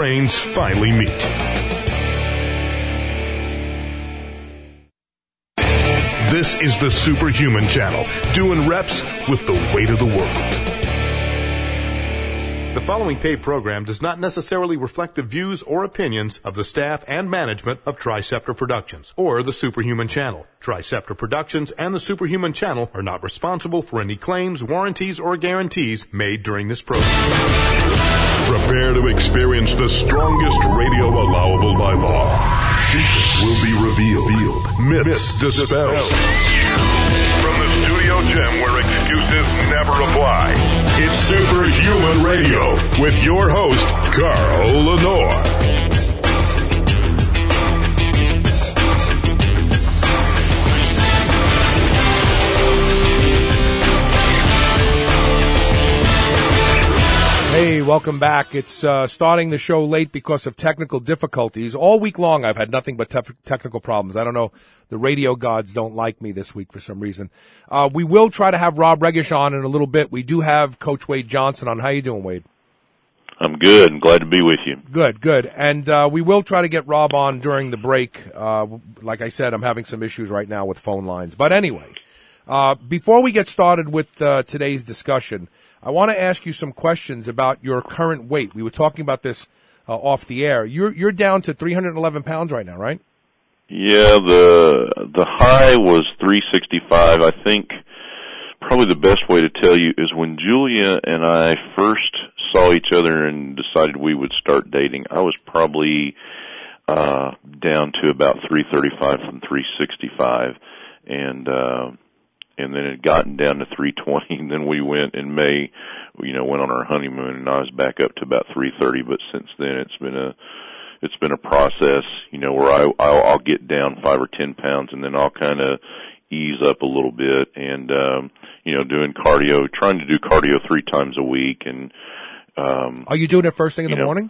brains finally meet. This is the Superhuman Channel, doing reps with the weight of the world. The following paid program does not necessarily reflect the views or opinions of the staff and management of Triceptor Productions or the Superhuman Channel. Triceptor Productions and the Superhuman Channel are not responsible for any claims, warranties, or guarantees made during this program. Prepare to experience the strongest radio allowable by law. Secrets will be revealed. Myths dispelled. From the studio gym where excuses never apply, it's Superhuman Radio with your host, Carl Lenore. Hey, welcome back. It's starting the show late because of technical difficulties. All week long, I've had nothing but technical problems. I don't know. The radio gods don't like me this week for some reason. We will try to have Rob Regish on in a little bit. We do have Coach Wade Johnson on. How you doing, Wade? I'm good. I'm glad to be with you. Good. And we will try to get Rob on during the break. Like I said, I'm having some issues right now with phone lines. But anyway, before we get started with today's discussion, I want to ask you some questions about your current weight. We were talking about this off the air. You're down to 311 pounds right now, right? Yeah, the high was 365. I think probably the best way to tell you is when Julia and I first saw each other and decided we would start dating, I was probably down to about 335 from 365. And then it had gotten down to 320, and then we went in May, went on our honeymoon, and I was back up to about 330. But since then, it's been a process, where I'll get down 5 or 10 pounds, and then I'll kind of ease up a little bit, and doing cardio, trying to do cardio 3 times a week. And are you doing it first thing in the morning?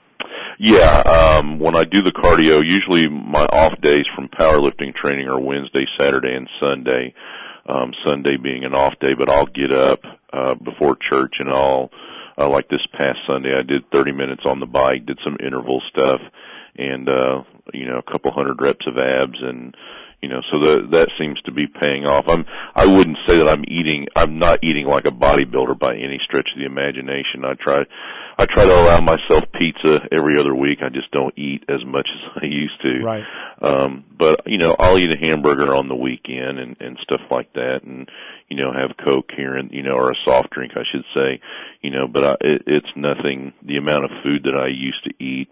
Yeah, when I do the cardio, usually my off days from powerlifting training are Wednesday, Saturday, and Sunday. Sunday being an off day, but I'll get up before church, and like this past Sunday, I did 30 minutes on the bike, did some interval stuff, and a couple hundred reps of abs, and so that seems to be paying off. I wouldn't say that I'm not eating like a bodybuilder by any stretch of the imagination. I try to allow myself pizza every other week. I just don't eat as much as I used to. Right. But I'll eat a hamburger on the weekend and stuff like that, and have Coke here, and or a soft drink, I should say. But it's nothing. The amount of food that I used to eat,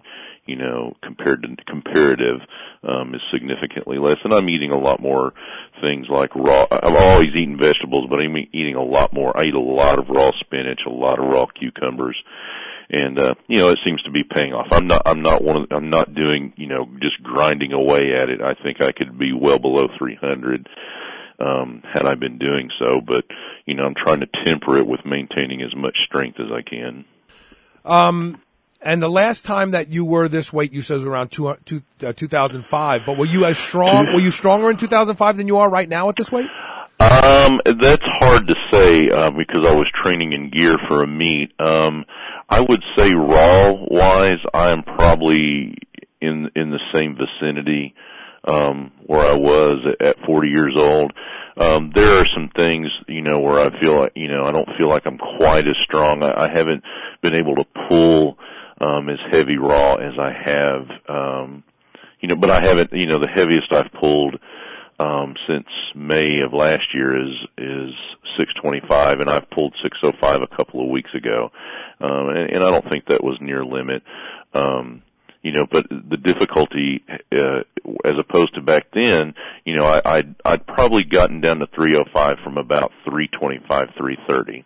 comparative, is significantly less. And I'm eating a lot more things like raw. I've always eaten vegetables, but I'm eating a lot more. I eat a lot of raw spinach, a lot of raw cucumbers. And, it seems to be paying off. I'm not doing, just grinding away at it. I think I could be well below 300, had I been doing so. But, I'm trying to temper it with maintaining as much strength as I can. And the last time that you were this weight, you said was around 2005. But were you as strong? Were you stronger in 2005 than you are right now at this weight? That's hard to say, because I was training in gear for a meet. I would say raw-wise, I am probably in the same vicinity, where I was at 40 years old. There are some things, where I feel like, I don't feel like I'm quite as strong. I haven't been able to pull, as heavy raw as I have, but I haven't, the heaviest I've pulled, since May of last year is 625, and I've pulled 605 a couple of weeks ago. And I don't think that was near limit. But the difficulty, as opposed to back then, I'd probably gotten down to 305 from about 325, 330.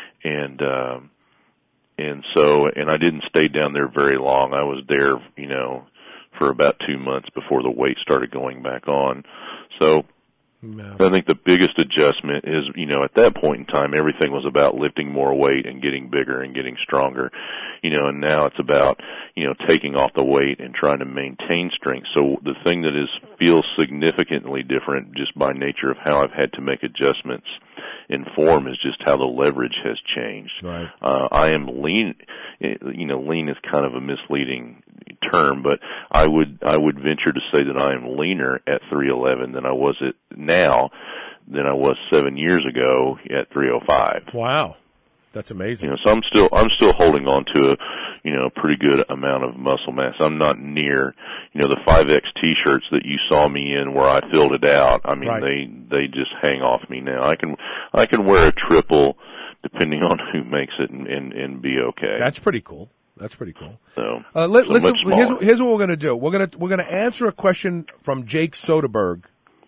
And I didn't stay down there very long. I was there, for about 2 months before the weight started going back on. So, Yeah. I think the biggest adjustment is, at that point in time, everything was about lifting more weight and getting bigger and getting stronger, and now it's about, taking off the weight and trying to maintain strength. So the thing that feels significantly different just by nature of how I've had to make adjustments in form is just how the leverage has changed. Right. I am lean. Lean is kind of a misleading term, but I would venture to say that I am leaner at 311 than I was than I was 7 years ago at 305. Wow. That's amazing. So I'm still holding on to a pretty good amount of muscle mass. I'm not near, the 5X t-shirts that you saw me in where I filled it out. I mean, right. They just hang off me now. I can wear a triple depending on who makes it and be okay. That's pretty cool. So, listen, here's what we're going to do. We're going to answer a question from Jake Soderberg,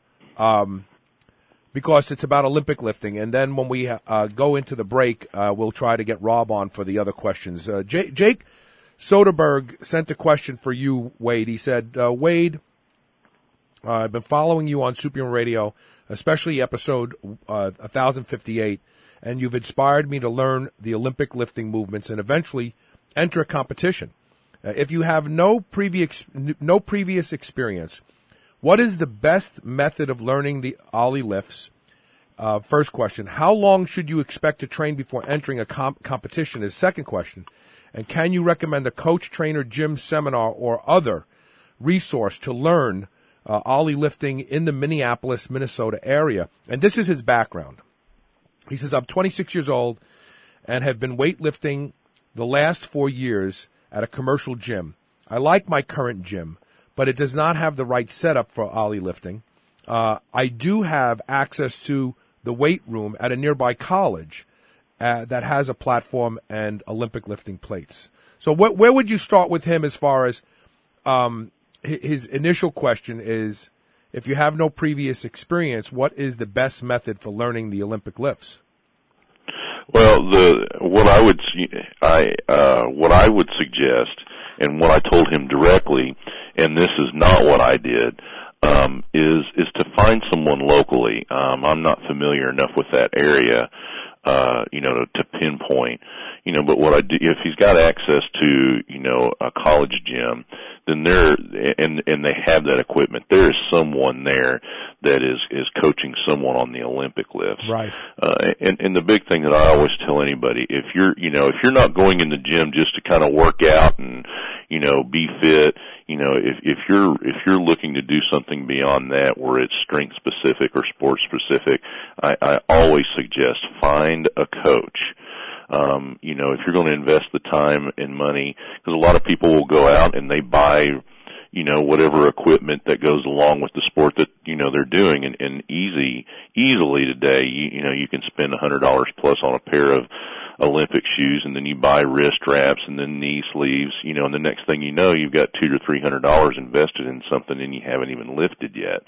because it's about Olympic lifting, and then when we go into the break, we'll try to get Rob on for the other questions. Jake Soderberg sent a question for you, Wade. He said, Wade, I've been following you on Superhuman Radio, especially episode 1058, and you've inspired me to learn the Olympic lifting movements and eventually enter a competition. If you have no previous experience, what is the best method of learning the Ollie lifts? First question. How long should you expect to train before entering a competition is second question. And can you recommend a coach, trainer, gym, seminar, or other resource to learn Ollie lifting in the Minneapolis, Minnesota area? And this is his background. He says, I'm 26 years old and have been weightlifting the last 4 years at a commercial gym. I like my current gym, but it does not have the right setup for Ollie lifting. I do have access to the weight room at a nearby college that has a platform and Olympic lifting plates. So where would you start with him as far as his initial question is, if you have no previous experience, what is the best method for learning the Olympic lifts? Well, what I would suggest, and what I told him directly, and this is not what I did, is to find someone locally. I'm not familiar enough with that area, to pinpoint. But what I do, if he's got access to, a college gym, then and they have that equipment, there is someone there that is coaching someone on the Olympic lifts. Right. And the big thing that I always tell anybody, if you're not going in the gym just to kind of work out and, be fit, if you're looking to do something beyond that where it's strength specific or sports specific, I always suggest find a coach. If you're going to invest the time and money, because a lot of people will go out and they buy, whatever equipment that goes along with the sport that, they're doing, and easily today, you can spend $100 plus on a pair of Olympic shoes, and then you buy wrist wraps and then knee sleeves, and the next thing you know, you've got $200 to $300 invested in something and you haven't even lifted yet.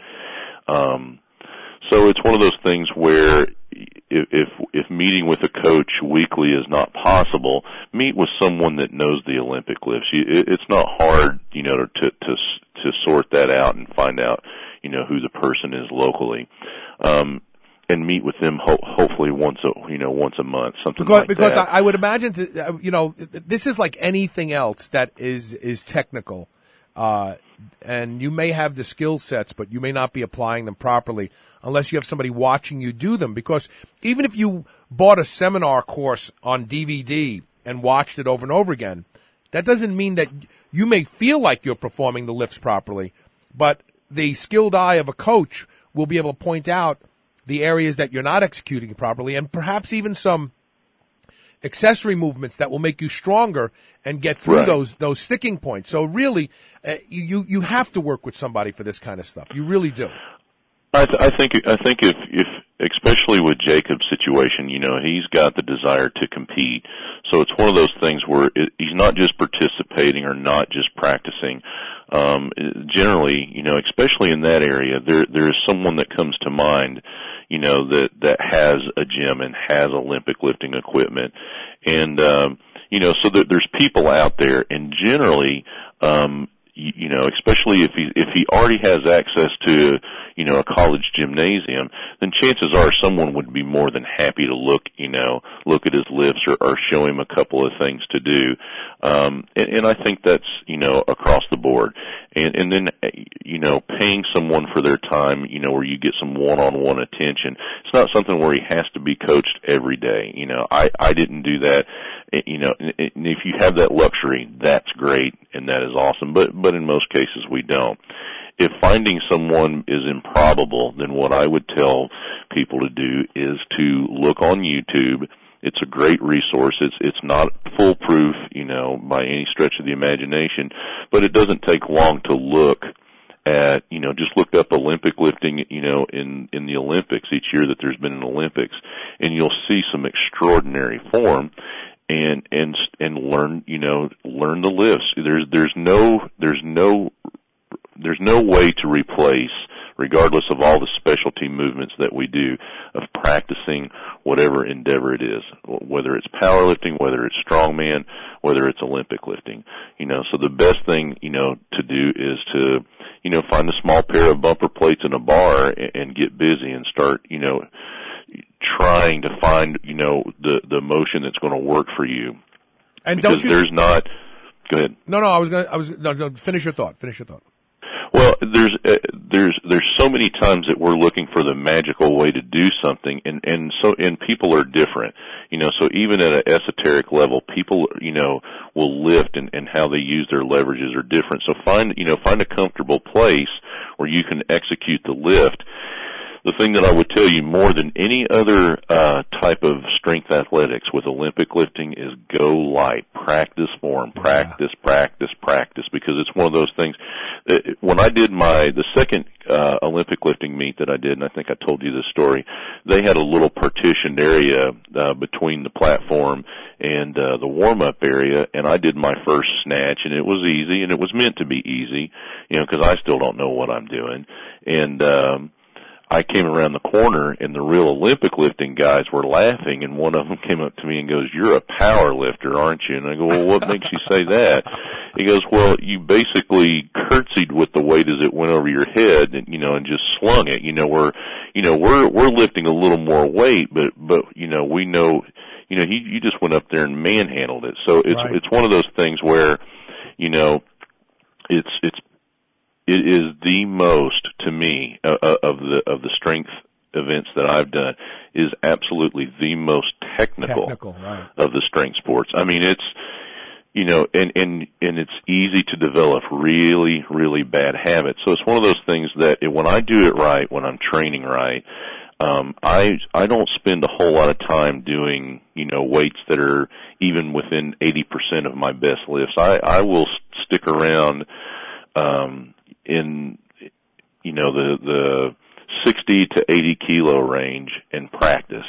So it's one of those things where if meeting with a coach weekly is not possible, meet with someone that knows the Olympic lifts. It's not hard, to sort that out and find out, who the person is locally. And meet with them hopefully once a month, something like that. Because I would imagine, this is like anything else that is technical. And you may have the skill sets, but you may not be applying them properly unless you have somebody watching you do them. Because even if you bought a seminar course on DVD and watched it over and over again, that doesn't mean that you may feel like you're performing the lifts properly, but the skilled eye of a coach will be able to point out the areas that you're not executing properly, and perhaps even some accessory movements that will make you stronger and get through those sticking points. So really, you have to work with somebody for this kind of stuff. You really do. I think if especially with Jacob's situation, he's got the desire to compete. So it's one of those things where he's not just participating or not just practicing. Generally, especially in that area, there is someone that comes to mind, that has a gym and has Olympic lifting equipment. And, so there's people out there, and generally, you know, especially if he already has access to, you know, a college gymnasium, then chances are someone would be more than happy to look at his lifts or show him a couple of things to do. And I think that's, you know, across the board. And then, you know, paying someone for their time, you know, where you get some one-on-one attention. It's not something where he has to be coached every day. You know, I didn't do that. You know, and if you have that luxury, that's great and that is awesome. But in most cases we don't. If finding someone is improbable, then what I would tell people to do is to look on YouTube. It's a great resource. It's not foolproof, you know, by any stretch of the imagination, but it doesn't take long to look at, you know, just look up Olympic lifting, you know, in the Olympics each year that there's been an Olympics, and you'll see some extraordinary form and learn, you know, learn the lifts. There's no way to replace, regardless of all the specialty movements that we do, of practicing whatever endeavor it is, whether it's powerlifting, whether it's strongman, whether it's Olympic lifting. You know, so the best thing, you know, to do is to, you know, find a small pair of bumper plates in a bar and get busy and start, you know, trying to find, you know, the motion that's going to work for you. And because don't you? There's not. Go ahead. No, finish your thought. Well, there's so many times that we're looking for the magical way to do something, and people are different, you know. So even at an esoteric level, people, you know, will lift and how they use their leverages are different. So find a comfortable place where you can execute the lift. The thing that I would tell you more than any other type of strength athletics with Olympic lifting is go light. Practice form. Practice, because it's one of those things. When I did the second Olympic lifting meet that I did, and I think I told you this story, they had a little partitioned area between the platform and the warm-up area, and I did my first snatch, and it was easy, and it was meant to be easy, you know, because I still don't know what I'm doing. And I came around the corner, and the real Olympic lifting guys were laughing, and one of them came up to me and goes, "You're a power lifter, aren't you?" And I go, "Well, what makes you say that?" He goes, "Well, you basically curtsied with the weight as it went over your head, and, you know, and just slung it. You know, we're lifting a little more weight, but you know, we know, you know, you just went up there and manhandled it." So it's one of those things where, you know, it is the most, to me, of the strength events that I've done, is absolutely the most technical right, of the strength sports. I mean, it's, you know, and it's easy to develop really, really bad habits. So it's one of those things that when I do it right, when I'm training right, I don't spend a whole lot of time doing, you know, weights that are even within 80% of my best lifts. I will stick around, in, you know, the 60 to 80 kilo range and practice.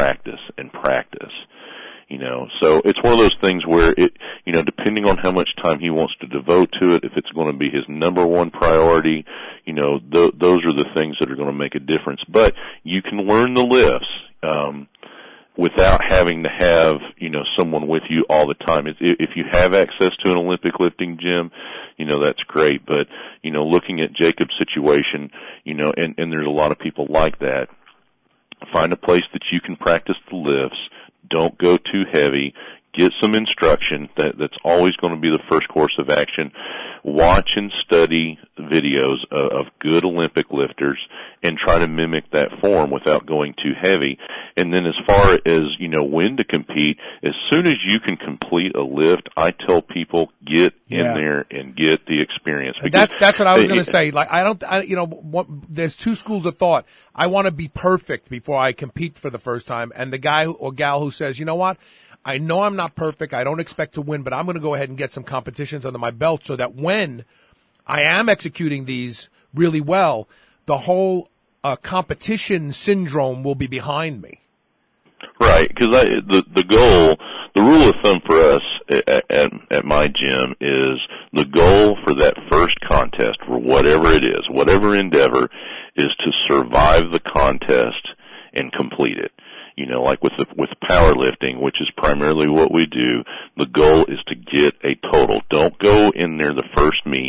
You know, so it's one of those things where it, you know, depending on how much time he wants to devote to it, if it's going to be his number one priority, you know, those are the things that are going to make a difference. But you can learn the lifts, without having to have, you know, someone with you all the time. If you have access to an Olympic lifting gym, you know, that's great. But, you know, looking at Jacob's situation, you know, and there's a lot of people like that, find a place that you can practice the lifts. Don't go too heavy. Get some instruction. That's always going to be the first course of action. Watch and study videos of good Olympic lifters and try to mimic that form without going too heavy. And then as far as, you know, when to compete, as soon as you can complete a lift, I tell people get in there and get the experience. That's what I was going to say. Like, there's two schools of thought. I want to be perfect before I compete for the first time. And the guy or gal who says, you know what? I know I'm not perfect. I don't expect to win, but I'm going to go ahead and get some competitions under my belt so that when I am executing these really well, the whole competition syndrome will be behind me. Right, because the goal, the rule of thumb for us at my gym is the goal for that first contest, for whatever it is, whatever endeavor, is to survive the contest and complete it. You know, like with powerlifting, which is primarily what we do, the goal is to get a total. Don't go in there the first meet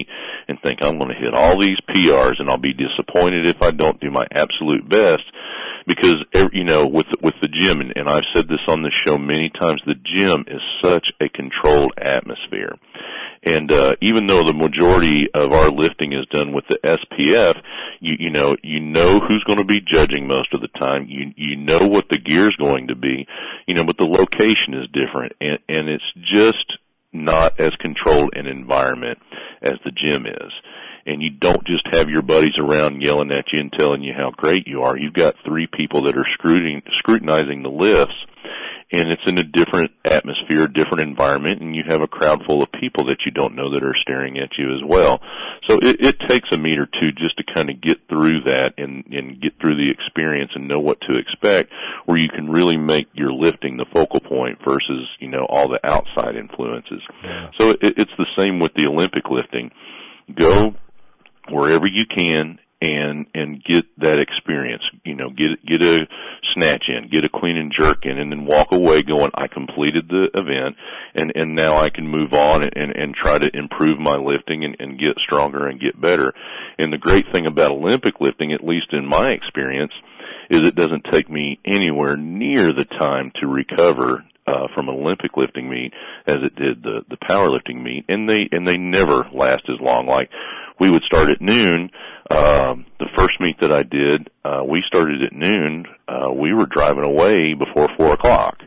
and think I'm going to hit all these PRs and I'll be disappointed if I don't do my absolute best. Because, you know, with the gym, and I've said this on the show many times, the gym is such a controlled atmosphere. And even though the majority of our lifting is done with the SPF, you know who's going to be judging most of the time. You know what the gear's going to be, you know, but the location is different, and it's just not as controlled an environment as the gym is. And you don't just have your buddies around yelling at you and telling you how great you are. You've got 3 people that are scrutinizing the lifts, and it's in a different atmosphere, different environment, and you have a crowd full of people that you don't know that are staring at you as well. So it takes a meet or two just to kind of get through that and get through the experience and know what to expect, where you can really make your lifting the focal point versus, you know, all the outside influences. Yeah. So it's the same with the Olympic lifting. Go wherever you can and get that experience. You know, get a snatch in, get a clean and jerk in, and then walk away going, I completed the event, and now I can move on and try to improve my lifting and get stronger and get better. And the great thing about Olympic lifting, at least in my experience, is it doesn't take me anywhere near the time to recover from an Olympic lifting meet as it did the powerlifting meet, and they never last as long. Like, we would start at noon. The first meet that I did, we started at noon. We were driving away before 4 o'clock.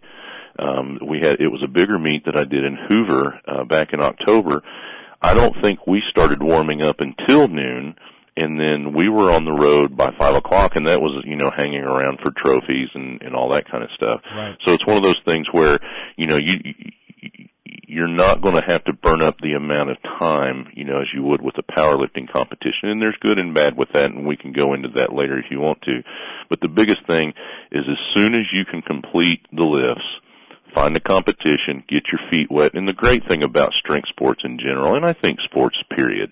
It was a bigger meet that I did in Hoover back in October. I don't think we started warming up until noon, and then we were on the road by 5 o'clock, and that was, you know, hanging around for trophies and all that kind of stuff. Right. So it's one of those things where, you know, you're not going to have to burn up the amount of time, you know, as you would with a powerlifting competition. And there's good and bad with that, and we can go into that later if you want to. But the biggest thing is, as soon as you can complete the lifts, find a competition, get your feet wet. And the great thing about strength sports in general, and I think sports period,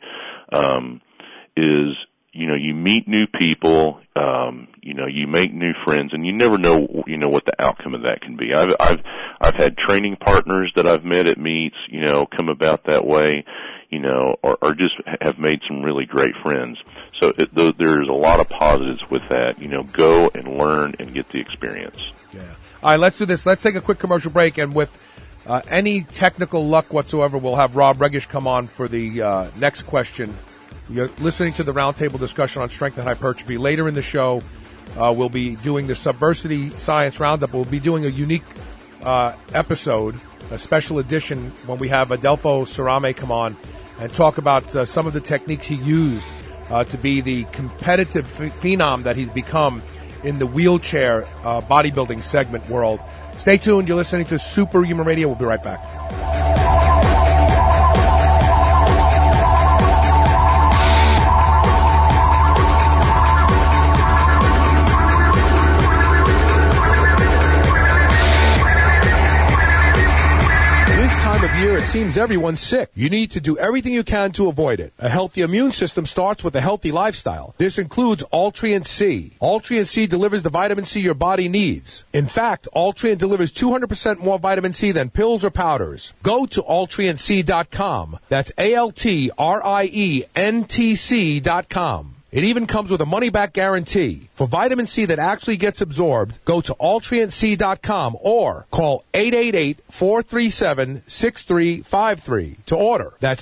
is, you know, you meet new people, you know, you make new friends, and you never know, you know, what the outcome of that can be. I've had training partners that I've met at meets, you know, come about that way, you know, or just have made some really great friends. So there's a lot of positives with that. You know, go and learn and get the experience. Yeah. All right, let's do this. Let's take a quick commercial break, and with any technical luck whatsoever, we'll have Rob Regish come on for the next question. You're listening to the roundtable discussion on strength and hypertrophy. Later in the show, we'll be doing the Subversity Science Roundup. We'll be doing a unique episode, a special edition, when we have Adelpho Sarame come on and talk about some of the techniques he used to be the competitive phenom that he's become in the wheelchair bodybuilding segment world. Stay tuned. You're listening to Superhuman Radio. We'll be right back. Year, it seems everyone's sick. You need to do everything you can to avoid it. A healthy immune system starts with a healthy lifestyle. This includes Ultriant C. Ultriant C delivers the vitamin C your body needs. In fact, Ultriant delivers 200% more vitamin C than pills or powders. Go to ultrientc.com. That's ALTRIENTC.com. It even comes with a money-back guarantee. For vitamin C that actually gets absorbed, go to ultrientc.com or call 888-437-6353 to order. That's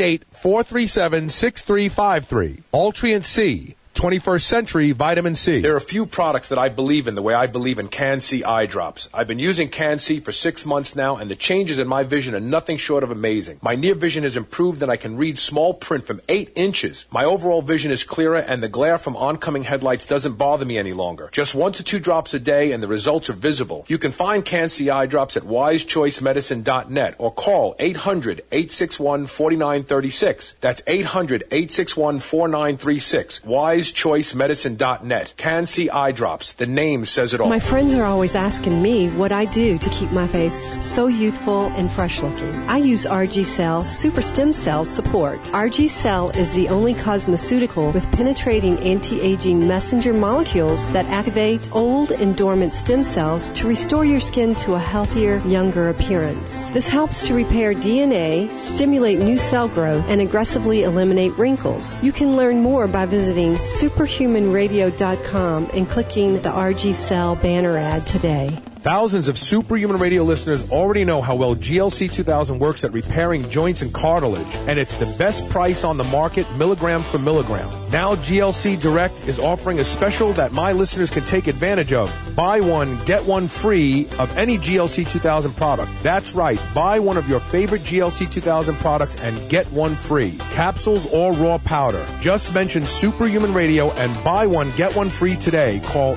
888-437-6353. Ultriant C. 21st Century Vitamin C. There are a few products that I believe in the way I believe in Can-C eye drops. I've been using Can-C for 6 months now, and the changes in my vision are nothing short of amazing. My near vision has improved, and I can read small print from 8 inches. My overall vision is clearer, and the glare from oncoming headlights doesn't bother me any longer. Just 1 to 2 drops a day, and the results are visible. You can find Can-C eye drops at wisechoicemedicine.net or call 800-861-4936. That's 800-861-4936. Wise wisechoicemedicine.net. Can-C eye drops. The name says it all. My friends are always asking me what I do to keep my face so youthful and fresh looking. I use RG Cell Super Stem Cell Support. RG Cell is the only cosmeceutical with penetrating anti-aging messenger molecules that activate old and dormant stem cells to restore your skin to a healthier, younger appearance. This helps to repair DNA, stimulate new cell growth, and aggressively eliminate wrinkles. You can learn more by visiting superhumanradio.com and clicking the RG Cell banner ad today. Thousands of Superhuman Radio listeners already know how well GLC 2000 works at repairing joints and cartilage, and it's the best price on the market, milligram for milligram. Now GLC Direct is offering a special that my listeners can take advantage of. Buy one, get one free of any GLC 2000 product. That's right, buy one of your favorite GLC 2000 products and get one free. Capsules or raw powder. Just mention Superhuman Radio and buy one, get one free today. Call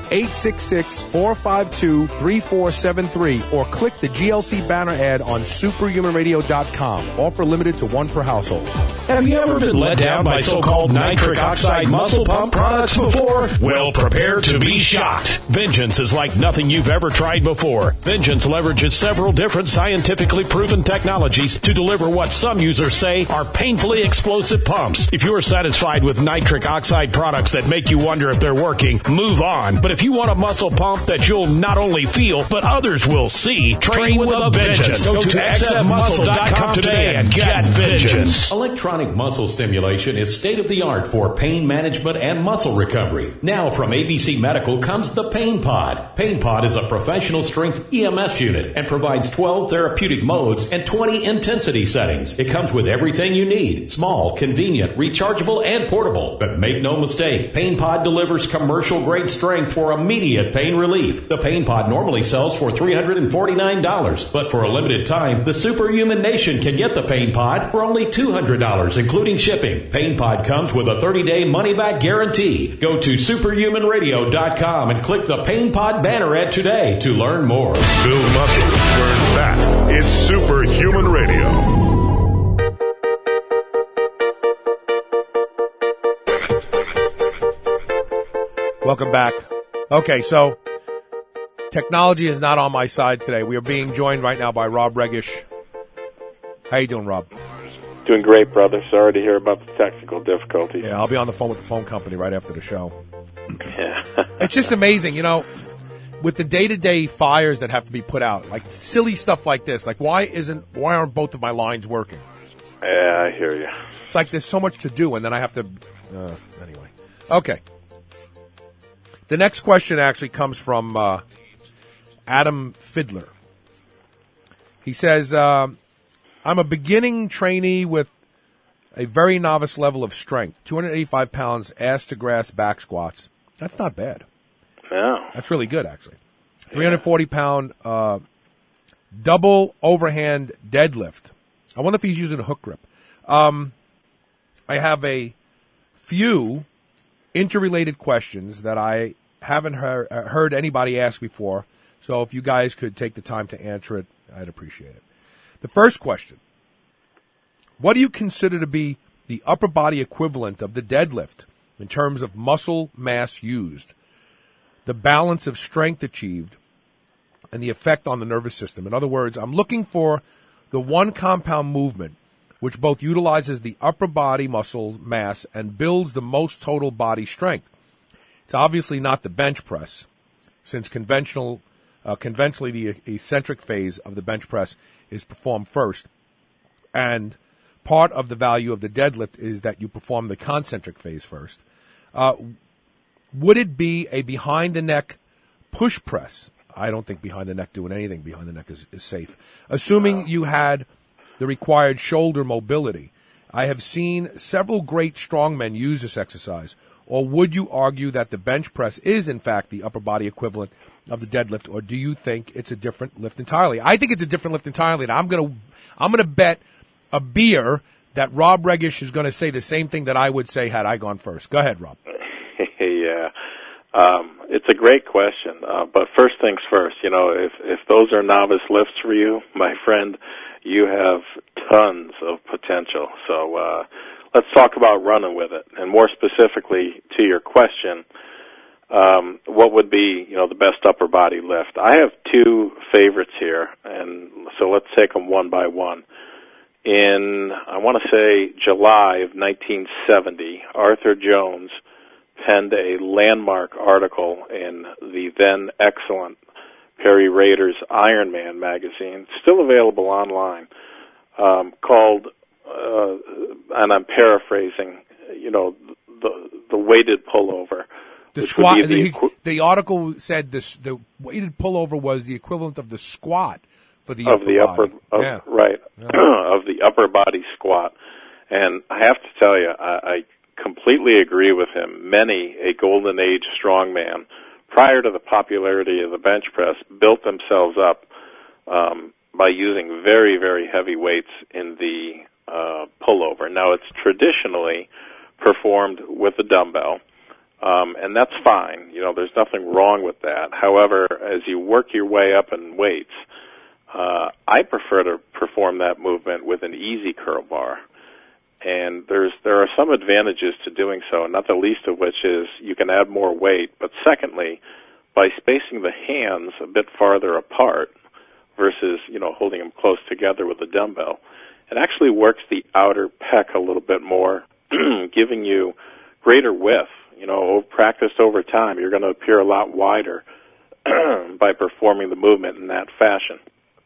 866-452-3473 or click the GLC banner ad on superhumanradio.com. Offer limited to one per household. Have you ever been let down by so-called nitric oxide muscle pump products before? Well, prepare to be shocked. Vengeance is like nothing you've ever tried before. Vengeance leverages several different scientifically proven technologies to deliver what some users say are painfully explosive pumps. If you're satisfied with nitric oxide products that make you wonder if they're working, move on. But if you want a muscle pump that you'll not only feel, but others will see, train with a vengeance. Go to xfmuscle.com today and get vengeance. Electronic muscle stimulation is state-of-the-art for pain management and muscle recovery. Now from ABC Medical comes the Pain Pod. Pain Pod is a professional strength EMS unit and provides 12 therapeutic modes and 20 intensity settings. It comes with everything you need. Small, convenient, rechargeable, and portable. But make no mistake, Pain Pod delivers commercial-grade strength for immediate pain relief. The Pain Pod normally sells for $349, but for a limited time, the Superhuman Nation can get the Pain Pod for only $200, including shipping. Pain Pod comes with a 30-day money-back guarantee. Go to superhumanradio.com and click the Pain Pod banner ad today to learn more. Build muscle, burn fat. It's Superhuman Radio. Welcome back. Okay, so technology is not on my side today. We are being joined right now by Rob Regish. How you doing, Rob? Doing great, brother. Sorry to hear about the technical difficulties. Yeah, I'll be on the phone with the phone company right after the show. Yeah. It's just amazing, you know, with the day-to-day fires that have to be put out, like silly stuff like this. Like, why aren't both of my lines working? Yeah, I hear you. It's like there's so much to do, and then I have to... anyway. Okay. The next question actually comes from Adam Fiddler. He says, I'm a beginning trainee with a very novice level of strength, 285 pounds, ass to grass back squats. That's not bad. No. That's really good, actually. 340-pound double overhand deadlift. I wonder if he's using a hook grip. I have a few interrelated questions that I haven't heard anybody ask before, so if you guys could take the time to answer it, I'd appreciate it. The first question, what do you consider to be the upper body equivalent of the deadlift in terms of muscle mass used, the balance of strength achieved, and the effect on the nervous system? In other words, I'm looking for the one compound movement which both utilizes the upper body muscle mass and builds the most total body strength. It's obviously not the bench press, since conventionally the eccentric phase of the bench press is performed first, and part of the value of the deadlift is that you perform the concentric phase first. Would it be a behind-the-neck push press? I don't think behind the neck doing anything behind the neck is safe. Assuming you had the required shoulder mobility. I have seen several great strongmen use this exercise. Or would you argue that the bench press is, in fact, the upper body equivalent of the deadlift, or do you think it's a different lift entirely? I think it's a different lift entirely, and I'm gonna bet a beer that Rob Regish is going to say the same thing that I would say had I gone first. Go ahead, Rob. Yeah. It's a great question. But first things first, you know, if those are novice lifts for you, my friend, you have tons of potential. So let's talk about running with it, and more specifically to your question, what would be, the best upper body lift? I have two favorites here, and so let's take them one by one. In, I want to say, July of 1970, Arthur Jones penned a landmark article in the then excellent Perry Rader's Ironman magazine, still available online, called, and I'm paraphrasing, the weighted pullover. The squat. The article said the weighted pullover was the equivalent of the squat for the upper body. Right, of the upper body squat. And I have to tell you, I completely agree with him. Many a golden age strongman, prior to the popularity of the bench press, built themselves up by using very, very heavy weights in the pullover. Now, it's traditionally performed with a dumbbell, and that's fine. There's nothing wrong with that. However, as you work your way up in weights, I prefer to perform that movement with an easy curl bar. And there are some advantages to doing so, not the least of which is you can add more weight. But secondly, by spacing the hands a bit farther apart versus, holding them close together with a dumbbell, it actually works the outer pec a little bit more, giving you greater width. Practiced over time, you're going to appear a lot wider by performing the movement in that fashion.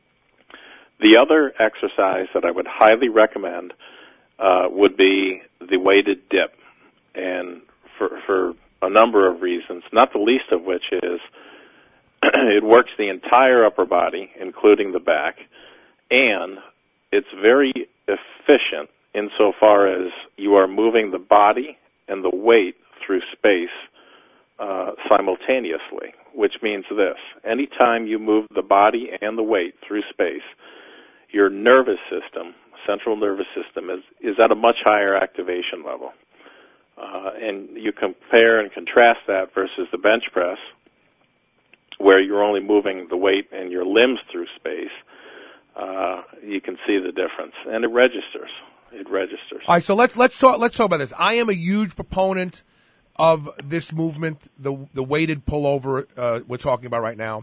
The other exercise that I would highly recommend would be the weighted dip, and for a number of reasons, not the least of which is it works the entire upper body, including the back, and it's very efficient insofar as you are moving the body and the weight through space simultaneously, which means this: anytime you move the body and the weight through space, your nervous system, central nervous system, is at a much higher activation level. And you compare and contrast that versus the bench press, where you're only moving the weight and your limbs through space. You can see the difference, and it registers. All right, so let's talk about this. I am a huge proponent of this movement, the weighted pullover we're talking about right now.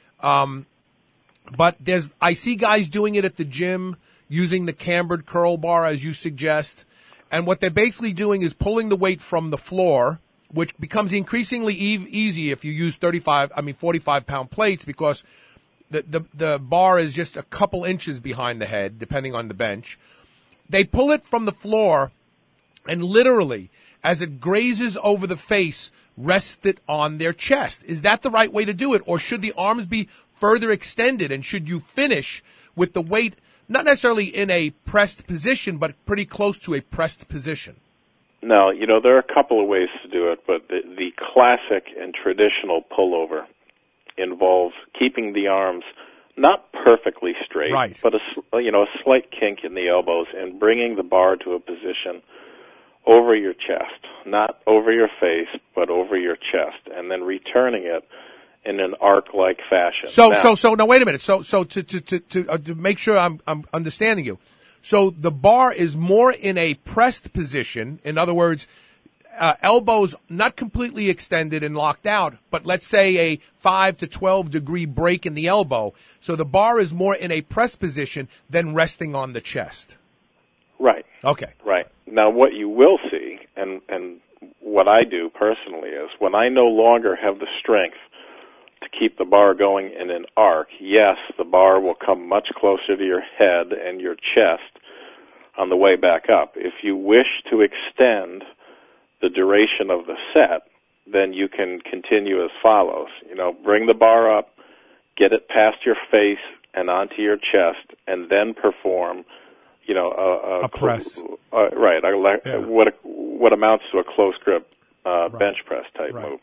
But I see guys doing it at the gym using the cambered curl bar, as you suggest. And what they're basically doing is pulling the weight from the floor, which becomes increasingly easy if you use 45-pound plates, because the bar is just a couple inches behind the head, depending on the bench. They pull it from the floor and literally, as it grazes over the face, rest it on their chest. Is that the right way to do it? Or should the arms be further extended, and should you finish with the weight not necessarily in a pressed position, but pretty close to a pressed position? No, there are a couple of ways to do it, but the classic and traditional pullover involves keeping the arms not perfectly straight, right, but a slight kink in the elbows, and bringing the bar to a position over your chest, not over your face, but over your chest, and then returning it in an arc-like fashion. So now wait a minute. So to make sure I'm understanding you. So the bar is more in a pressed position. In other words, elbows not completely extended and locked out, but let's say a 5 to 12 degree break in the elbow. So the bar is more in a pressed position than resting on the chest. Right. Okay. Right. Now what you will see, and what I do personally, is when I no longer have the strength to keep the bar going in an arc, yes, the bar will come much closer to your head and your chest on the way back up. If you wish to extend the duration of the set, then you can continue as follows. Bring the bar up, get it past your face and onto your chest, and then perform, a press. Right. What amounts to a close grip bench press type movement.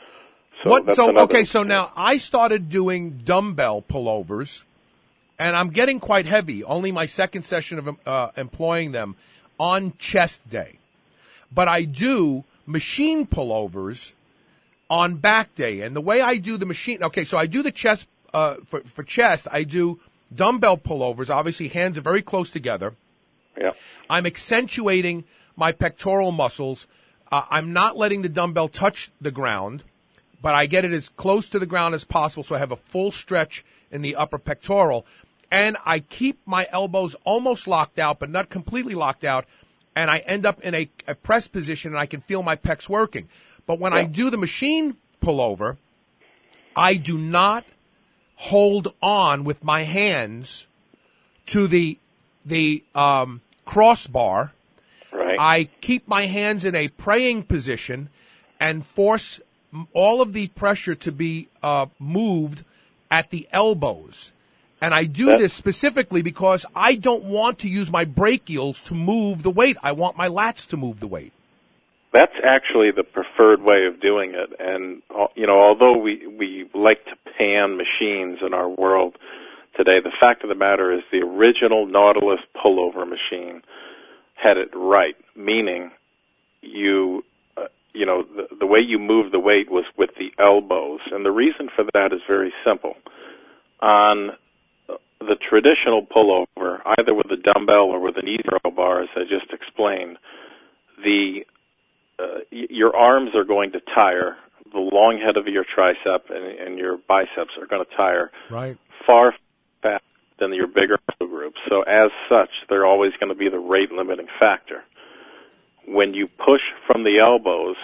So now I started doing dumbbell pullovers, and I'm getting quite heavy. Only my second session of employing them on chest day. But I do machine pullovers on back day. And the way I do the machine, so I do the chest, for chest, I do dumbbell pullovers. Obviously, hands are very close together. Yeah. I'm accentuating my pectoral muscles. I'm not letting the dumbbell touch the ground, but I get it as close to the ground as possible so I have a full stretch in the upper pectoral. And I keep my elbows almost locked out, but not completely locked out, and I end up in a press position, and I can feel my pecs working. But when I do the machine pullover, I do not hold on with my hands to the crossbar. Right. I keep my hands in a praying position and force all of the pressure to be moved at the elbows. And I do this specifically because I don't want to use my brachials to move the weight. I want my lats to move the weight. That's actually the preferred way of doing it. And, although we like to pan machines in our world today, the fact of the matter is the original Nautilus pullover machine had it right, meaning the way you move the weight was with the elbows. And the reason for that is very simple. On the traditional pullover, either with a dumbbell or with an E-throw bar, as I just explained, your arms are going to tire. The long head of your tricep and your biceps are going to tire far faster than your bigger muscle groups. So as such, they're always going to be the rate limiting factor. When you push from the elbows,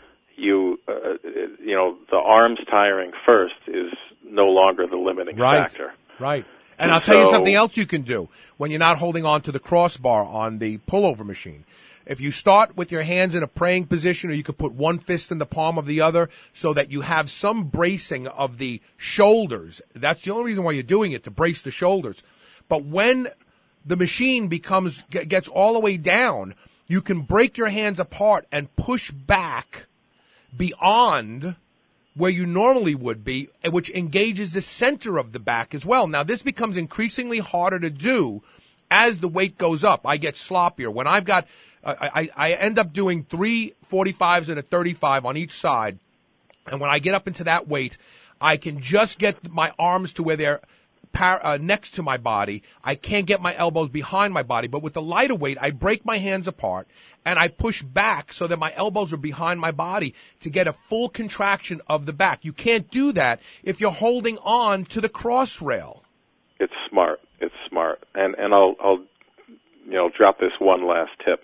the arms tiring first is no longer the limiting factor. Right. And I'll tell you something else you can do when you're not holding on to the crossbar on the pullover machine. If you start with your hands in a praying position, or you could put one fist in the palm of the other so that you have some bracing of the shoulders. That's the only reason why you're doing it, to brace the shoulders. But when the machine gets all the way down, you can break your hands apart and push back beyond where you normally would be, which engages the center of the back as well. Now, this becomes increasingly harder to do as the weight goes up. I get sloppier. When I've got, I end up doing 3 45s and a 35 on each side. And when I get up into that weight, I can just get my arms to where they're next to my body. I can't get my elbows behind my body. But with the lighter weight, I break my hands apart and I push back so that my elbows are behind my body to get a full contraction of the back. You can't do that if you're holding on to the cross rail. It's smart. And I'll drop this one last tip.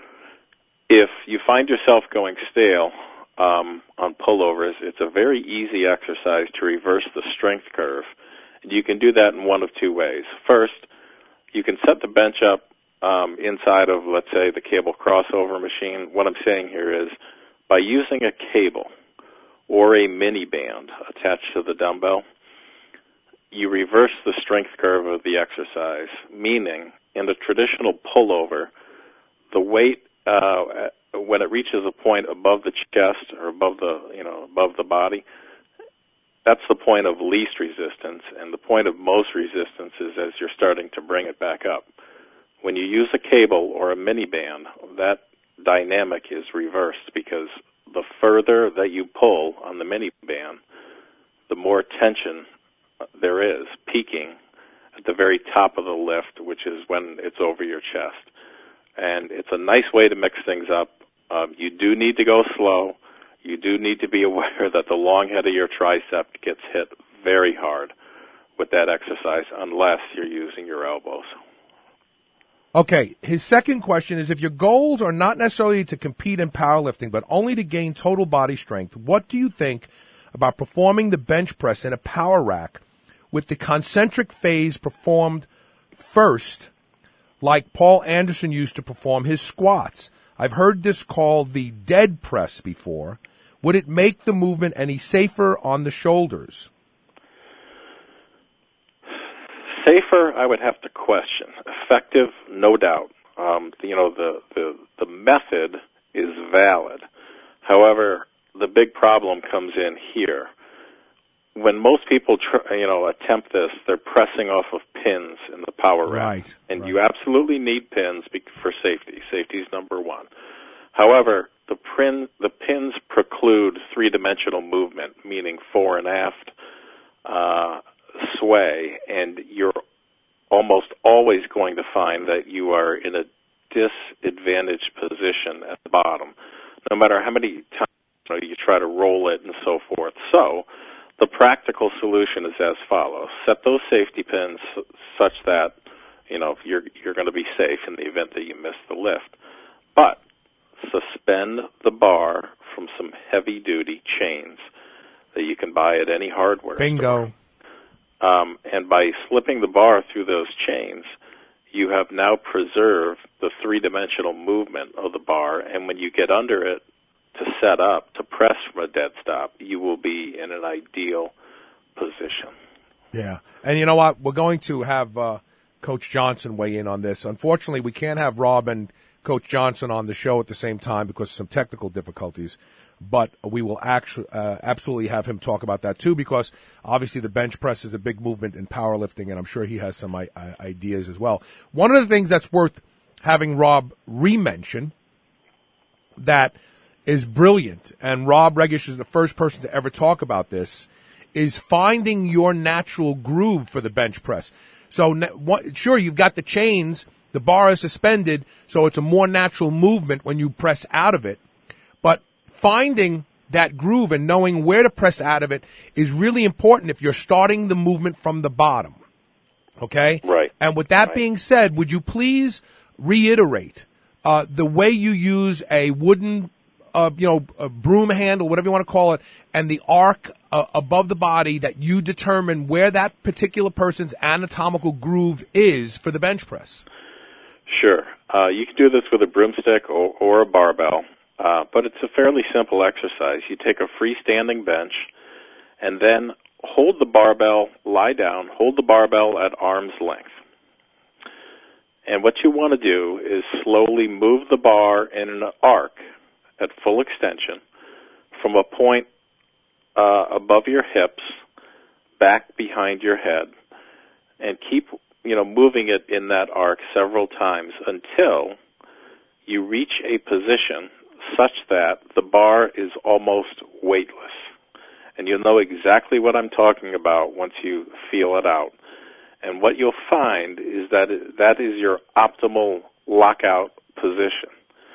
If you find yourself going stale on pullovers, it's a very easy exercise to reverse the strength curve. And you can do that in one of two ways. First, you can set the bench up inside of, let's say, the cable crossover machine. What I'm saying here is, by using a cable or a mini band attached to the dumbbell, you reverse the strength curve of the exercise, meaning in the traditional pullover, the weight, when it reaches a point above the chest or above the body, that's the point of least resistance, and the point of most resistance is as you're starting to bring it back up. When you use a cable or a mini band, that dynamic is reversed, because the further that you pull on the mini band, the more tension there is, peaking at the very top of the lift, which is when it's over your chest. And it's a nice way to mix things up. You do need to go slow. You do need to be aware that the long head of your tricep gets hit very hard with that exercise unless you're using your elbows. Okay, his second question is, if your goals are not necessarily to compete in powerlifting, but only to gain total body strength, what do you think about performing the bench press in a power rack with the concentric phase performed first, like Paul Anderson used to perform his squats? I've heard this called the dead press before. Would it make the movement any safer on the shoulders? Safer, I would have to question. Effective, no doubt. The method is valid. However, the big problem comes in here. When most people attempt this, they're pressing off of pins in the power rack. And you absolutely need pins for safety. Safety is number one. However, the pins preclude three-dimensional movement, meaning fore and aft sway, and you're almost always going to find that you are in a disadvantaged position at the bottom, no matter how many times you try to roll it and so forth. So the practical solution is as follows. Set those safety pins such that you're going to be safe in the event that you miss the lift. But suspend the bar from some heavy-duty chains that you can buy at any hardware Bingo. store. And by slipping the bar through those chains, you have now preserved the three-dimensional movement of the bar, and when you get under it to set up, to press from a dead stop, you will be in an ideal position. Yeah. And you know what? We're going to have Coach Johnson weigh in on this. Unfortunately, we can't have Rob and Coach Johnson on the show at the same time because of some technical difficulties. But we will actually absolutely have him talk about that too, because obviously the bench press is a big movement in powerlifting, and I'm sure he has some ideas as well. One of the things that's worth having Rob re-mention that is brilliant, and Rob Regish is the first person to ever talk about this, is finding your natural groove for the bench press. So sure, you've got the chains, the bar is suspended, so it's a more natural movement when you press out of it. But finding that groove and knowing where to press out of it is really important if you're starting the movement from the bottom. Okay? Right. And with that being said, would you please reiterate the way you use a wooden, a broom handle, whatever you want to call it, and the arc above the body that you determine where that particular person's anatomical groove is for the bench press? Sure. You can do this with a broomstick or a barbell. But it's a fairly simple exercise. You take a freestanding bench and then hold the barbell, lie down, hold the barbell at arm's length. And what you want to do is slowly move the bar in an arc at full extension from a point above your hips back behind your head, and keep moving it in that arc several times until you reach a position such that the bar is almost weightless. And you'll know exactly what I'm talking about once you feel it out. And what you'll find is that is your optimal lockout position.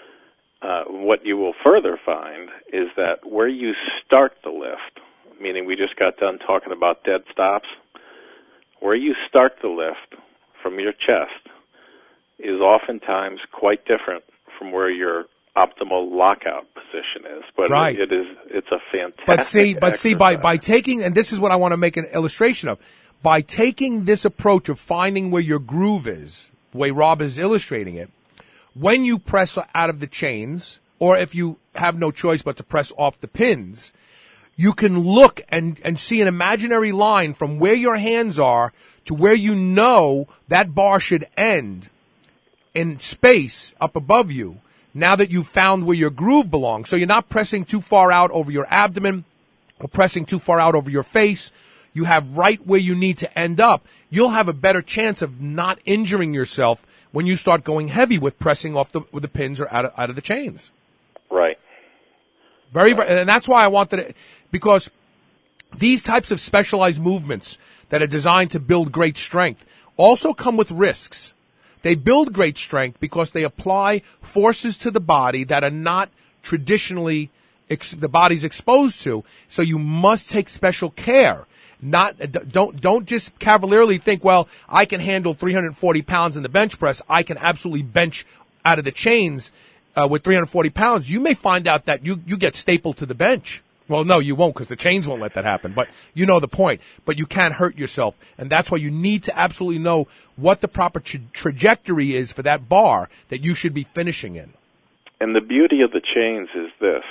What you will further find is that where you start the lift, meaning we just got done talking about dead stops, where you start the lift from your chest is oftentimes quite different from where your optimal lockout position is. But right. It's a fantastic But see, by taking, and this is what I want to make an illustration of, by taking this approach of finding where your groove is, the way Rob is illustrating it, when you press out of the chains, or if you have no choice but to press off the pins, you can look and see an imaginary line from where your hands are to where you know that bar should end in space up above you, now that you've found where your groove belongs. So you're not pressing too far out over your abdomen or pressing too far out over your face. You have right where you need to end up. You'll have a better chance of not injuring yourself when you start going heavy with pressing off with the pins or out of the chains. Right. Very, and that's why I wanted it, because these types of specialized movements that are designed to build great strength also come with risks. They build great strength because they apply forces to the body that are not traditionally the body's exposed to. So you must take special care. Don't just cavalierly think, well, I can handle 340 pounds in the bench press. I can absolutely bench out of the chains with 340 pounds. You may find out that you get stapled to the bench. Well, no, you won't, because the chains won't let that happen. But you know the point. But you can't hurt yourself. And that's why you need to absolutely know what the proper trajectory is for that bar that you should be finishing in. And the beauty of the chains is this.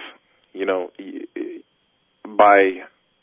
By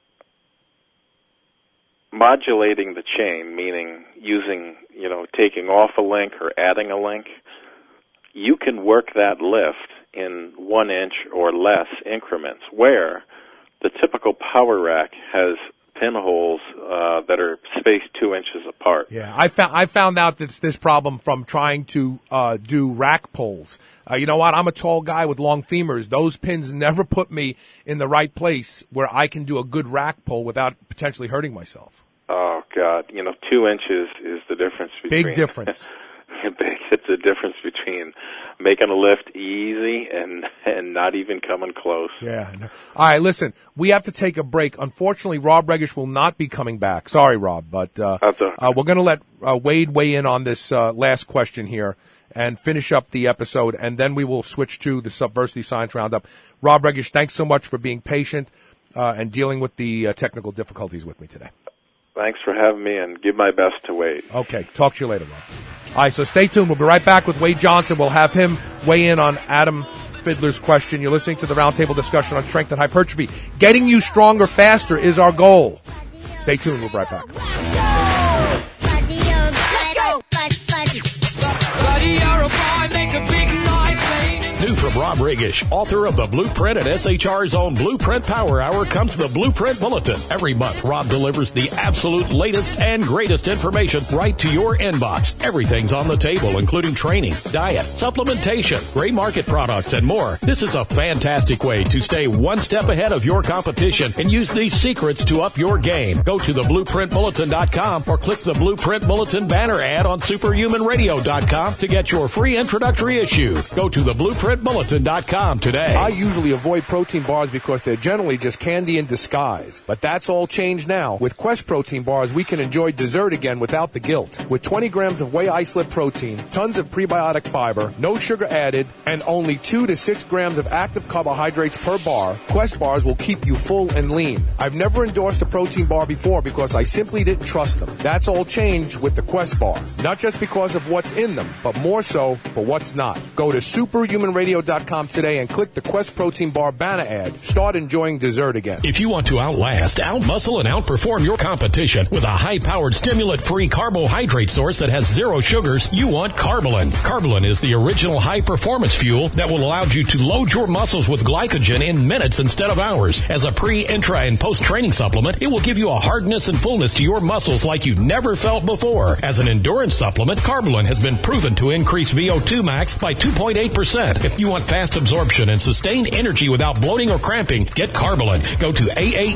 modulating the chain, meaning using, taking off a link or adding a link, you can work that lift in 1 inch or less increments, where the typical power rack has pinholes that are spaced 2 inches apart. Yeah, I found out this problem from trying to do rack pulls. You know what? I'm a tall guy with long femurs. Those pins never put me in the right place where I can do a good rack pull without potentially hurting myself. Oh, God. 2 inches is the difference between... Big difference. Big. it's a difference between making a lift easy and not even coming close. Yeah. All right, listen, we have to take a break. Unfortunately, Rob Regish will not be coming back. Sorry, Rob, but we're going to let Wade weigh in on this last question here and finish up the episode, and then we will switch to the Subversity Science Roundup. Rob Regish, thanks so much for being patient and dealing with the technical difficulties with me today. Thanks for having me, and give my best to Wade. Okay, talk to you later, Rob. All right, so stay tuned. We'll be right back with Wade Johnson. We'll have him weigh in on Adam Fiddler's question. You're listening to the Roundtable discussion on strength and hypertrophy. Getting you stronger faster is our goal. Stay tuned. We'll be right back. New from Rob Regish, author of The Blueprint and SHR's own Blueprint Power Hour, comes the Blueprint Bulletin. Every month, Rob delivers the absolute latest and greatest information right to your inbox. Everything's on the table, including training, diet, supplementation, gray market products, and more. This is a fantastic way to stay one step ahead of your competition and use these secrets to up your game. Go to theblueprintbulletin.com or click the Blueprint Bulletin banner ad on superhumanradio.com to get your free introductory issue. Go to theblueprintbulletin.com today. I usually avoid protein bars because they're generally just candy in disguise. But that's all changed now. With Quest protein bars, we can enjoy dessert again without the guilt. With 20 grams of whey isolate protein, tons of prebiotic fiber, no sugar added, and only 2 to 6 grams of active carbohydrates per bar, Quest bars will keep you full and lean. I've never endorsed a protein bar before because I simply didn't trust them. That's all changed with the Quest bar. Not just because of what's in them, but more so for what's not. Go to superhumanradio.com today and click the Quest protein bar banner ad. Start enjoying dessert again. If you want to outlast, outmuscle, and outperform your competition with a high-powered stimulant-free carbohydrate source that has 0 sugars, you want Carbolin. Carbolin is the original high-performance fuel that will allow you to load your muscles with glycogen in minutes instead of hours. As a pre, intra, and post-training supplement, it will give you a hardness and fullness to your muscles like you've never felt before. As an endurance supplement, Carbolin has been proven to increase VO2 max by 2.8%. If you want fast absorption and sustained energy without bloating or cramping, get Carbolin. Go to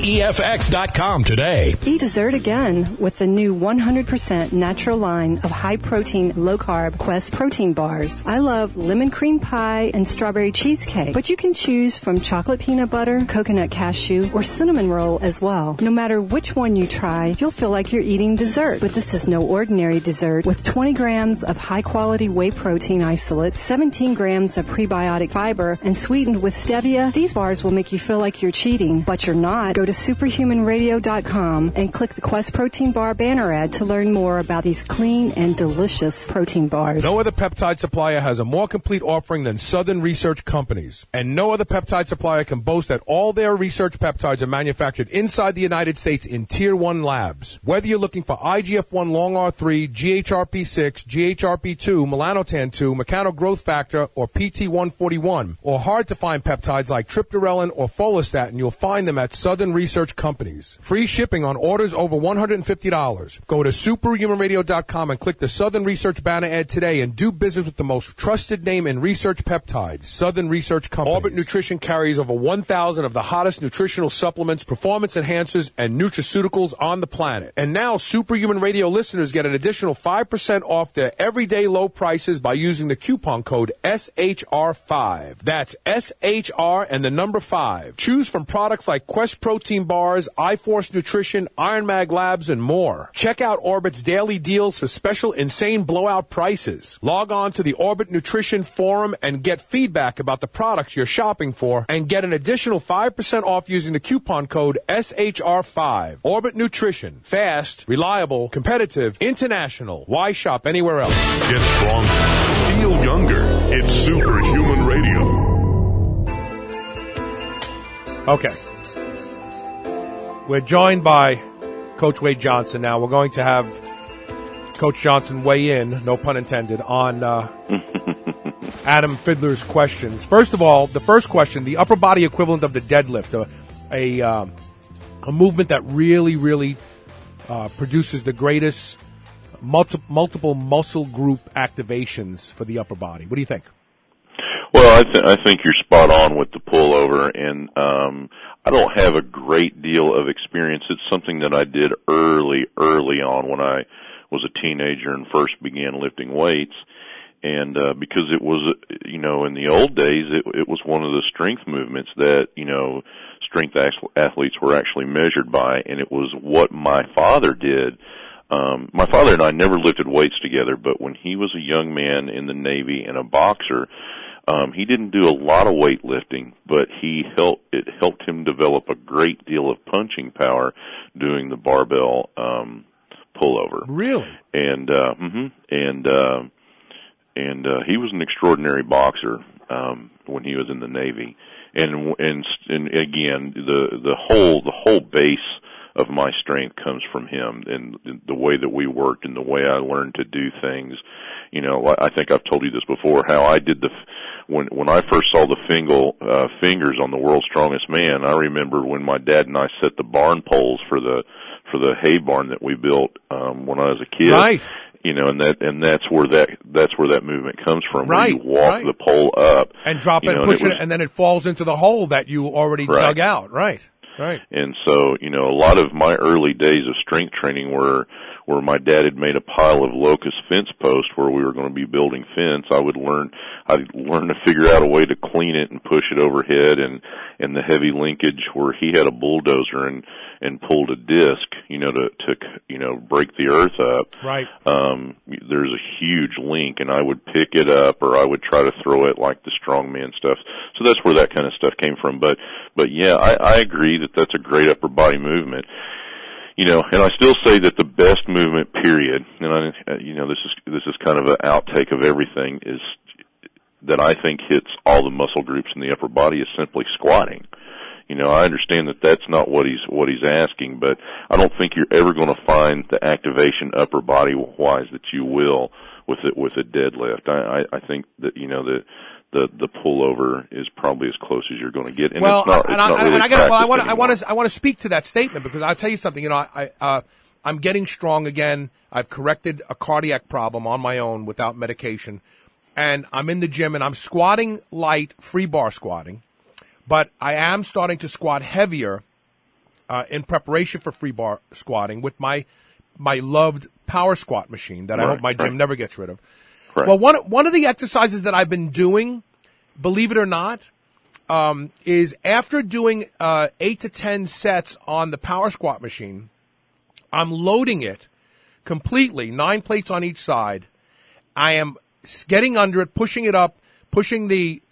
AAEFX.com today. Eat dessert again with the new 100% natural line of high-protein, low-carb Quest protein bars. I love lemon cream pie and strawberry cheesecake, but you can choose from chocolate peanut butter, coconut cashew, or cinnamon roll as well. No matter which one you try, you'll feel like you're eating dessert. But this is no ordinary dessert. With 20 grams of high-quality whey protein isolate, 17 grams of prebiotic fiber, and sweetened with stevia, these bars will make you feel like you're cheating, but you're not. Go to superhumanradio.com and click the Quest protein bar banner ad to learn more about these clean and delicious protein bars. No other peptide supplier has a more complete offering than Southern Research Companies. And no other peptide supplier can boast that all their research peptides are manufactured inside the United States in Tier 1 labs. Whether you're looking for IGF-1 long R3, GHRP6, GHRP2, melanotan-2, mechano growth factor, or PT141, or hard-to-find peptides like triptorelin or follistatin, you'll find them at Southern Research Companies. Free shipping on orders over $150. Go to superhumanradio.com and click the Southern Research banner ad today and do business with the most trusted name in research peptides, Southern Research Companies. Orbit Nutrition carries over 1,000 of the hottest nutritional supplements, performance enhancers, and nutraceuticals on the planet. And now Superhuman Radio listeners get an additional 5% off their everyday low prices by using the coupon code SHR5. That's SHR and the number 5. Choose from products like Quest Protein Bars, iForce Nutrition, Iron Mag Labs, and more. Check out Orbit's daily deals for special insane blowout prices. Log on to the Orbit Nutrition Forum and get feedback about the products you're shopping for and get an additional 5% off using the coupon code SHR5. Orbit Nutrition. Fast, reliable, competitive, international. Why shop anywhere else? Get stronger. Feel younger. It's Superhuman Radio. Okay. We're joined by Coach Wade Johnson now. We're going to have Coach Johnson weigh in, no pun intended, on Adam Fiddler's questions. First of all, the first question, the upper body equivalent of the deadlift, a movement that really produces the greatest multiple muscle group activations for the upper body. What do you think? Well, I think you're spot on with the pullover, and I don't have a great deal of experience. It's something that I did early on when I was a teenager and first began lifting weights. because it was, in the old days, it was one of the strength movements that, strength athletes were actually measured by, and it was what my father did. My father and I never lifted weights together, but when he was a young man in the Navy and a boxer, he didn't do a lot of weightlifting, but it helped him develop a great deal of punching power doing the barbell, pullover. Really? And he was an extraordinary boxer, when he was in the Navy. And again, the whole base of my strength comes from him and the way that we worked and the way I learned to do things. I think I've told you this before, how I did when I first saw the fingers on the World's Strongest Man. I remember when my dad and I set the barn poles for the hay barn that we built, when I was a kid. Right. And that's where that movement comes from. Right. Where you walk the pole up and drop it, and push it, and then it falls into the hole that you already dug out. Right. Right. And so, a lot of my early days of strength training were where my dad had made a pile of locust fence posts where we were going to be building fence. I'd learn to figure out a way to clean it and push it overhead, and the heavy linkage where he had a bulldozer and pulled a disc, to break the earth up. Right. There's a huge link, and I would pick it up, or I would try to throw it like the strongman stuff. So that's where that kind of stuff came from. But yeah, I agree that that's a great upper body movement. And I still say that the best movement, period, and this is kind of an outtake of everything, is that I think hits all the muscle groups in the upper body, is simply squatting. I understand that that's not what he's asking, but I don't think you're ever going to find the activation upper body wise that you will with a deadlift. I think that the pullover is probably as close as you're going to get. And I want to speak to that statement, because I'll tell you something. I'm getting strong again. I've corrected a cardiac problem on my own without medication, and I'm in the gym and I'm squatting light, free bar squatting, but I am starting to squat heavier in preparation for free bar squatting with my loved power squat machine that I hope my gym never gets rid of. Right. Well, one of the exercises that I've been doing, believe it or not, is after doing 8 to 10 sets on the power squat machine, I'm loading it completely, 9 plates on each side. I am getting under it, pushing it up, pushing the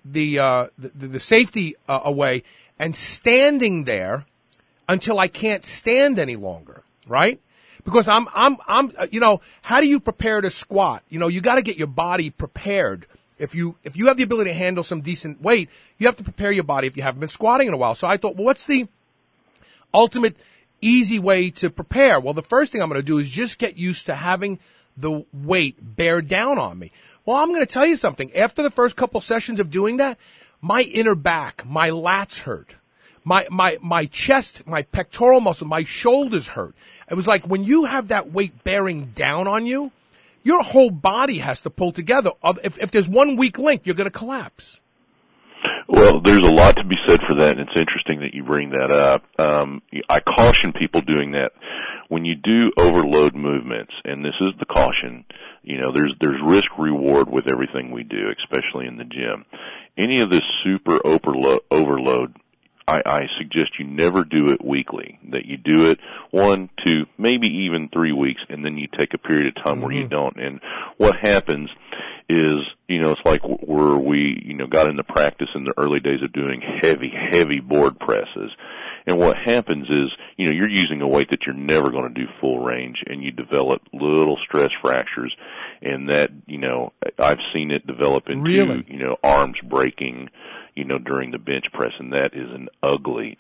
safety away, and standing there until I can't stand any longer. Right? Because I'm how do you prepare to squat? You got to get your body prepared. If you have the ability to handle some decent weight, you have to prepare your body if you haven't been squatting in a while. So I thought, well, what's the ultimate easy way to prepare? Well, the first thing I'm going to do is just get used to having the weight bear down on me. Well, I'm going to tell you something. After the first couple sessions of doing that, my inner back, my lats hurt. My chest, my pectoral muscle, my shoulders hurt. It was like when you have that weight bearing down on you, your whole body has to pull together. If there's one weak link, you're going to collapse. Well, there's a lot to be said for that, and it's interesting that you bring that up. I caution people doing that. When you do overload movements, and this is the caution, there's risk reward with everything we do, especially in the gym. Any of this super overload, I suggest you never do it weekly, that you do it 1, 2, maybe even 3 weeks, and then you take a period of time where you don't. And what happens is, it's like where we, got into practice in the early days of doing heavy board presses. And what happens is, you're using a weight that you're never going to do full range, and you develop little stress fractures. And that, I've seen it develop into, arms breaking, during the bench press, and that is an ugly,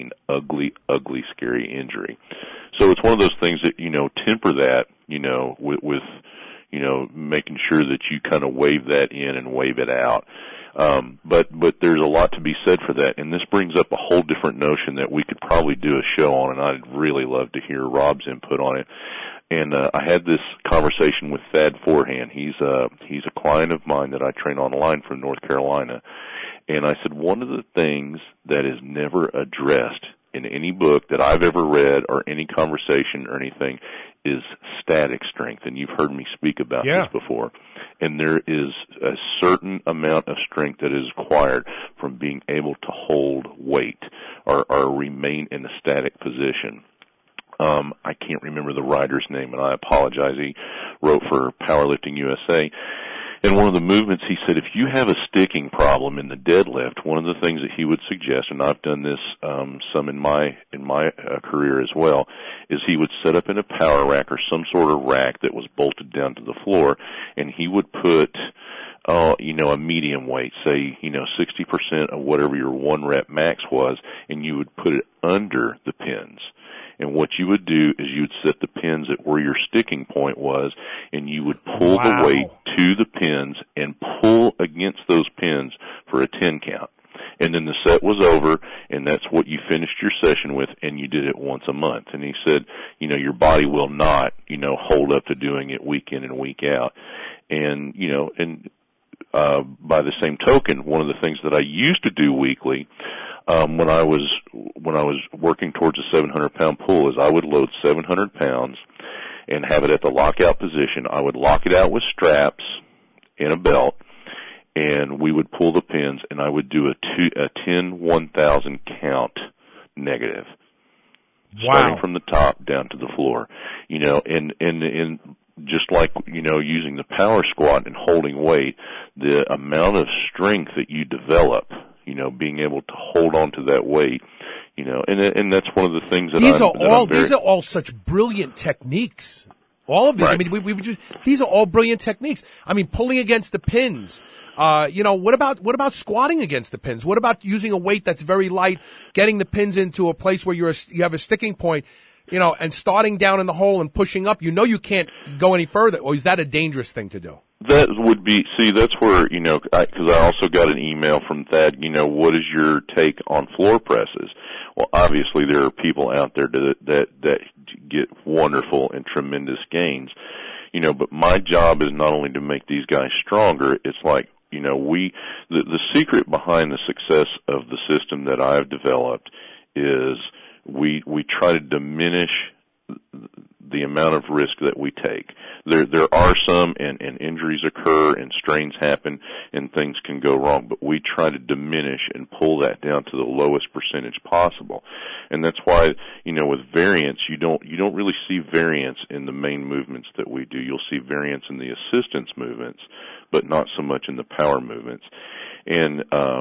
scary injury. So it's one of those things that, temper that, with making sure that you kind of wave that in and wave it out. But there's a lot to be said for that, and this brings up a whole different notion that we could probably do a show on, and I'd really love to hear Rob's input on it. And I had this conversation with Thad Forehand. He's a client of mine that I train online from North Carolina. And I said, one of the things that is never addressed in any book that I've ever read or any conversation or anything is static strength, and you've heard me speak about this before. And there is a certain amount of strength that is acquired from being able to hold weight or remain in a static position. I can't remember the writer's name, and I apologize. He wrote for Powerlifting USA. And one of the movements, he said, if you have a sticking problem in the deadlift, one of the things that he would suggest, and I've done this some in my career as well, is he would set up in a power rack or some sort of rack that was bolted down to the floor, and he would put a medium weight, say, 60% of whatever your 1 rep max was, and you would put it under the pins. And what you would do is you would set the pins at where your sticking point was, and you would pull the weight to the pins and pull against those pins for a 10 count. And then the set was over, and that's what you finished your session with, and you did it once a month. And he said, your body will not, hold up to doing it week in and week out. And, by the same token, one of the things that I used to do weekly, when I was working towards a 700-pound pull, is I would load 700 pounds and have it at the lockout position. I would lock it out with straps and a belt, and we would pull the pins, and I would do a 10 1,000 count negative. Wow. Starting from the top down to the floor. And just like, using the power squat and holding weight, the amount of strength that you develop, being able to hold on to that weight, and that's one of the things that these are all such brilliant techniques. All of these. Right. I mean, these are all brilliant techniques. I mean, pulling against the pins. What about squatting against the pins? What about using a weight that's very light, getting the pins into a place where you have a sticking point, and starting down in the hole and pushing up? You can't go any further. Or is that a dangerous thing to do? That would be, that's where, because I also got an email from Thad, what is your take on floor presses? Well, obviously there are people out there that get wonderful and tremendous gains, but my job is not only to make these guys stronger, it's like, the secret behind the success of the system that I've developed is we try to diminish the amount of risk that we take. There are some, and injuries occur, and strains happen, and things can go wrong, but we try to diminish and pull that down to the lowest percentage possible. And that's why, with variance, you don't really see variance in the main movements that we do. You'll see variance in the assistance movements, but not so much in the power movements. And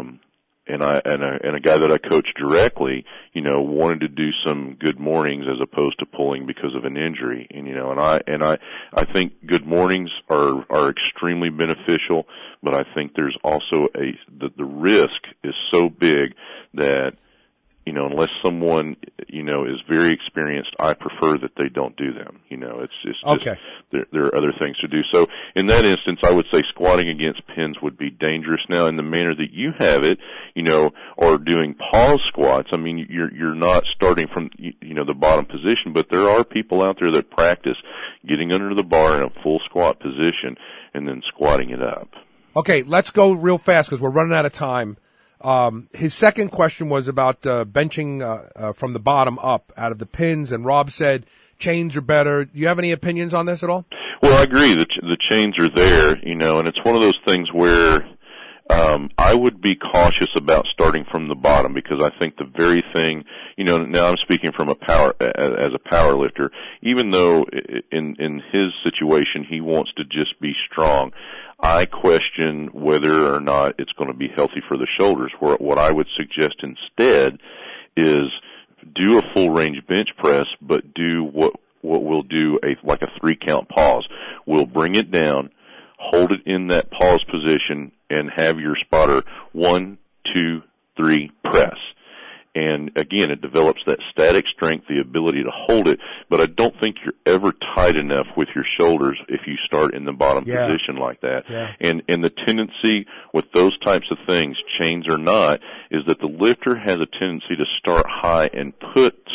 a guy that I coached directly, wanted to do some good mornings as opposed to pulling because of an injury. And I think good mornings are extremely beneficial, but I think there's also the risk is so big that, unless someone, is very experienced, I prefer that they don't do them. It's just okay. There are other things to do. So in that instance, I would say squatting against pins would be dangerous. Now, in the manner that you have it, or doing pause squats, I mean, you're not starting from, the bottom position, but there are people out there that practice getting under the bar in a full squat position and then squatting it up. Okay, let's go real fast because we're running out of time. His second question was about benching from the bottom up out of the pins, and Rob said chains are better. Do you have any opinions on this at all? Well, I agree. The chains are there, and it's one of those things where I would be cautious about starting from the bottom, because I think the very thing, now I'm speaking from as a power lifter, even though in his situation he wants to just be strong, I question whether or not it's going to be healthy for the shoulders. What I would suggest instead is do a full range bench press, but do what we'll do like a 3-count pause. We'll bring it down, hold it in that pause position, and have your spotter 1, 2, 3 press. And again, it develops that static strength, the ability to hold it, but I don't think you're ever tight enough with your shoulders if you start in the bottom position like that. Yeah. And the tendency with those types of things, chains or not, is that the lifter has a tendency to start high and put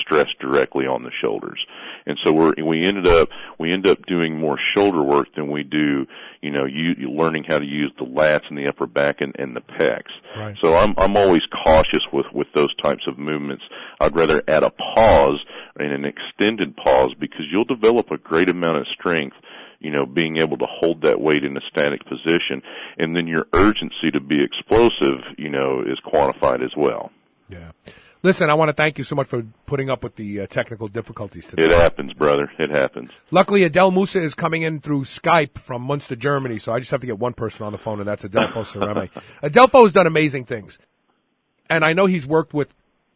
stress directly on the shoulders. And so we end up doing more shoulder work than we do, learning how to use the lats and the upper back and the pecs. Right. So I'm always cautious with those types of movements. I'd rather add a pause and an extended pause, because you'll develop a great amount of strength, being able to hold that weight in a static position, and then your urgency to be explosive, is quantified as well. Yeah. Listen, I want to thank you so much for putting up with the technical difficulties today. It happens, brother. It happens. Luckily, Adel Musa is coming in through Skype from Munster, Germany, so I just have to get one person on the phone, and that's Adelfo Cereme. Adelfo has done amazing things, and I know he's worked with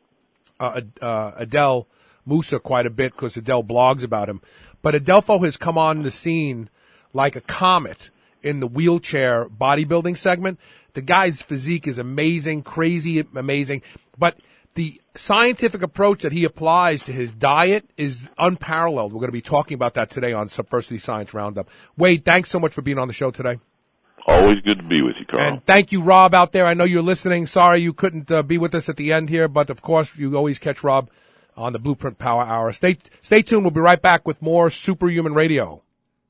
Adel Musa quite a bit because Adel blogs about him. But Adelfo has come on the scene like a comet in the wheelchair bodybuilding segment. The guy's physique is amazing, crazy, amazing, but the scientific approach that he applies to his diet is unparalleled. We're going to be talking about that today on Subversity Science Roundup. Wade, thanks so much for being on the show today. Always good to be with you, Carl. And thank you, Rob, out there. I know you're listening. Sorry you couldn't be with us at the end here, but of course you always catch Rob on the Blueprint Power Hour. Stay tuned. We'll be right back with more Superhuman Radio.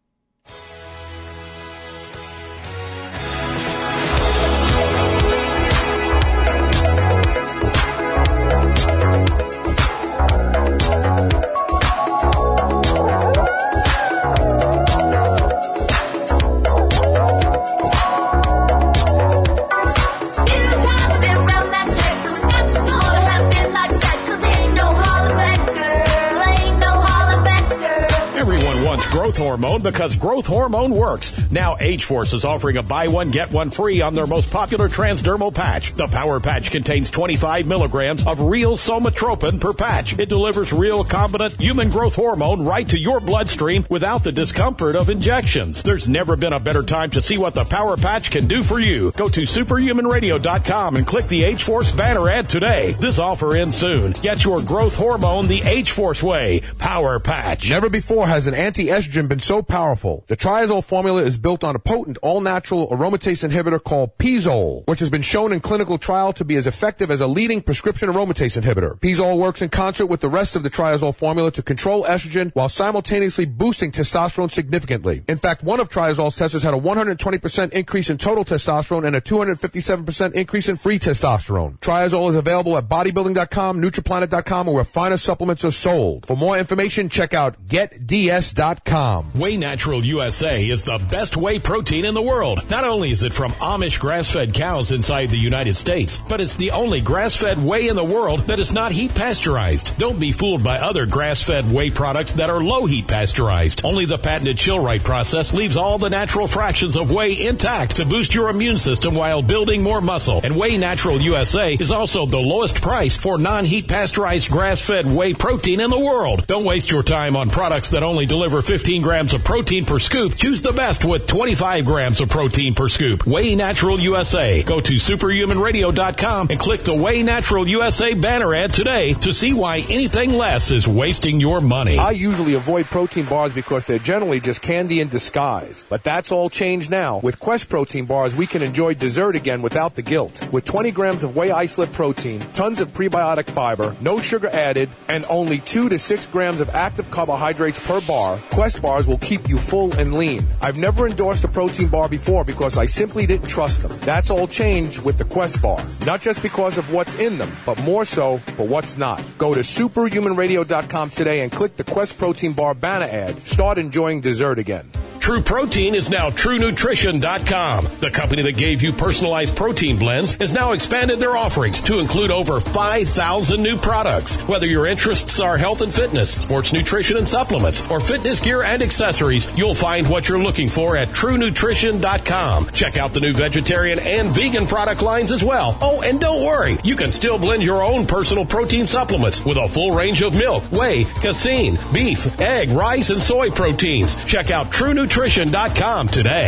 Growth hormone, because growth hormone works. Now H-Force is offering a buy one, get one free on their most popular transdermal patch. The Power Patch contains 25 milligrams of real somatropin per patch. It delivers real, competent human growth hormone right to your bloodstream without the discomfort of injections. There's never been a better time to see what the Power Patch can do for you. Go to superhumanradio.com and click the H-Force banner ad today. This offer ends soon. Get your growth hormone the H-Force way. Power Patch. Never before has an anti-estrogen been so powerful. The triazole formula is built on a potent all-natural aromatase inhibitor called Pizole, which has been shown in clinical trial to be as effective as a leading prescription aromatase inhibitor. Pizole works in concert with the rest of the triazole formula to control estrogen while simultaneously boosting testosterone significantly. In fact, one of triazole's testers had a 120% increase in total testosterone and a 257% increase in free testosterone. Triazole is available at bodybuilding.com, nutriplanet.com, or where finer supplements are sold. For more information, check out getds.com. Whey Natural USA is the best whey protein in the world. Not only is it from Amish grass-fed cows inside the United States, but it's the only grass-fed whey in the world that is not heat pasteurized. Don't be fooled by other grass-fed whey products that are low heat pasteurized. Only the patented Chill-Right process leaves all the natural fractions of whey intact to boost your immune system while building more muscle. And Whey Natural USA is also the lowest price for non-heat pasteurized grass-fed whey protein in the world. Don't waste your time on products that only deliver 15 grams of protein per scoop. Choose the best with 25 grams of protein per scoop. Whey Natural USA. Go to superhumanradio.com and click the Whey Natural USA banner ad today to see why anything less is wasting your money. I usually avoid protein bars because they're generally just candy in disguise. But that's all changed now. With Quest protein bars, we can enjoy dessert again without the guilt. With 20 grams of whey isolate protein, tons of prebiotic fiber, no sugar added, and only 2 to 6 grams of active carbohydrates per bar, Quest bars will keep you full and lean. I've never endorsed a protein bar before because I simply didn't trust them. That's all changed with the Quest bar. Not just because of what's in them, but more so for what's not. Go to superhumanradio.com today and click the Quest protein bar banner ad. Start enjoying dessert again. True Protein is now TrueNutrition.com. The company that gave you personalized protein blends has now expanded their offerings to include over 5,000 new products. Whether your interests are health and fitness, sports nutrition and supplements, or fitness gear and accessories, you'll find what you're looking for at TrueNutrition.com. Check out the new vegetarian and vegan product lines as well. Oh, and don't worry, you can still blend your own personal protein supplements with a full range of milk, whey, casein, beef, egg, rice, and soy proteins. Check out TrueNutrition.com today.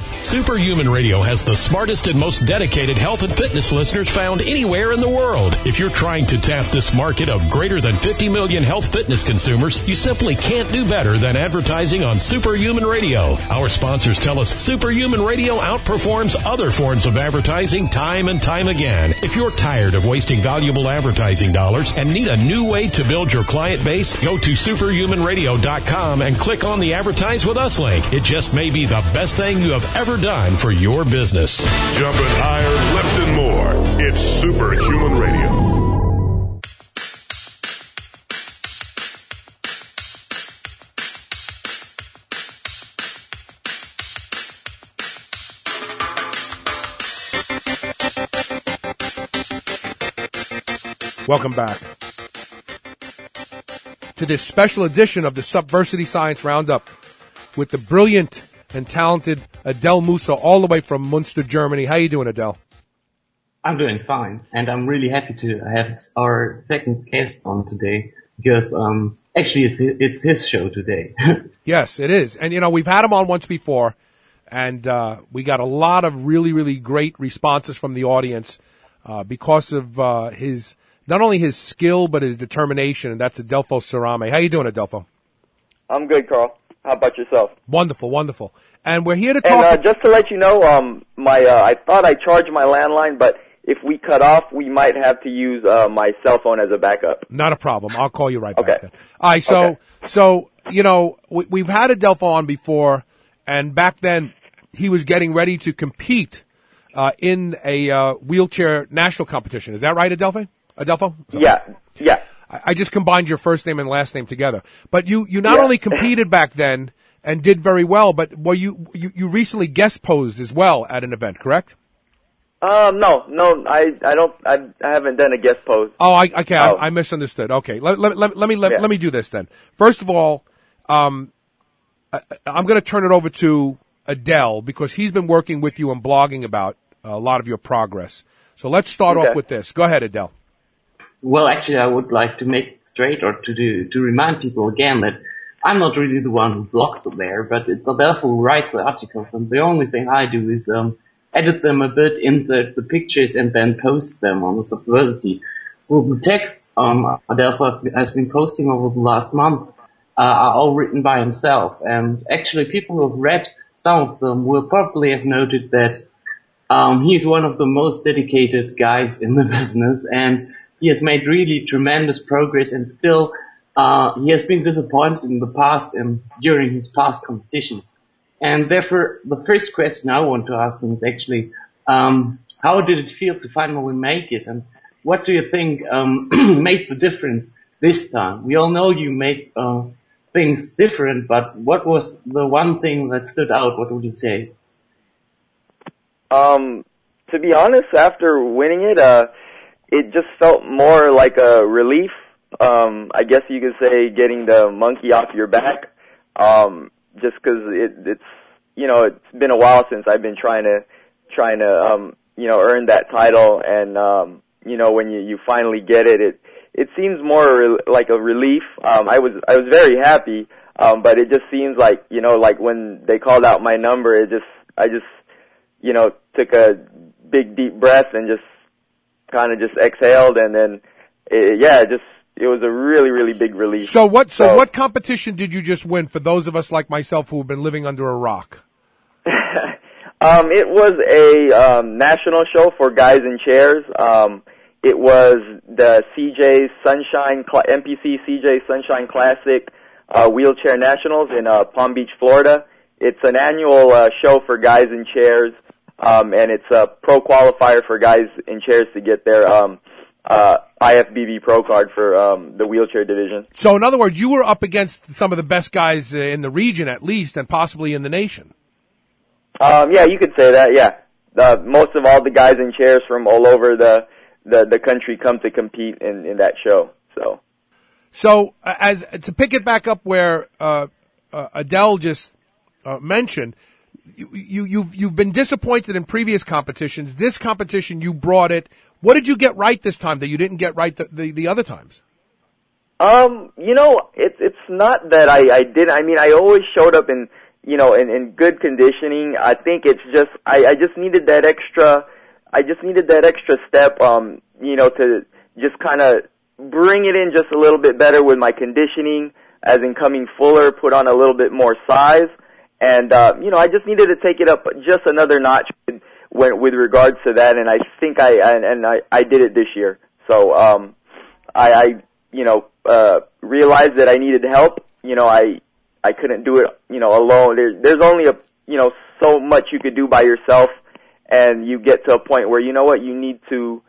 Superhuman Radio has the smartest and most dedicated health and fitness listeners found anywhere in the world. If you're trying to tap this market of greater than 50 million health fitness consumers, you simply can't do better than advertising on Superhuman Radio. Our sponsors tell us Superhuman Radio outperforms other forms of advertising time and time again. If you're tired of wasting valuable advertising dollars and need a new way to build your client base, go to superhumanradio.com and click on the Advertise with Us link. It just may be the best thing you have ever done for your business. Jumping higher, lifting more. It's Superhuman Radio. Welcome back to this special edition of the Subversity Science Roundup with the brilliant and talented Adel Musa all the way from Munster, Germany. How you doing, Adel? I'm doing fine, and I'm really happy to have our second guest on today because actually it's his show today. Yes, it is. And, you know, we've had him on once before, and we got a lot of really, really great responses from the audience because of his not only his skill but his determination, and that's Adelfo Sarame. How you doing, Adelfo? I'm good, Carl. How about yourself? Wonderful, wonderful. And we're here to talk. And just to let you know, I thought I charged my landline, but if we cut off, we might have to use my cell phone as a backup. Not a problem. I'll call you right back then. All right, so you know, we've had Adelfo on before, and back then he was getting ready to compete in a wheelchair national competition. Is that right, Adelfo? Yeah. I just combined your first name and last name together. But you not only competed back then and did very well, but you recently guest posed as well at an event, correct? No, I haven't done a guest pose. Oh, I misunderstood. Okay, let me do this then. First of all, I'm going to turn it over to Adel because he's been working with you and blogging about a lot of your progress. So let's start off with this. Go ahead, Adel. Well, actually, I would like to make it straight or to remind people again that I'm not really the one who blogs there, but it's Adelfo who writes the articles, and the only thing I do is edit them a bit, insert the pictures, and then post them on the Subversity. So the texts Adelfo has been posting over the last month are all written by himself, and actually people who have read some of them will probably have noted that he's one of the most dedicated guys in the business, and he has made really tremendous progress, and still he has been disappointed in the past and during his past competitions. And therefore, the first question I want to ask him is actually, how did it feel to finally make it? And what do you think made the difference this time? We all know you made things different, but what was the one thing that stood out? What would you say? To be honest, after winning it, it just felt more like a relief. I guess you could say getting the monkey off your back. Just because it's it's been a while since I've been trying to earn that title, and when you finally get it seems more like a relief. I was very happy, but it just seems like like when they called out my number, I just took a big deep breath and just kind of just exhaled, and then it was a really, really big relief. So what competition did you just win for those of us like myself who have been living under a rock? It was a national show for guys in chairs. It was the MPC CJ Sunshine Classic Wheelchair Nationals in Palm Beach, Florida. It's an annual show for guys in chairs, and it's a pro qualifier for guys in chairs to get their IFBB Pro card for the wheelchair division. So, in other words, you were up against some of the best guys in the region, at least, and possibly in the nation. Yeah, you could say that. Yeah, most of all the guys in chairs from all over the country come to compete in that show. So, as to pick it back up where Adel just mentioned, you've been disappointed in previous competitions. This competition, you brought it. What did you get right this time that you didn't get right the other times? It's not that I did. I mean, I always showed up in in good conditioning. I think it's just I just needed that extra. I just needed that extra step, to just kind of bring it in just a little bit better with my conditioning, as in coming fuller, put on a little bit more size, and I just needed to take it up just another notch with regards to that, and I think I did it this year. So I realized that I needed help. I couldn't do it, alone. There's only so much you could do by yourself, and you get to a point where you need to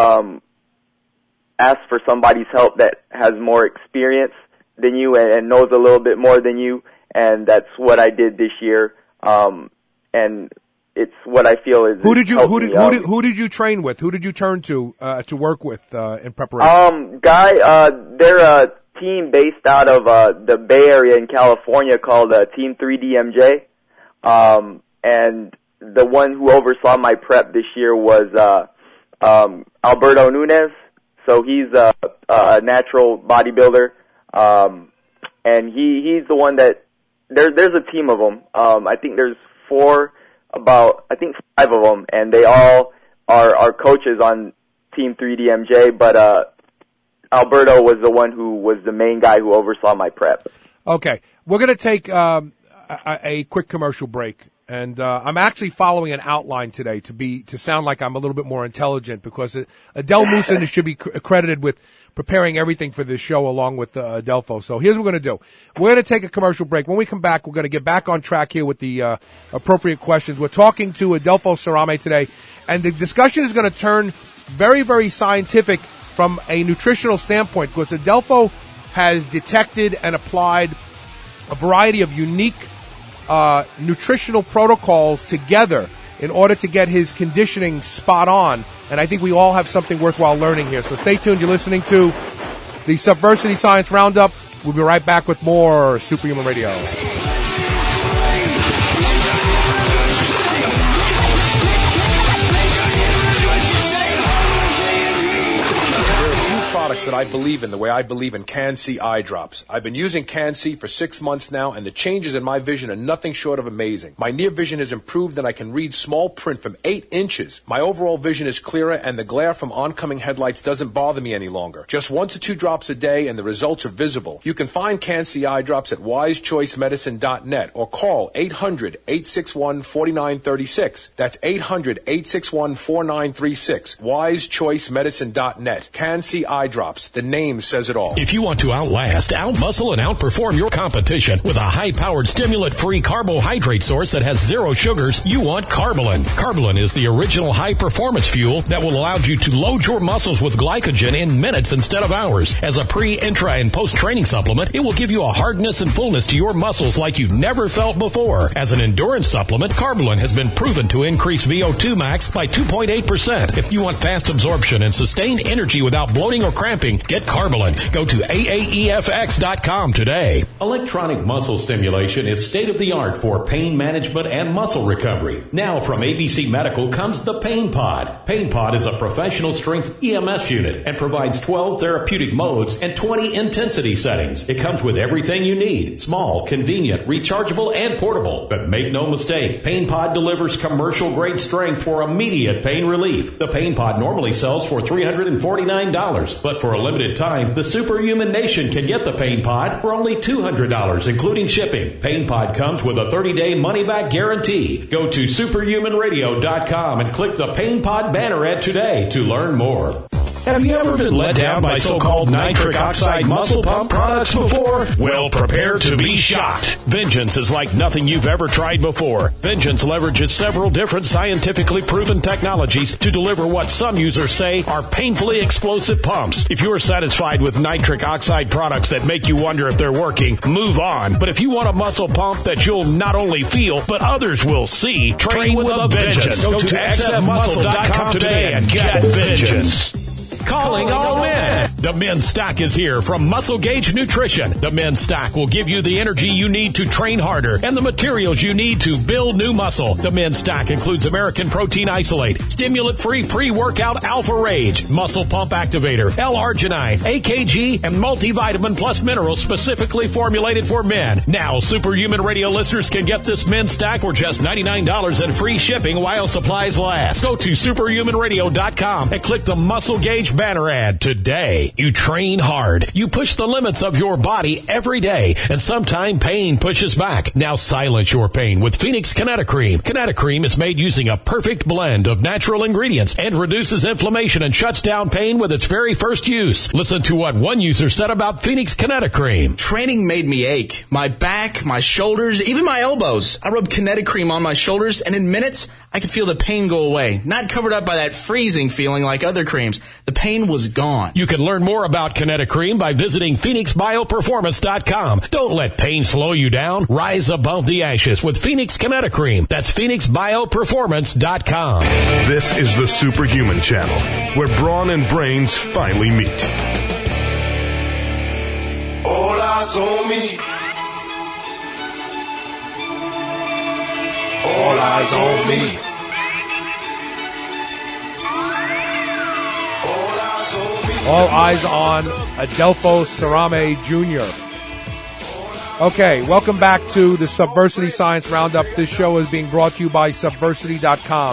ask for somebody's help that has more experience than you and knows a little bit more than you, and that's what I did this year. And it's what I feel is who did you train with? Who did you turn to work with in preparation? They're a team based out of the Bay Area in California called Team 3DMJ, and the one who oversaw my prep this year was Alberto Nunez. So he's a natural bodybuilder, and he's the one that there's a team of them. I think there's 5 of them, and they all are coaches on Team 3DMJ, but Alberto was the one who was the main guy who oversaw my prep. Okay. We're going to take a quick commercial break, and I'm actually following an outline today to sound like I'm a little bit more intelligent, because Adel Musa should be credited with preparing everything for this show along with Adelfo. So here's what we're going to do. We're going to take a commercial break. When we come back, we're going to get back on track here with the appropriate questions. We're talking to Adelfo Sarame today, and the discussion is going to turn very, very scientific from a nutritional standpoint, because Adelfo has detected and applied a variety of unique nutritional protocols together in order to get his conditioning spot on. And I think we all have something worthwhile learning here. So stay tuned. You're listening to the Subversity Science Roundup. We'll be right back with more Superhuman Radio. That I believe in the way I believe in Can-C eye drops. I've been using Can-C for 6 months now, and the changes in my vision are nothing short of amazing. My near vision has improved, and I can read small print from 8 inches. My overall vision is clearer, and the glare from oncoming headlights doesn't bother me any longer. Just 1 to 2 drops a day, and the results are visible. You can find Can-C eye drops at wisechoicemedicine.net or call 800-861-4936. That's 800-861-4936. wisechoicemedicine.net. Can-C eye drops. The name says it all. If you want to outlast, outmuscle, and outperform your competition with a high-powered, stimulant-free carbohydrate source that has 0 sugars, you want Carbolin. Carbolin is the original high-performance fuel that will allow you to load your muscles with glycogen in minutes instead of hours. As a pre, intra, and post-training supplement, it will give you a hardness and fullness to your muscles like you've never felt before. As an endurance supplement, Carbolin has been proven to increase VO2 max by 2.8%. If you want fast absorption and sustained energy without bloating or cramping, get Carbolin. Go to AAEFX.com today. Electronic muscle stimulation is state-of-the-art for pain management and muscle recovery. Now from ABC Medical comes the Pain Pod. Pain Pod is a professional strength EMS unit and provides 12 therapeutic modes and 20 intensity settings. It comes with everything you need. Small, convenient, rechargeable, and portable. But make no mistake, Pain Pod delivers commercial-grade strength for immediate pain relief. The Pain Pod normally sells for $349, but for a limited time, the Superhuman Nation can get the Pain Pod for only $200, including shipping. Pain Pod comes with a 30-day money-back guarantee. Go to superhumanradio.com and click the Pain Pod banner ad today to learn more. Have you ever been let down by so-called nitric oxide muscle pump products before? Well, prepare to be shocked. Vengeance is like nothing you've ever tried before. Vengeance leverages several different scientifically proven technologies to deliver what some users say are painfully explosive pumps. If you're satisfied with nitric oxide products that make you wonder if they're working, move on. But if you want a muscle pump that you'll not only feel, but others will see, train with a vengeance. Go to xfmuscle.com today and get vengeance. Calling all men. The Men's Stack is here from Muscle Gauge Nutrition. The Men's Stack will give you the energy you need to train harder and the materials you need to build new muscle. The Men's Stack includes American Protein Isolate, stimulant-free pre-workout Alpha Rage, Muscle Pump Activator, L-Arginine, AKG, and multivitamin plus minerals specifically formulated for men. Now, Superhuman Radio listeners can get this Men's Stack for just $99 and free shipping while supplies last. Go to superhumanradio.com and click the Muscle Gauge banner ad today. You train hard. You push the limits of your body every day, and sometimes pain pushes back. Now silence your pain with Phoenix Kinetocream. Kinetocream is made using a perfect blend of natural ingredients and reduces inflammation and shuts down pain with its very first use. Listen to what one user said about Phoenix Kinetocream. Training made me ache. My back, my shoulders, even my elbows. I rubbed Kinetocream on my shoulders, and in minutes, I could feel the pain go away. Not covered up by that freezing feeling like other creams. The pain was gone. You can learn more about Kinetocream by visiting PhoenixBioPerformance.com. Don't let pain slow you down. Rise above the ashes with Phoenix Kinetocream. That's PhoenixBioPerformance.com. This is the Superhuman Channel, where brawn and brains finally meet. All eyes on me. All eyes on me. All eyes on Adelfo Cerame Jr. Okay, welcome back to the Subversity Science Roundup. This show is being brought to you by Subversity.com,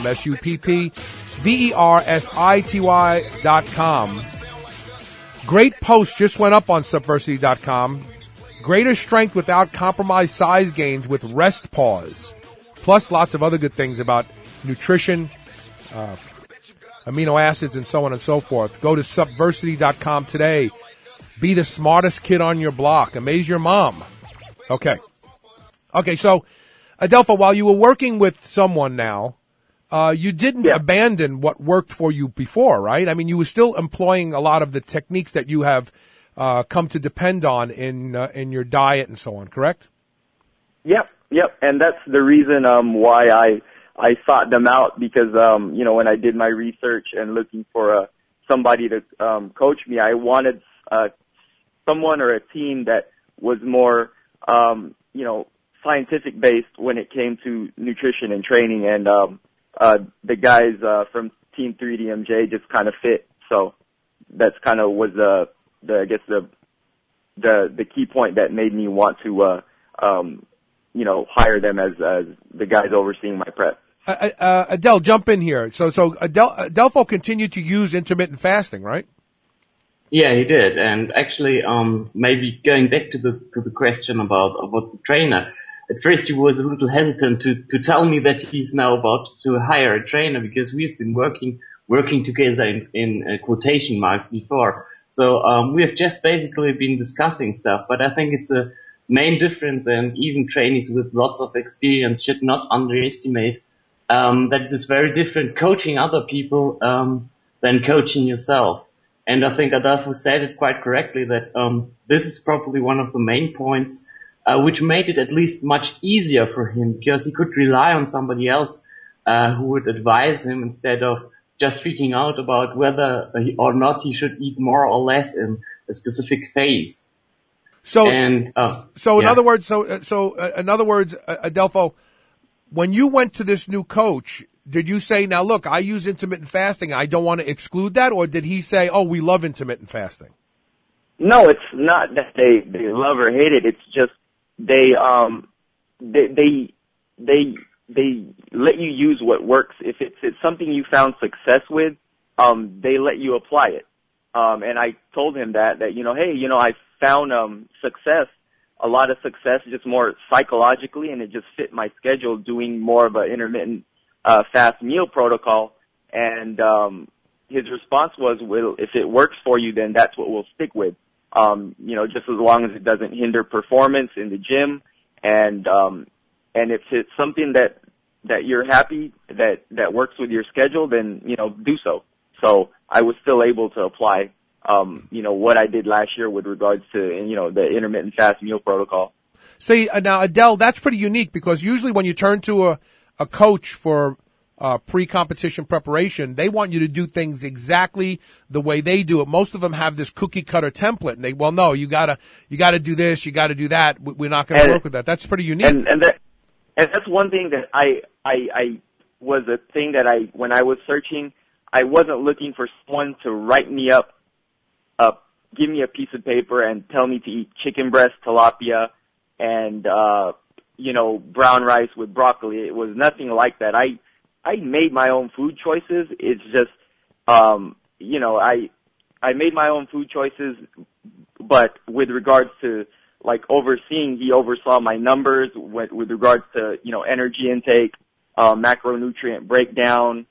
SUPPVERSITY.com. Great post just went up on Subversity.com. Greater strength without compromised size gains with rest pause. Plus lots of other good things about nutrition, amino acids, and so on and so forth. Go to Subversity.com today. Be the smartest kid on your block. Amaze your mom. Okay, so, Adelfo, while you were working with someone now, you didn't abandon what worked for you before, right? I mean, you were still employing a lot of the techniques that you have come to depend on in your diet and so on, correct? Yep, and that's the reason why I sought them out, because when I did my research and looking for somebody to coach me, I wanted someone or a team that was more scientific based when it came to nutrition and training, and the guys from Team 3DMJ just kind of fit. So that's kind of was the key point that made me want to hire them as the guys overseeing my prep. Adele, jump in here. So Adelfo continued to use intermittent fasting, right? Yeah, he did. And actually, maybe going back to the question about the trainer, at first he was a little hesitant to tell me that he's now about to hire a trainer, because we've been working together in quotation marks before. So we have just basically been discussing stuff, but I think it's a main difference, and even trainees with lots of experience should not underestimate that it is very different coaching other people than coaching yourself. And I think Adelfo said it quite correctly that this is probably one of the main points which made it at least much easier for him, because he could rely on somebody else who would advise him instead of just freaking out about whether or not he should eat more or less in a specific phase. In other words, Adelfo, when you went to this new coach, did you say, now look, I use intermittent fasting, I don't want to exclude that, or did he say, oh, we love intermittent fasting? No, it's not that they love or hate it. It's just they let you use what works. If it's something you found success with, they let you apply it. And I told him that hey, I found success, a lot of success, just more psychologically, and it just fit my schedule, doing more of an intermittent fast meal protocol. And his response was, well, if it works for you, then that's what we'll stick with. Just as long as it doesn't hinder performance in the gym, and if it's something that you're happy that works with your schedule, then do so. So I was still able to apply what I did last year with regards to the intermittent fast meal protocol. See, now Adele, that's pretty unique, because usually when you turn to a coach for pre-competition preparation, they want you to do things exactly the way they do it. Most of them have this cookie cutter template, and no, you gotta do this, you gotta do that. We're not going to work with that. That's pretty unique. And that's one thing that I was a thing that when I was searching, I wasn't looking for someone to write me up, give me a piece of paper and tell me to eat chicken breast, tilapia, and brown rice with broccoli. It was nothing like that. I made my own food choices. It's just, I made my own food choices, but with regards to like overseeing, he oversaw my numbers with regards to, energy intake, macronutrient breakdown,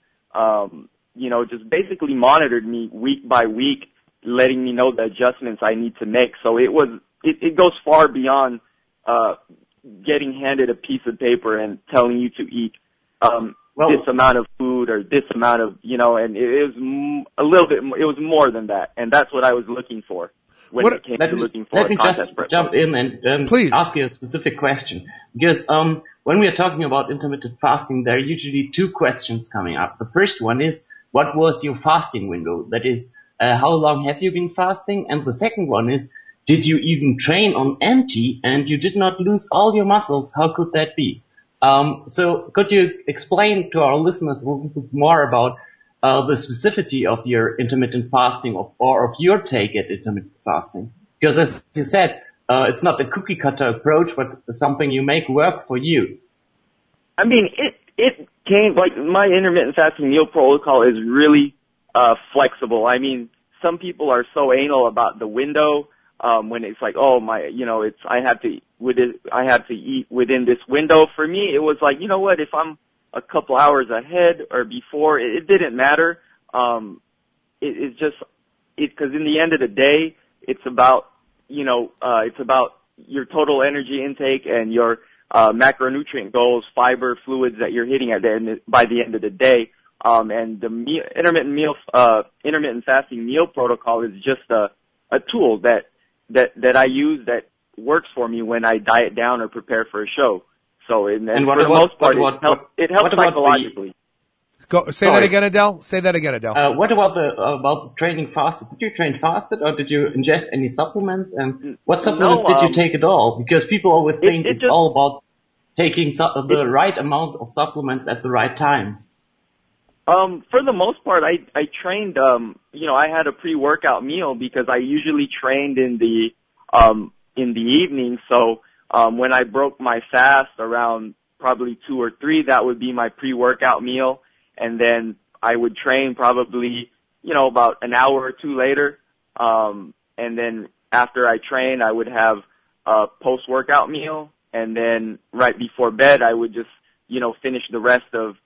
just basically monitored me week by week, letting me know the adjustments I need to make. So it goes far beyond, getting handed a piece of paper and telling you to eat, this amount of food or this amount of, and it was a little bit, it was more than that. And that's what I was looking for when it came to looking for a contest prep. Let me just jump in and please ask you a specific question. Because when we are talking about intermittent fasting, there are usually two questions coming up. The first one is, what was your fasting window? That is, how long have you been fasting? And the second one is, did you even train on empty and you did not lose all your muscles? How could that be? So could you explain to our listeners a little bit more about the specificity of your intermittent fasting or of your take at intermittent fasting? Because as you said, it's not a cookie cutter approach, but something you make work for you. I mean, it came, like, my intermittent fasting meal protocol is really flexible. I mean, some people are so anal about the window, when it's like, I have to eat within this window. For me, it was like, if I'm a couple hours ahead or before, it didn't matter. It's just, because in the end of the day, it's about your total energy intake and your macronutrient goals, fiber, fluids that you're hitting by the end of the day. And the intermittent fasting meal protocol is just a tool that I use that works for me when I diet down or prepare for a show. So, for the most part, it helps psychologically. Say that again, Adele. Say that again, Adele. What about the training fasted? Did you train fasted, or did you ingest any supplements? And what supplements did you take at all? Because people always think it's all about taking the right amount of supplements at the right times. For the most part, I trained, I had a pre-workout meal because I usually trained in the evening. So, when I broke my fast around probably 2 or 3, that would be my pre-workout meal. And then I would train probably, about an hour or 2 later. And then after I trained, I would have a post-workout meal. And then right before bed, I would just, finish the rest of,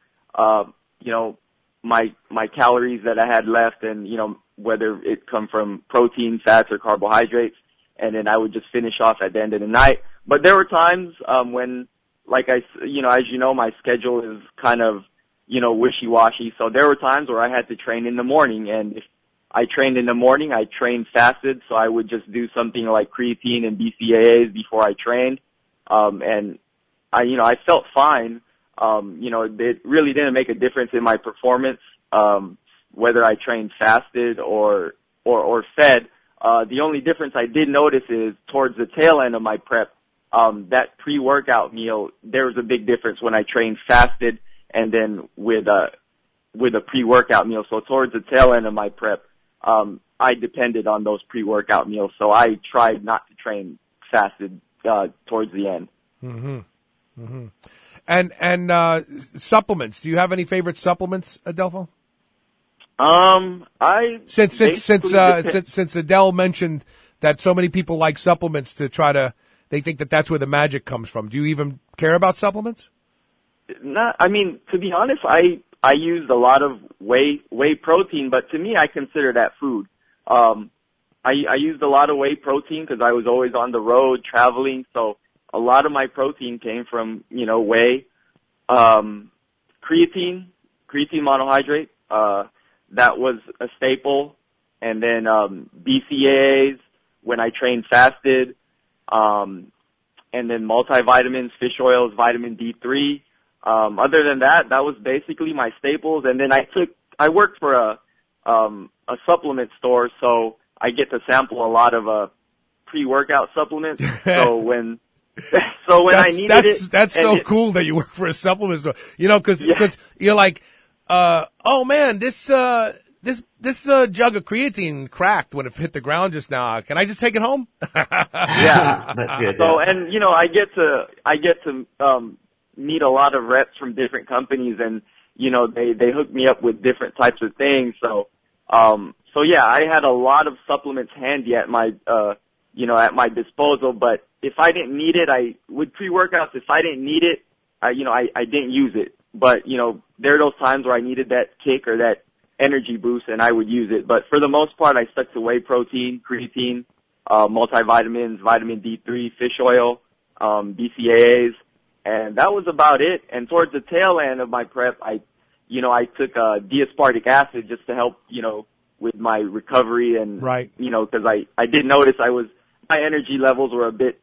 my calories that I had left, and, whether it come from protein, fats, or carbohydrates. And then I would just finish off at the end of the night. But there were times, when, like as my schedule is kind of, wishy-washy. So there were times where I had to train in the morning, and if I trained in the morning, I trained fasted, so I would just do something like creatine and BCAAs before I trained. And I felt fine. It really didn't make a difference in my performance, whether I trained fasted or fed. The only difference I did notice is towards the tail end of my prep, that pre-workout meal, there was a big difference when I trained fasted and then with a pre-workout meal. So towards the tail end of my prep, I depended on those pre-workout meals. So I tried not to train fasted, towards the end. Mm-hmm. Mm-hmm. And supplements. Do you have any favorite supplements, Adelpho? Since Adele mentioned that so many people like supplements they think that that's where the magic comes from. Do you even care about supplements? To be honest, I used a lot of whey protein, but to me, I consider that food. I used a lot of whey protein because I was always on the road traveling, so a lot of my protein came from, whey, creatine monohydrate, that was a staple, and then, BCAAs when I trained fasted, and then multivitamins, fish oils, vitamin D3, Other than that, that was basically my staples. And then I worked for a supplement store, so I get to sample a lot of pre-workout supplements. So when I needed it, that's so cool that you work for a supplement store. You know, because you're like, oh man, this jug of creatine cracked when it hit the ground just now. Can I just take it home? Yeah. So, and you know, I get to meet a lot of reps from different companies, and you know, they hook me up with different types of things. So yeah, I had a lot of supplements handy at my at my disposal. But if I didn't need it, with pre-workouts, if I didn't need it, I didn't use it. But you know, there are those times where I needed that kick or that energy boost, and I would use it. But for the most part, I stuck to whey protein, creatine, multivitamins, vitamin D3, fish oil, BCAAs, and that was about it. And towards the tail end of my prep, I took D-aspartic acid just to help, with my recovery, and right, because I did notice my energy levels were a bit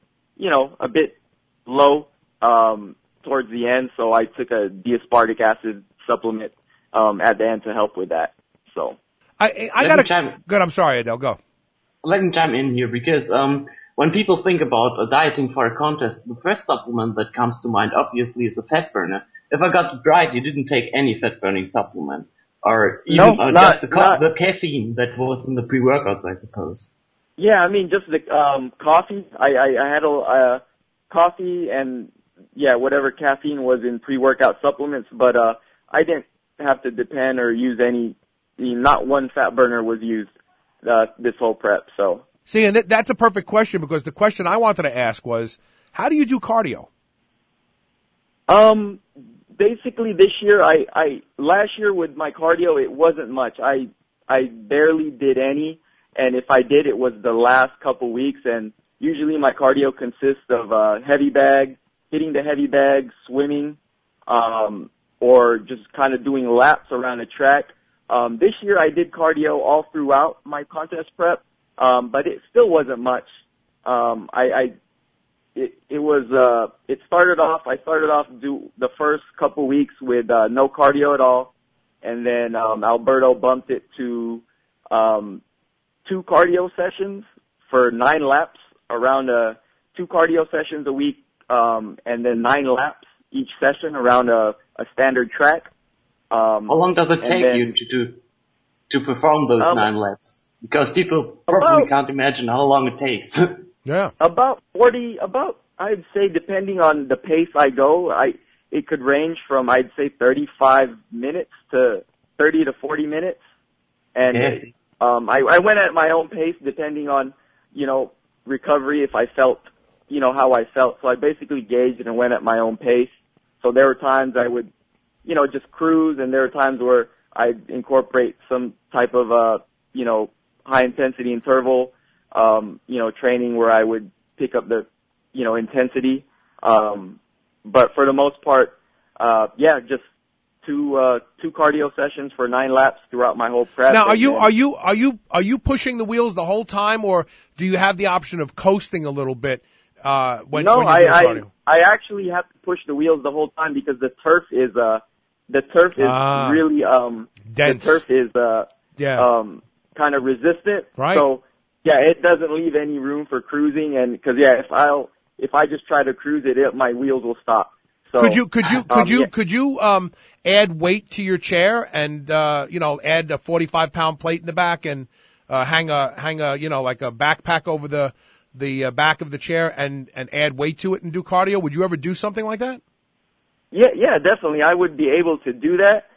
low towards the end, so I took a D-aspartic acid supplement at the end to help with that. So I got to good. I'm sorry, Adele. Go. Let me chime in here because when people think about dieting for a contest, the first supplement that comes to mind obviously is a fat burner. If I got it right, you didn't take any fat burning supplement, or even just the caffeine that was in the pre-workouts, I suppose. Yeah, I mean just the coffee. I had a coffee and whatever caffeine was in pre-workout supplements, but I didn't have to depend or use not one fat burner was used this whole prep. So see, and that's a perfect question, because the question I wanted to ask was, how do you do cardio? Basically this year, last year with my cardio, it wasn't much. I barely did any, and if I did, it was the last couple weeks, and usually my cardio consists of heavy bag, hitting the heavy bag, swimming, or just kind of doing laps around the track. This year I did cardio all throughout my contest prep, but it still wasn't much. It started off the first couple weeks with no cardio at all, and then Alberto bumped it to 2 cardio sessions for 9 laps, around 2 cardio sessions a week, and then 9 laps each session around a standard track. How long does it take you to perform those 9 laps? Because people probably can't imagine how long it takes. Yeah. About I'd say, depending on the pace I go, it could range from, I'd say, 35 minutes to 30 to 40 minutes. And I went at my own pace depending on, recovery, if I felt, how I felt. So I basically gauged and went at my own pace. So there were times I would, just cruise, and there were times where I'd incorporate some type of, high intensity interval, training where I would pick up the, intensity. But for the most part, just two cardio sessions for 9 laps throughout my whole prep. Now, are you pushing the wheels the whole time, or do you have the option of coasting a little bit when you do cardio? I actually have to push the wheels the whole time because the turf is really dense. The turf is kind of resistant. Right. So it doesn't leave any room for cruising, and because if I just try to cruise it, my wheels will stop. So could you add weight to your chair and add a 45-pound plate in the back and hang a like a backpack over the back of the chair and add weight to it and do cardio? Would you ever do something like that? Yeah, definitely. I would be able to do that.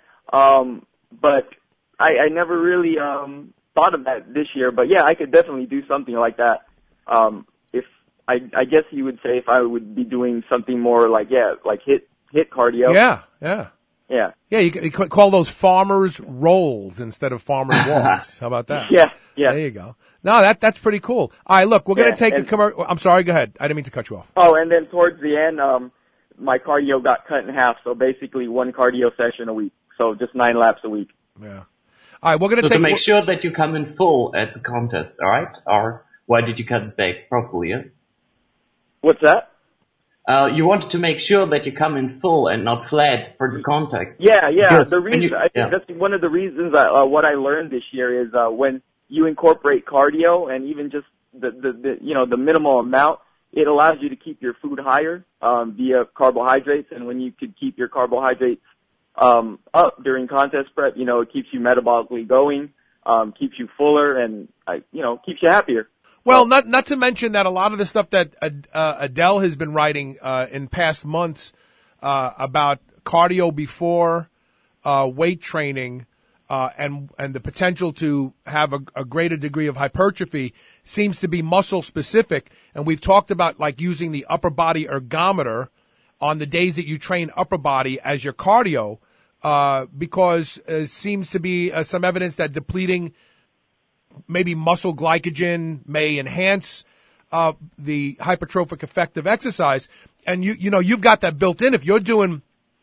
But I never really thought of that this year. But yeah, I could definitely do something like that. If I guess you would say if I would be doing something more like hit cardio. Yeah. You could call those farmers rolls instead of farmers walks. How about that? Yeah. There you go. No, that's pretty cool. All right, look, we're going to take a commercial. I'm sorry, go ahead. I didn't mean to cut you off. Oh, and then towards the end, my cardio got cut in half. So basically 1 cardio session a week. So just 9 laps a week. Yeah. All right, we're going to make sure that you come in full at the contest, all right? Or why did you cut it back properly? Yeah? What's that? you wanted to make sure that you come in full and not flat for the contact. Yeah. Because The reason I think that's one of the reasons what I learned this year is when you incorporate cardio and even just the minimal amount, it allows you to keep your food higher via carbohydrates, and when you could keep your carbohydrates up during contest prep, it keeps you metabolically going, keeps you fuller, and keeps you happier. Well, not to mention that a lot of the stuff that Adele has been writing in past months about cardio before weight training and the potential to have a greater degree of hypertrophy seems to be muscle specific. And we've talked about like using the upper body ergometer on the days that you train upper body as your cardio, because seems to be some evidence that depleting maybe muscle glycogen may enhance the hypertrophic effect of exercise. And you've got that built in. If you're doing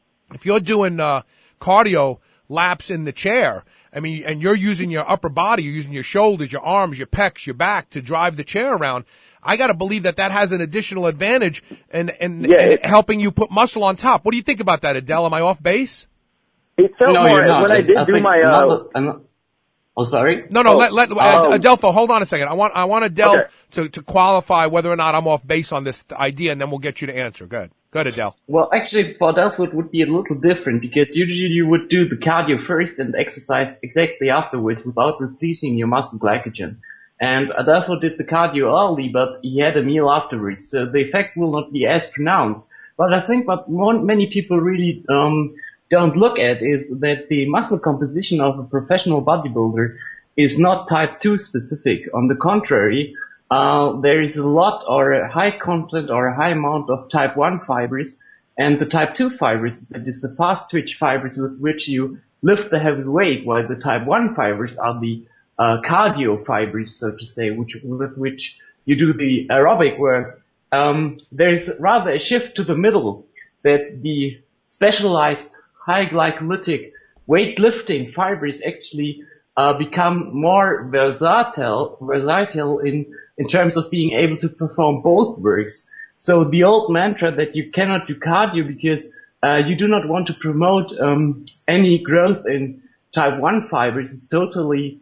cardio laps in the chair, and you're using your upper body, you're using your shoulders, your arms, your pecs, your back to drive the chair around, I got to believe that has an additional advantage in helping you put muscle on top. What do you think about that, Adele? Am I off base? It felt more when I did do my. Oh, sorry. No. Let Adelpho, hold on a second. I want Adele to qualify whether or not I'm off base on this idea, and then we'll get you to answer. Go ahead, Adele. Well, actually, for Adelpho, it would be a little different because usually you would do the cardio first and exercise exactly afterwards without depleting your muscle glycogen. And Adelpho did the cardio early, but he had a meal afterwards, so the effect will not be as pronounced. But I think what many people really don't look at is that the muscle composition of a professional bodybuilder is not type 2 specific. On the contrary, there is a lot or a high content or a high amount of type 1 fibers, and the type 2 fibers, that is the fast twitch fibers with which you lift the heavy weight, while the type 1 fibers are the cardio fibers, so to say, with which you do the aerobic work. There's rather a shift to the middle, that the specialized high glycolytic weightlifting fibers actually become more versatile in terms of being able to perform both works. So the old mantra that you cannot do cardio because you do not want to promote any growth in type 1 fibers is totally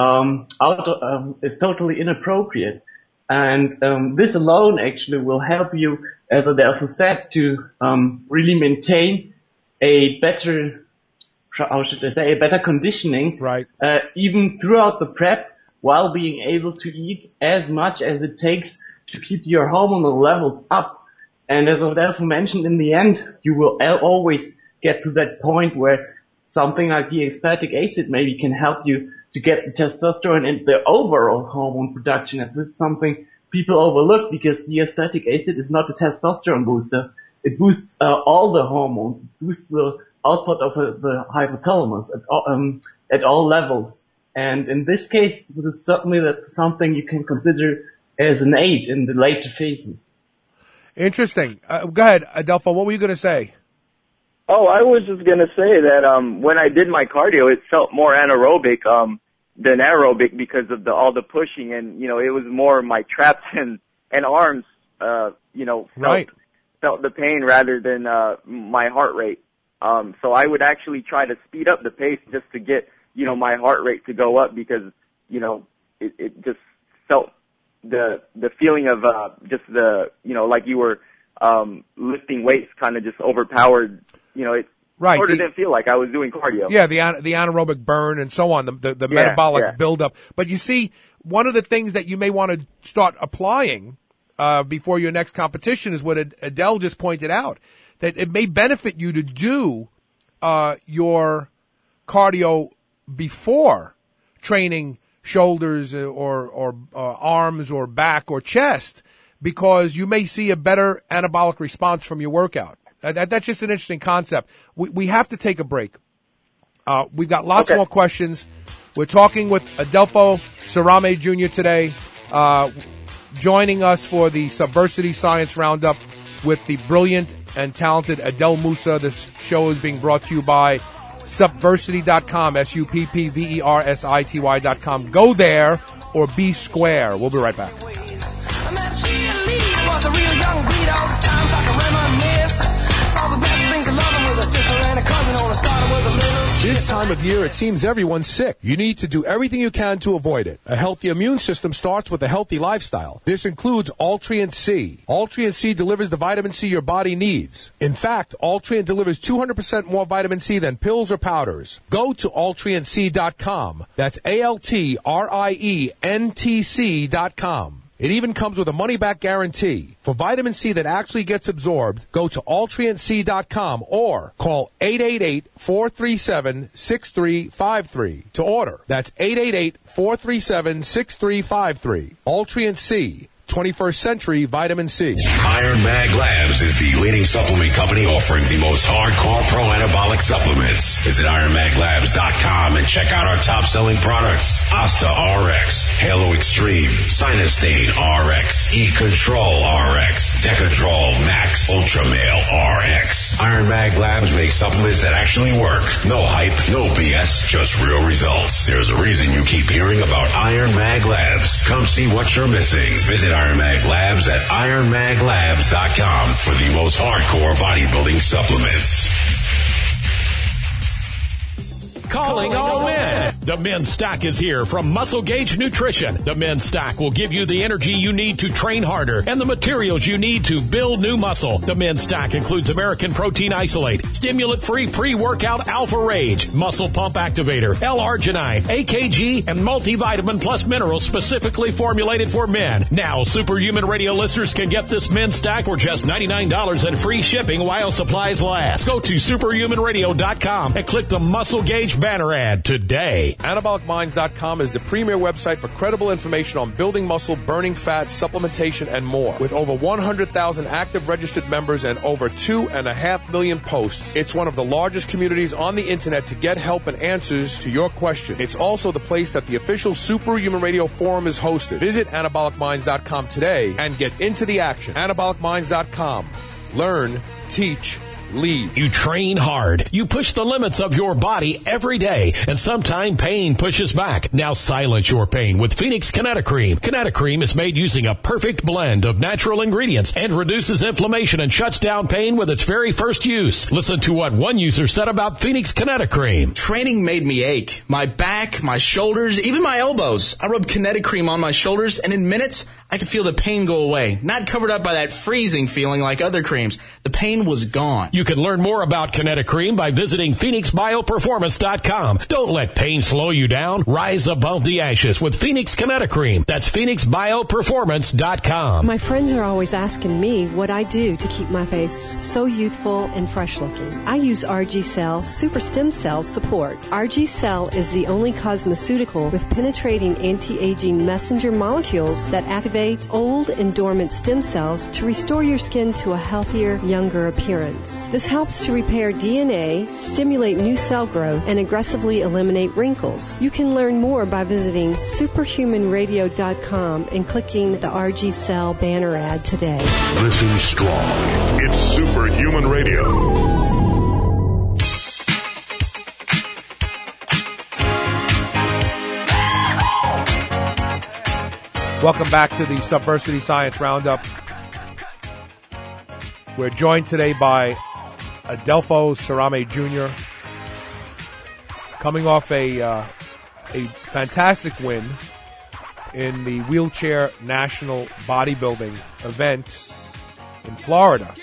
inappropriate. And this alone actually will help you, as Adelpho said, to really maintain a better conditioning, right? Even throughout the prep, while being able to eat as much as it takes to keep your hormonal levels up. And as Adelpho mentioned, in the end, you will always get to that point where something like the aspartic acid maybe can help you to get the testosterone and the overall hormone production. And this is something people overlook because the aspartic acid is not a testosterone booster. It boosts all the hormones, boosts the output of the hypothalamus at all levels. And in this case, it is certainly something you can consider as an aid in the later phases. Interesting. Go ahead, Adelpho. What were you going to say? Oh, I was just going to say that when I did my cardio, it felt more anaerobic than aerobic because of all the pushing, and it was more my traps and arms. Felt the pain rather than my heart rate. So I would actually try to speed up the pace just to get my heart rate to go up because it just felt the feeling of just the like you were lifting weights kind of just overpowered. It right. sort of didn't feel like I was doing cardio. Yeah, the anaerobic burn and so on, the metabolic buildup. But you see, one of the things that you may want to start applying before your next competition is what Adele just pointed out, that it may benefit you to do your cardio before training shoulders or arms or back or chest, because you may see a better anabolic response from your workout. That's just an interesting concept. We have to take a break. We've got lots more questions. We're talking with Adelpho Sarame Jr. today, joining us for the Subversity Science Roundup with the brilliant and talented Adel Moussa. This show is being brought to you by Subversity.com, SUPPVERSITY.com. Go there or be square. We'll be right back. This time of year, it seems everyone's sick. You need to do everything you can to avoid it. A healthy immune system starts with a healthy lifestyle. This includes Ultraent C. Ultraent C delivers the vitamin C your body needs. In fact, Ultraent delivers 200% more vitamin C than pills or powders. Go to ultraentc.com. That's ALTRIENTC.com. It even comes with a money-back guarantee. For vitamin C that actually gets absorbed, go to ultraentc.com or call 888-437-6353 to order. That's 888-437-6353. Ultraent C. 21st Century Vitamin C. Iron Mag Labs is the leading supplement company offering the most hardcore pro-anabolic supplements. Visit IronMagLabs.com and check out our top-selling products. Asta RX, Halo Extreme, Sinustane RX, E-Control RX, Decadrol Max, Ultramale RX. Iron Mag Labs makes supplements that actually work. No hype, no BS, just real results. There's a reason you keep hearing about Iron Mag Labs. Come see what you're missing. Visit Iron Mag Labs at IronMagLabs.com for the most hardcore bodybuilding supplements. Calling all men. The Men's Stack is here from Muscle Gauge Nutrition. The Men's Stack will give you the energy you need to train harder and the materials you need to build new muscle. The Men's Stack includes American Protein Isolate, stimulant-free pre-workout Alpha Rage, Muscle Pump Activator, L-Arginine, AKG, and multivitamin plus minerals specifically formulated for men. Now, Superhuman Radio listeners can get this Men's Stack for just $99 and free shipping while supplies last. Go to superhumanradio.com and click the Muscle Gauge banner ad today. AnabolicMinds.com is the premier website for credible information on building muscle, burning fat, supplementation, and more. With over 100,000 active registered members and over 2.5 million posts, it's one of the largest communities on the internet to get help and answers to your questions. It's also the place that the official Superhuman Radio Forum is hosted. Visit AnabolicMinds.com today and get into the action. AnabolicMinds.com. Learn, teach, lead. You train hard. You push the limits of your body every day, and sometimes pain pushes back. Now silence your pain with Phoenix Kinetocream. Kinetocream is made using a perfect blend of natural ingredients and reduces inflammation and shuts down pain with its very first use. Listen to what one user said about Phoenix Kinetocream. Training made me ache. My back, my shoulders, even my elbows. I rubbed Kinetocream on my shoulders, and in minutes, I could feel the pain go away. Not covered up by that freezing feeling like other creams. The pain was gone. You can learn more about Kinetocream by visiting PhoenixBioPerformance.com. Don't let pain slow you down. Rise above the ashes with Phoenix Kinetocream. That's PhoenixBioPerformance.com. My friends are always asking me what I do to keep my face so youthful and fresh looking. I use RG Cell Super Stem Cell Support. RG Cell is the only cosmeceutical with penetrating anti-aging messenger molecules that activate old and dormant stem cells to restore your skin to a healthier, younger appearance. This helps to repair DNA, stimulate new cell growth, and aggressively eliminate wrinkles. You can learn more by visiting superhumanradio.com and clicking the RG Cell banner ad today. Listen strong. It's Superhuman Radio. Welcome back to the Subversity Science Roundup. We're joined today by Adelfo Sarame Jr., coming off a fantastic win in the Wheelchair National Bodybuilding event in Florida.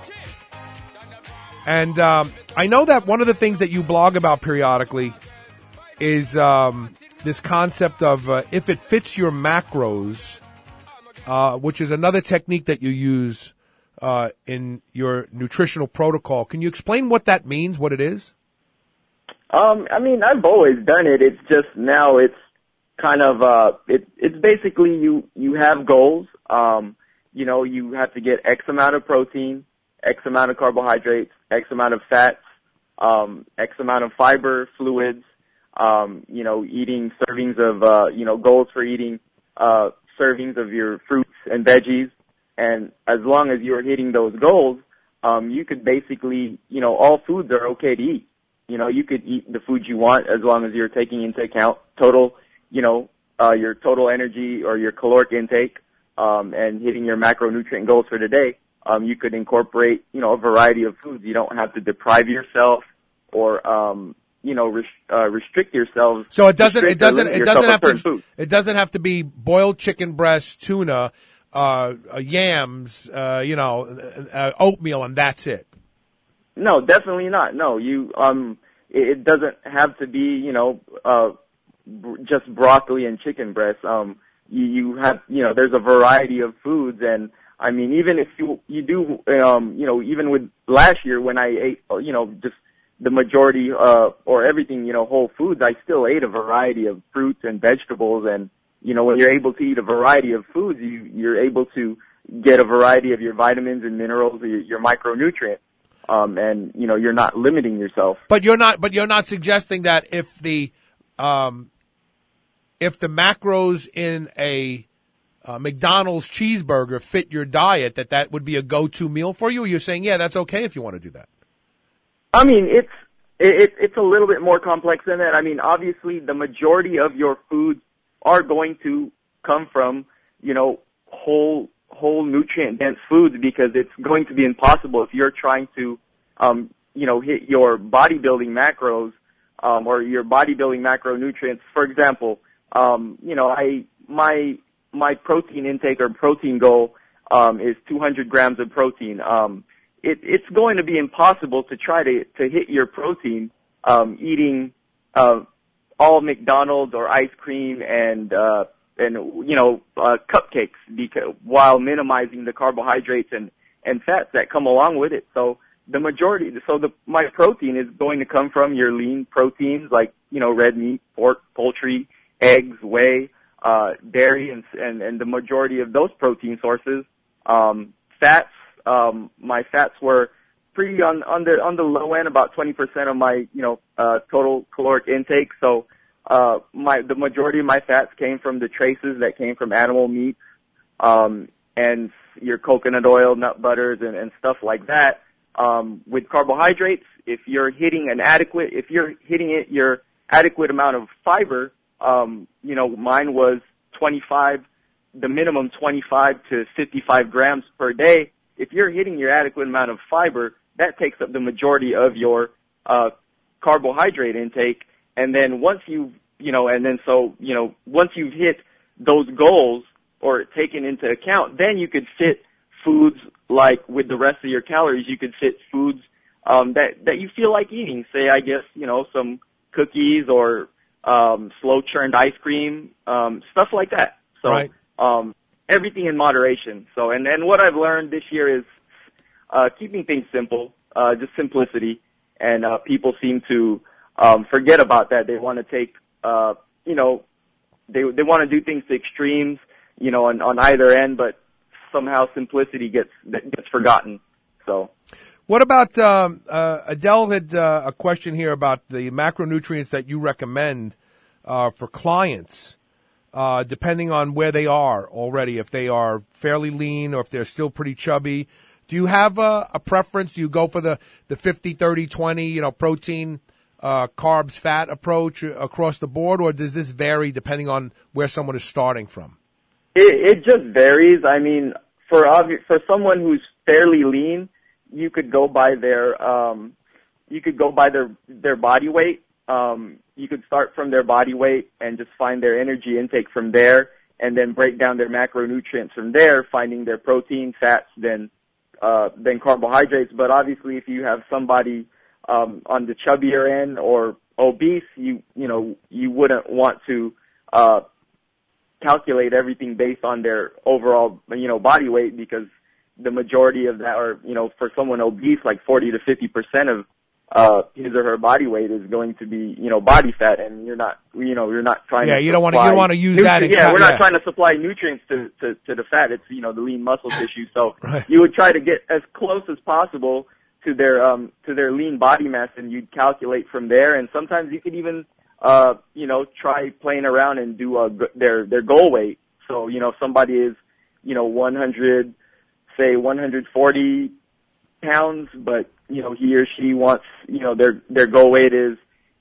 And I know that one of the things that you blog about periodically is this concept of if it fits your macros, which is another technique that you use in your nutritional protocol. Can you explain what that means, what it is? I mean, I've always done it. It's just now it's kind of it's basically you have goals. You know, you have to get X amount of protein, X amount of carbohydrates, X amount of fats, X amount of fiber, fluids. You know, eating servings of, goals for eating, servings of your fruits and veggies. And as long as you're hitting those goals, you could basically, all foods are okay to eat. You could eat the foods you want as long as you're taking into account total, your total energy or your caloric intake, and hitting your macronutrient goals for the day. You could incorporate, a variety of foods. You don't have to deprive yourself restrict yourselves. So it doesn't have to be boiled chicken breast, tuna, yams, oatmeal, and that's it. No, definitely not. No, it doesn't have to be, just broccoli and chicken breast. You have, there's a variety of foods, and I mean, even if you do, even with last year when I ate, just the majority, or everything, whole foods, I still ate a variety of fruits and vegetables, and, when you're able to eat a variety of foods, you're able to get a variety of your vitamins and minerals, your micronutrients. And you're not limiting yourself. But you're not suggesting that if the macros in a McDonald's cheeseburger fit your diet, that would be a go-to meal for you? Or you're saying, yeah, that's okay if you want to do that? I mean, it's a little bit more complex than that. I mean, obviously, the majority of your foods are going to come from, whole nutrient-dense foods, because it's going to be impossible if you're trying to, hit your bodybuilding macros, or your bodybuilding macronutrients. For example, my protein intake or protein goal, is 200 grams of protein. It's going to be impossible to try to hit your protein, eating, all McDonald's or ice cream and cupcakes, while minimizing the carbohydrates and fats that come along with it. So my protein is going to come from your lean proteins like, red meat, pork, poultry, eggs, whey, dairy, and the majority of those protein sources. Fats, my fats were pretty on the low end, about 20% of my, total caloric intake. So, the majority of my fats came from the traces that came from animal meat, and your coconut oil, nut butters, and stuff like that. With carbohydrates, if you're hitting your adequate amount of fiber, mine was the minimum 25 to 55 grams per day. If you're hitting your adequate amount of fiber, that takes up the majority of your, carbohydrate intake. And then once you've hit those goals or taken into account, then you could fit foods like with the rest of your calories, you could fit foods, that you feel like eating. Say, I guess, some cookies or, slow churned ice cream, stuff like that. So, right. Everything in moderation. So, and what I've learned this year is, keeping things simple, just simplicity. And, people seem to, forget about that. They want to take, they want to do things to extremes, on either end, but somehow simplicity gets forgotten. So. What about, Adele had a question here about the macronutrients that you recommend for clients, depending on where they are already, if they are fairly lean or if they're still pretty chubby. Do you have a preference? Do you go for the 50, 30, 20, protein, carbs, fat approach across the board, or does this vary depending on where someone is starting from? It just varies. I mean, for someone who's fairly lean, you could go by their body weight. You could start from their body weight and just find their energy intake from there, and then break down their macronutrients from there, finding their protein, fats, then carbohydrates. But obviously, if you have somebody on the chubbier end or obese, you wouldn't want to calculate everything based on their overall body weight, because the majority of that, or for someone obese, like 40 to 50% of his or her body weight is going to be body fat, and you're not trying. Yeah, you don't want to use that. We're not trying to supply nutrients to the fat. It's the lean muscle tissue. So you would try to get as close as possible to their lean body mass, and you'd calculate from there. And sometimes you could even try playing around and do their goal weight. So somebody is 140 pounds, but he or she wants their goal weight is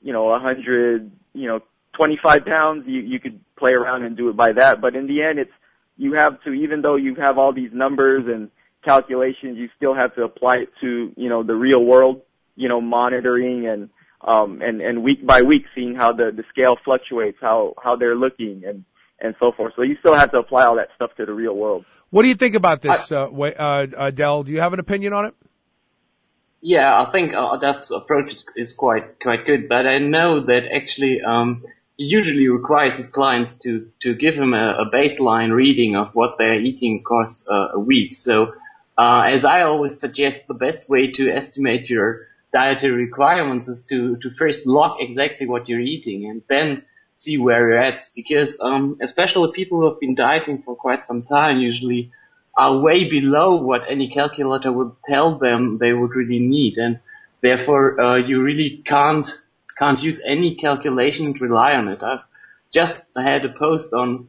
125 pounds. You could play around and do it by that, but in the end, you have to, even though you have all these numbers and calculations, you still have to apply it to the real world, monitoring and week by week seeing how the scale fluctuates, how they're looking and so forth. So you still have to apply all that stuff to the real world. What do you think about this, Del? Do you have an opinion on it? Yeah, I think that approach is quite good, but I know that actually he usually requires his clients to give him a baseline reading of what they're eating across a week. So as I always suggest, the best way to estimate your dietary requirements is to first log exactly what you're eating and then see where you're at, because especially people who have been dieting for quite some time usually are way below what any calculator would tell them they would really need, and therefore you really can't use any calculation and rely on it. I've just had a post on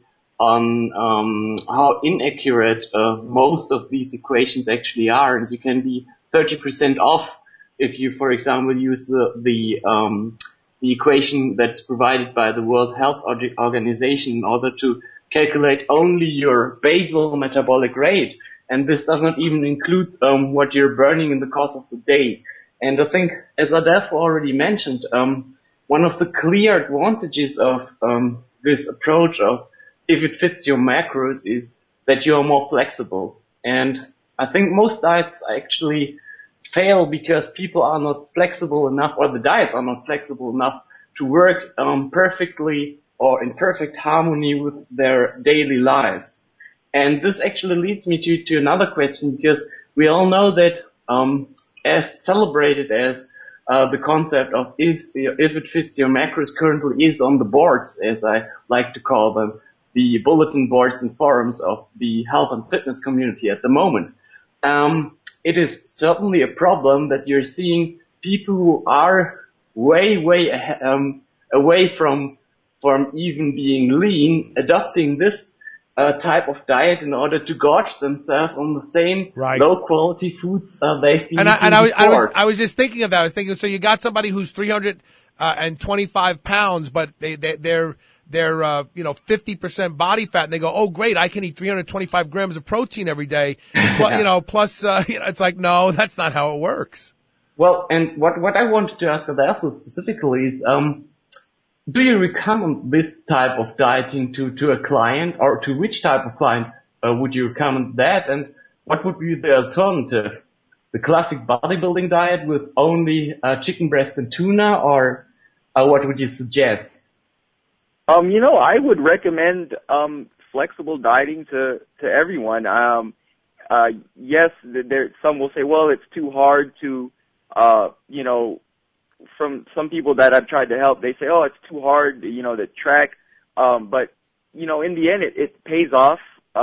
how inaccurate most of these equations actually are, and you can be 30% off if you, for example, use the equation that's provided by the World Health Organization in order to calculate only your basal metabolic rate, and this does not even include what you're burning in the course of the day. And I think, as Adolfo already mentioned, one of the clear advantages of this approach of if it fits your macros is that you are more flexible. And I think most diets actually fail because people are not flexible enough, or the diets are not flexible enough to work perfectly or in perfect harmony with their daily lives. And this actually leads me to another question, because we all know that as celebrated as the concept of if it fits your macros currently is on the boards, as I like to call them, the bulletin boards and forums of the health and fitness community at the moment. It is certainly a problem that you're seeing people who are way away from even being lean, adopting this type of diet in order to gorge themselves on the same low quality foods they've been eating before. I was just thinking of that. I was thinking, so you got somebody who's 325 pounds, but they're 50% body fat, and they go, oh great, I can eat 325 grams of protein every day. Plus, it's like, no, that's not how it works. Well, and what I wanted to ask Adolfo specifically is, do you recommend this type of dieting to a client, or to which type of client would you recommend that? And what would be the alternative? The classic bodybuilding diet with only chicken breasts and tuna, or what would you suggest? I would recommend flexible dieting to everyone. Yes, some will say, well, it's too hard to, from some people that I've tried to help, they say, oh, it's too hard, to track. But, in the end, it pays off.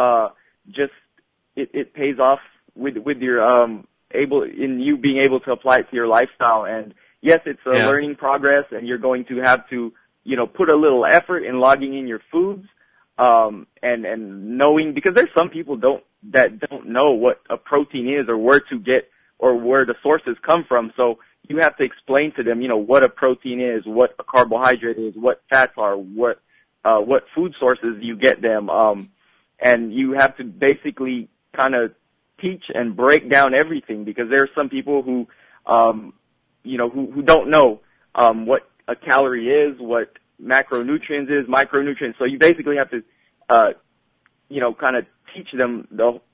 It pays off with your, in you being able to apply it to your lifestyle. And yes, it's a learning progress, and you're going to have to, put a little effort in logging in your foods, and knowing, because there's some people that don't know what a protein is, or where to get, or where the sources come from. So you have to explain to them, what a protein is, what a carbohydrate is, what fats are, what food sources you get them. And you have to basically kind of teach and break down everything, because there are some people who, who don't know, what a calorie is, what macronutrients is, micronutrients. So you basically have to, kind of teach them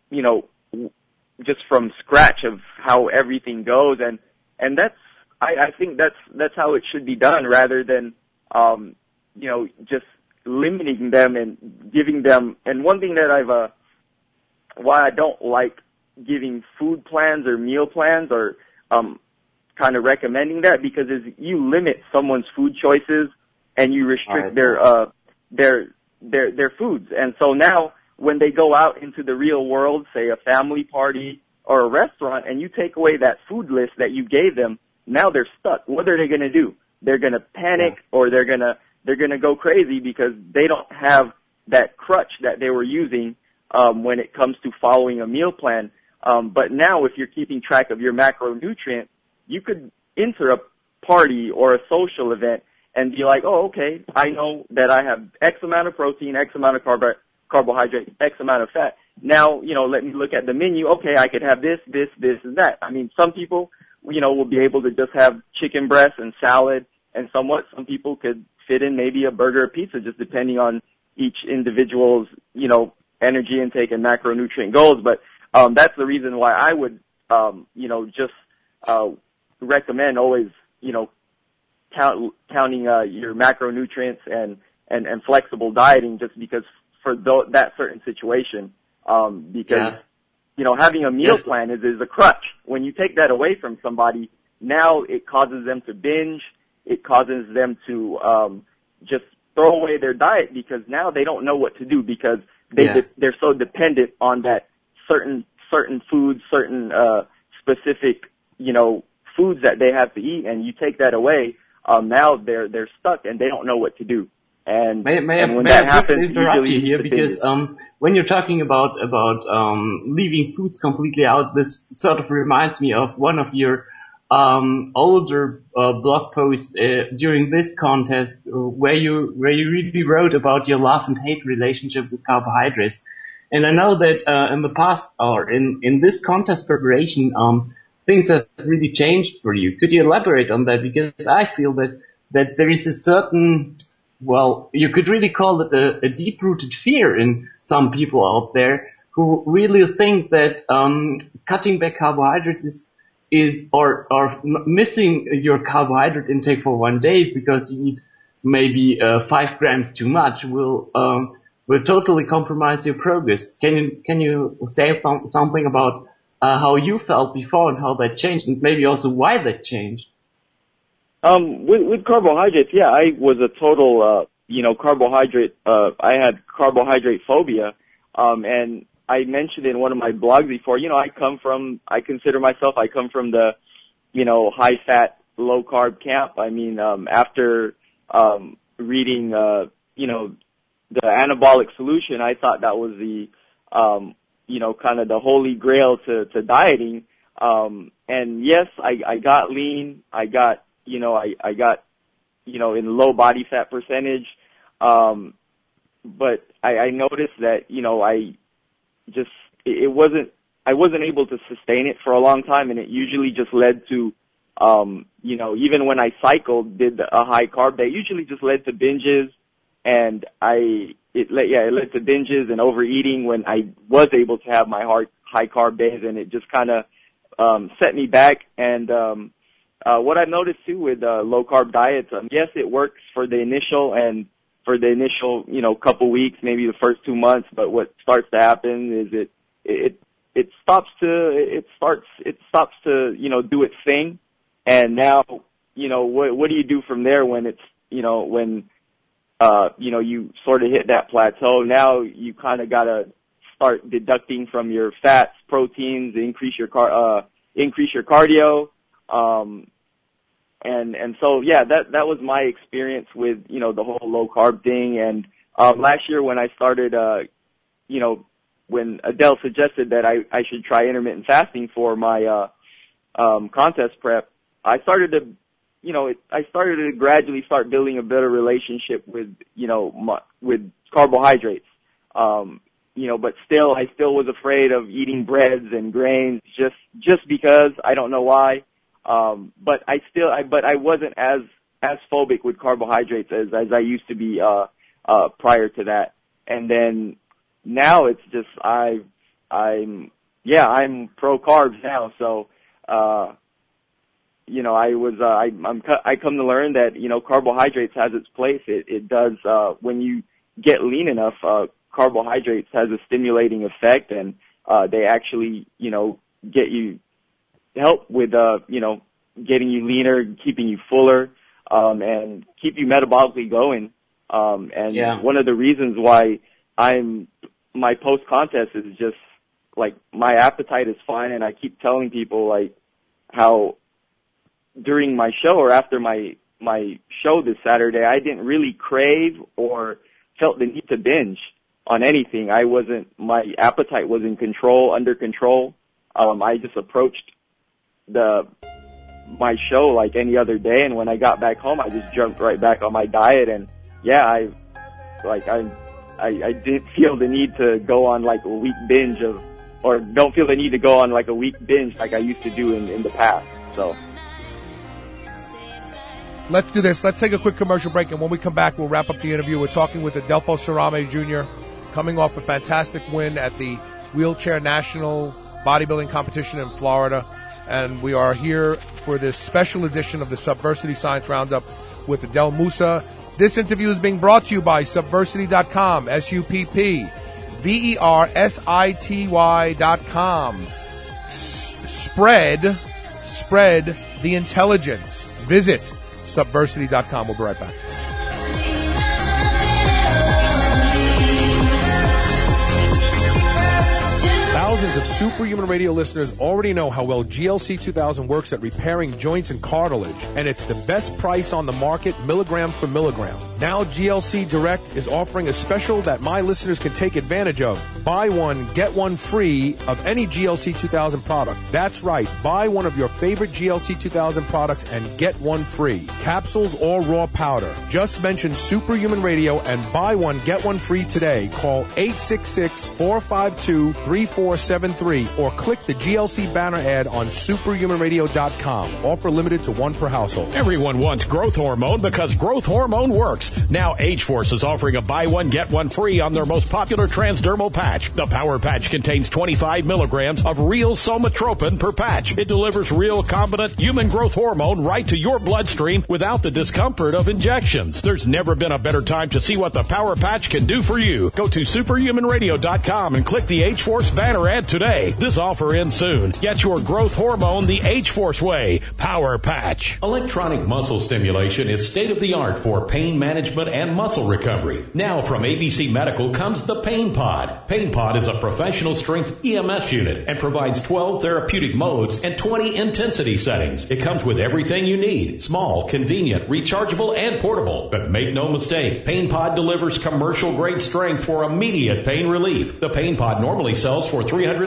just from scratch of how everything goes. And that's, I think that's how it should be done, rather than, just limiting them and giving them. And one thing that why I don't like giving food plans or meal plans, or, kind of recommending that, because you limit someone's food choices and you restrict their foods. And so now when they go out into the real world, say a family party or a restaurant, and you take away that food list that you gave them, now they're stuck. What are they going to do? They're going to panic, or they're going to go crazy, because they don't have that crutch that they were using when it comes to following a meal plan. But now, if you're keeping track of your macronutrient, you could enter a party or a social event and be like, oh, okay, I know that I have X amount of protein, X amount of carbohydrate, X amount of fat. Now, let me look at the menu. Okay, I could have this, and that. I mean, some people will be able to just have chicken breast and salad and somewhat. Some people could fit in maybe a burger or pizza, just depending on each individual's, energy intake and macronutrient goals. But that's the reason why I would, just recommend always, counting your macronutrients and flexible dieting, just because for that certain situation, because having a meal plan is a crutch. When you take that away from somebody, now it causes them to binge. It causes them to just throw away their diet, because now they don't know what to do, because they're so dependent on that certain foods, certain specific foods that they have to eat, and you take that away, now they're stuck and they don't know what to do. And may when I that happens, interrupt you here, usually because when you're talking about leaving foods completely out, this sort of reminds me of one of your older blog posts during this contest, where you really wrote about your love and hate relationship with carbohydrates. And I know that in the past, or in this contest preparation, things have really changed for you. Could you elaborate on that? Because I feel that there is a certain, well, you could really call it a deep-rooted fear in some people out there who really think that cutting back carbohydrates or missing your carbohydrate intake for one day because you eat maybe 5 grams too much will totally compromise your progress. Can you say something about how you felt before and how that changed, and maybe also why that changed? With carbohydrates, I was a total carbohydrate. I had carbohydrate phobia, and I mentioned in one of my blogs before, I come from the, high fat, low carb camp. I mean, after, reading, the Anabolic Solution, I thought that was the, kind of the holy grail to dieting. And yes, I got lean. I got, I got, in low body fat percentage. But I noticed that, I wasn't able to sustain it for a long time, and it usually just led to, even when I did a high carb day, usually just led to binges, and it led to binges and overeating when I was able to have my high carb days, and it just kind of, set me back. And, what I've noticed too with, low carb diets, yes, it works for the initial couple weeks, maybe the first 2 months, but what starts to happen is it stops to do its thing. And now, what do you do from there when it's, when you sort of hit that plateau? Now you kind of got to start deducting from your fats, proteins, increase your cardio. And so, that was my experience with, the whole low carb thing. And, last year when I started, when Adele suggested that I should try intermittent fasting for my, contest prep, I started to gradually start building a better relationship with, with carbohydrates. But I still was afraid of eating breads and grains just because, I don't know why. But I wasn't as phobic with carbohydrates as I used to be, prior to that. And then now it's just, I'm pro carbs now. So, I come to learn that, carbohydrates has its place. It does, when you get lean enough, carbohydrates has a stimulating effect, and, they actually, help with, getting you leaner, keeping you fuller, and keep you metabolically going. One of the reasons why my post-contest is just, like, my appetite is fine, and I keep telling people, like, how during my show or after my show this Saturday, I didn't really crave or felt the need to binge on anything. My appetite was under control. I just approached my show like any other day, and when I got back home, I just jumped right back on my diet, and I didn't feel the need to go on like a week binge of or don't feel the need to go on like a week binge like I used to do in the past. So let's do this. Let's take a quick commercial break, and when we come back, we'll wrap up the interview. We're talking with Adelfo Cerame Jr., coming off a fantastic win at the Wheelchair National Bodybuilding Competition in Florida. And we are here for this special edition of the Subversity Science Roundup with Adel Moussa. This interview is being brought to you by Subversity.com, SUPPVERSITY.com. Spread the intelligence. Visit Subversity.com. We'll be right back. Thousands of Superhuman Radio listeners already know how well GLC 2000 works at repairing joints and cartilage, and it's the best price on the market, milligram for milligram. Now GLC Direct is offering a special that my listeners can take advantage of. Buy one, get one free of any GLC 2000 product. That's right, buy one of your favorite GLC 2000 products and get one free. Capsules or raw powder. Just mention Superhuman Radio and buy one, get one free today. Call 866-452-3473 or click the GLC banner ad on superhumanradio.com. Offer limited to one per household. Everyone wants growth hormone because growth hormone works. Now Age-Force is offering a buy one, get one free on their most popular transdermal patch. The Power Patch contains 25 milligrams of real somatropin per patch. It delivers real, competent human growth hormone right to your bloodstream without the discomfort of injections. There's never been a better time to see what the Power Patch can do for you. Go to superhumanradio.com and click the Age-Force banner ad today. This offer ends soon. Get your growth hormone the Age-Force way. Power Patch. Electronic muscle stimulation is state-of-the-art for pain management and muscle recovery. Now from ABC Medical comes the Pain Pod. Pain Pod is a professional strength EMS unit and provides 12 therapeutic modes and 20 intensity settings. It comes with everything you need. Small, convenient, rechargeable, and portable. But make no mistake, Pain Pod delivers commercial grade strength for immediate pain relief. The Pain Pod normally sells for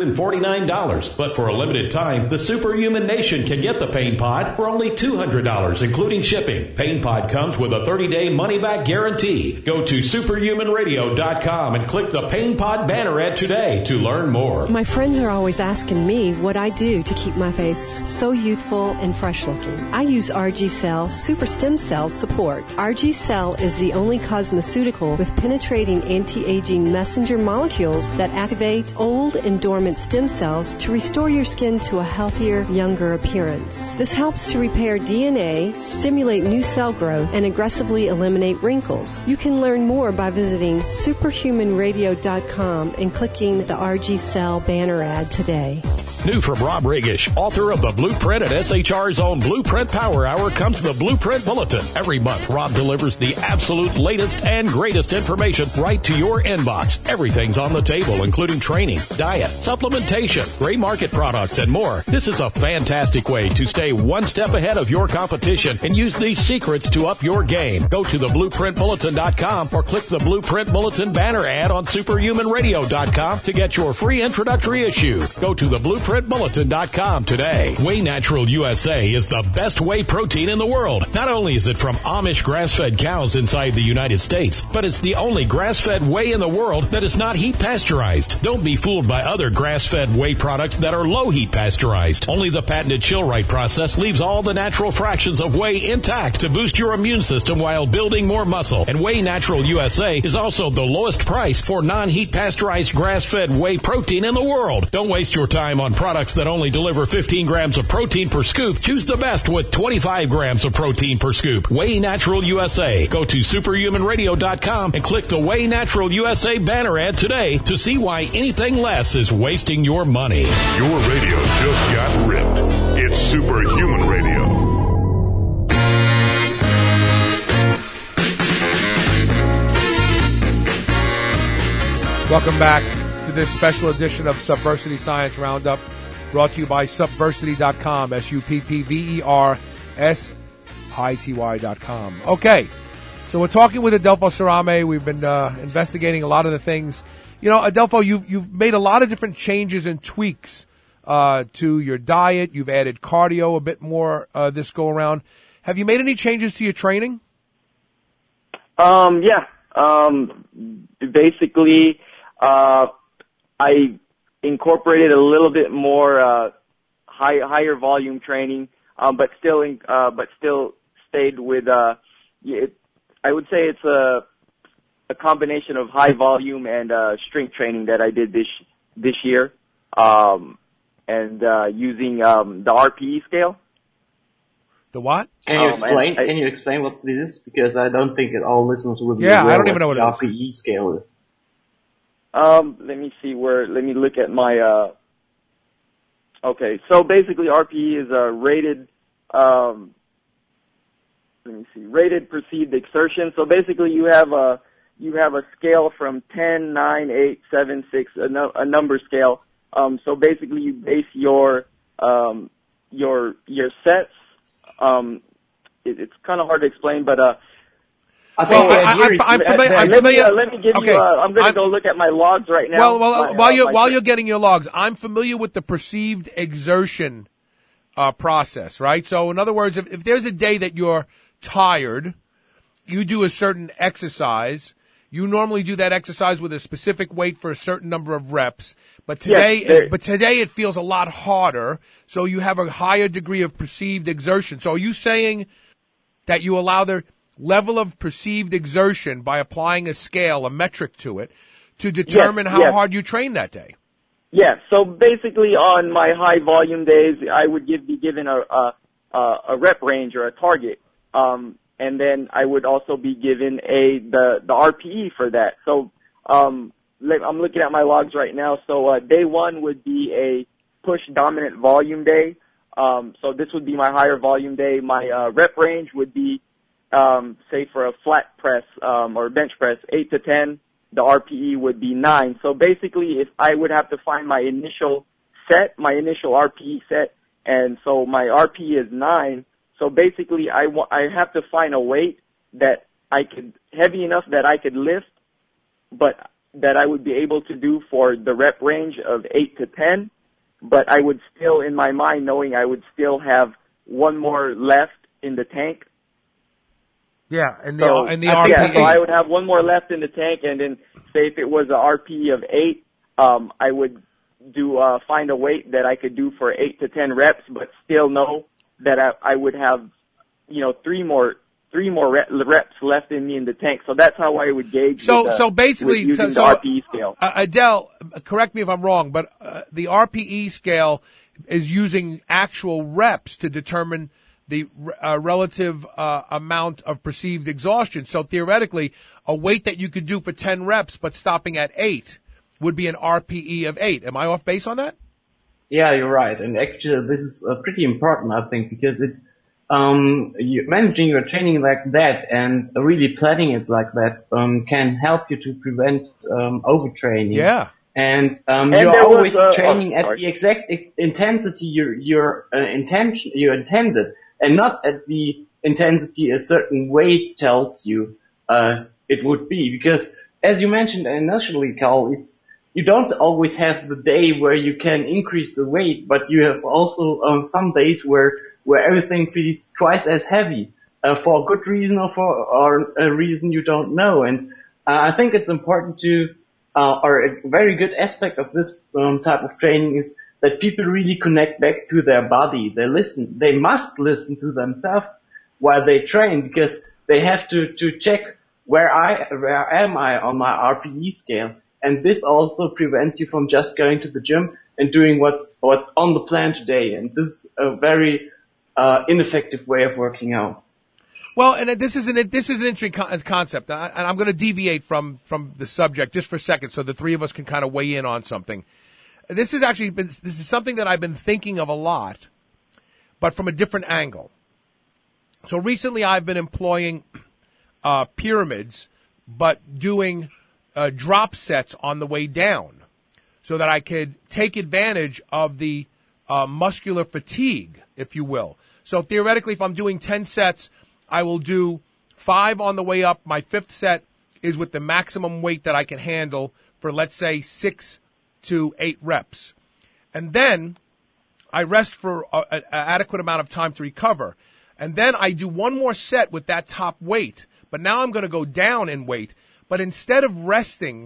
$349, but for a limited time, the Superhuman Nation can get the Pain Pod for only $200, including shipping. Pain Pod comes with a 30-day money-back guarantee. Go to superhumanradio.com and click the Pain Pod banner ad today to learn more. My friends are always asking me what I do to keep my face so youthful and fresh looking. I use RG Cell Super Stem Cell Support. RG Cell is the only cosmeceutical with penetrating anti-aging messenger molecules that activate old and dormant stem cells to restore your skin to a healthier, younger appearance. This helps to repair DNA, stimulate new cell growth, and aggressively eliminate wrinkles. You can learn more by visiting superhumanradio.com and clicking the RG Cell banner ad today. New from Rob Regish, author of The Blueprint at SHR's own Blueprint Power Hour, comes the Blueprint Bulletin. Every month, Rob delivers the absolute latest and greatest information right to your inbox. Everything's on the table, including training, diet, supplementation, gray market products, and more. This is a fantastic way to stay one step ahead of your competition and use these secrets to up your game. Go to theblueprintbulletin.com or click the Blueprint Bulletin banner ad on superhumanradio.com to get your free introductory issue. Go to the BlueprintBulletin.com today. Whey Natural USA is the best whey protein in the world. Not only is it from Amish grass-fed cows inside the United States, but it's the only grass-fed whey in the world that is not heat pasteurized. Don't be fooled by other grass-fed whey products that are low heat pasteurized. Only the patented Chill-Right process leaves all the natural fractions of whey intact to boost your immune system while building more muscle. And Whey Natural USA is also the lowest price for non-heat pasteurized grass-fed whey protein in the world. Don't waste your time on products that only deliver 15 grams of protein per scoop. Choose the best with 25 grams of protein per scoop. Whey Natural USA. Go to superhumanradio.com and click the Whey Natural USA banner ad today to see why anything less is wasting your money. Your radio just got ripped. It's Superhuman Radio. Welcome back to this special edition of Subversity Science Roundup, brought to you by Subversity.com, SUPPVERSITY.com. Okay, so we're talking with Adelfo Cerame. We've been investigating a lot of the things. You know, Adelfo, you've made a lot of different changes and tweaks to your diet. You've added cardio a bit more this go around. Have you made any changes to your training? Yeah. Basically, I incorporated a little bit more higher volume training, but still stayed with I would say it's a combination of high volume and strength training that I did this year, and using the RPE scale. The what? Can you explain what this is? Because I don't think all listeners will be aware I don't even know what the RPE scale is. Let me see let me look at my, okay, so basically RPE is a rated, rated perceived exertion. So basically you have a scale from 10, 9, 8, 7, 6, a number scale. So basically you base your sets. It's kind of hard to explain, but I'm familiar. Let me give you. I'm going to go look at my logs right now. While you're getting your logs, I'm familiar with the perceived exertion process, right? So in other words, if there's a day that you're tired, you do a certain exercise. You normally do that exercise with a specific weight for a certain number of reps, but today it feels a lot harder, so you have a higher degree of perceived exertion. So are you saying that you allow the level of perceived exertion by applying a scale, a metric to it, to determine how hard you train that day? Yeah, so basically on my high volume days, I would be given a rep range or a target. And then I would also be given the RPE for that. So, I'm looking at my logs right now. So, day one would be a push dominant volume day. So this would be my higher volume day. My, rep range would be, say for a flat press, or bench press, 8 to 10. The RPE would be 9. So basically, if I would have to find my initial RPE set, and so my RPE is 9, so basically, I have to find a weight that heavy enough that I could lift, but that I would be able to do for the rep range of 8 to 10, but I would still, in my mind, knowing I would still have one more left in the tank. Yeah, and the RPE. Yeah, so I would have one more left in the tank, and then say if it was a RPE of 8, I would find a weight that I could do for 8 to 10 reps, but still know that I would have, 3 more reps left in me in the tank. So that's how I would gauge. So basically, using the RPE scale. Adele, correct me if I'm wrong, but the RPE scale is using actual reps to determine the relative amount of perceived exhaustion. So theoretically, a weight that you could do for 10 reps but stopping at 8 would be an RPE of 8. Am I off base on that? Yeah, you're right. And actually, this is pretty important, I think, because managing your training like that and really planning it like that can help you to prevent overtraining. Yeah. And you're always training at the exact intensity you intended, and not at the intensity a certain weight tells you it would be. Because as you mentioned initially, Carl, you don't always have the day where you can increase the weight, but you have also some days where everything feels twice as heavy for a good reason or a reason you don't know. And I think it's important or a very good aspect of this type of training is that people really connect back to their body. They must listen to themselves while they train, because they have to check where am I on my RPE scale. And this also prevents you from just going to the gym and doing what's on the plan today. And this is a very ineffective way of working out. Well, and this is an interesting concept, and I'm going to deviate from the subject just for a second, so the three of us can kind of weigh in on something. This is something that I've been thinking of a lot, but from a different angle. So recently, I've been employing pyramids, but doing drop sets on the way down, so that I could take advantage of the muscular fatigue, if you will. So theoretically, if I'm doing 10 sets, I will do 5 on the way up. My 5th set is with the maximum weight that I can handle for, let's say, 6 to 8 reps. And then I rest for an adequate amount of time to recover. And then I do one more set with that top weight. But now I'm going to go down in weight. But instead of resting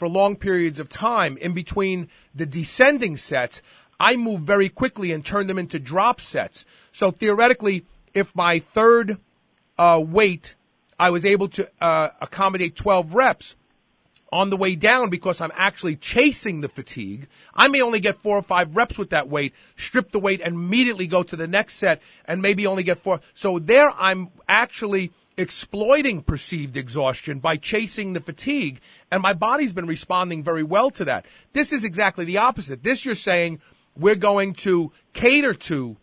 for long periods of time in between the descending sets, I move very quickly and turn them into drop sets. So theoretically, if my third weight, I was able to accommodate 12 reps, on the way down, because I'm actually chasing the fatigue, I may only get 4 or 5 reps with that weight, strip the weight, and immediately go to the next set and maybe only get 4. So there I'm actually exploiting perceived exhaustion by chasing the fatigue, and my body's been responding very well to that. This is exactly the opposite. This you're saying we're going to cater to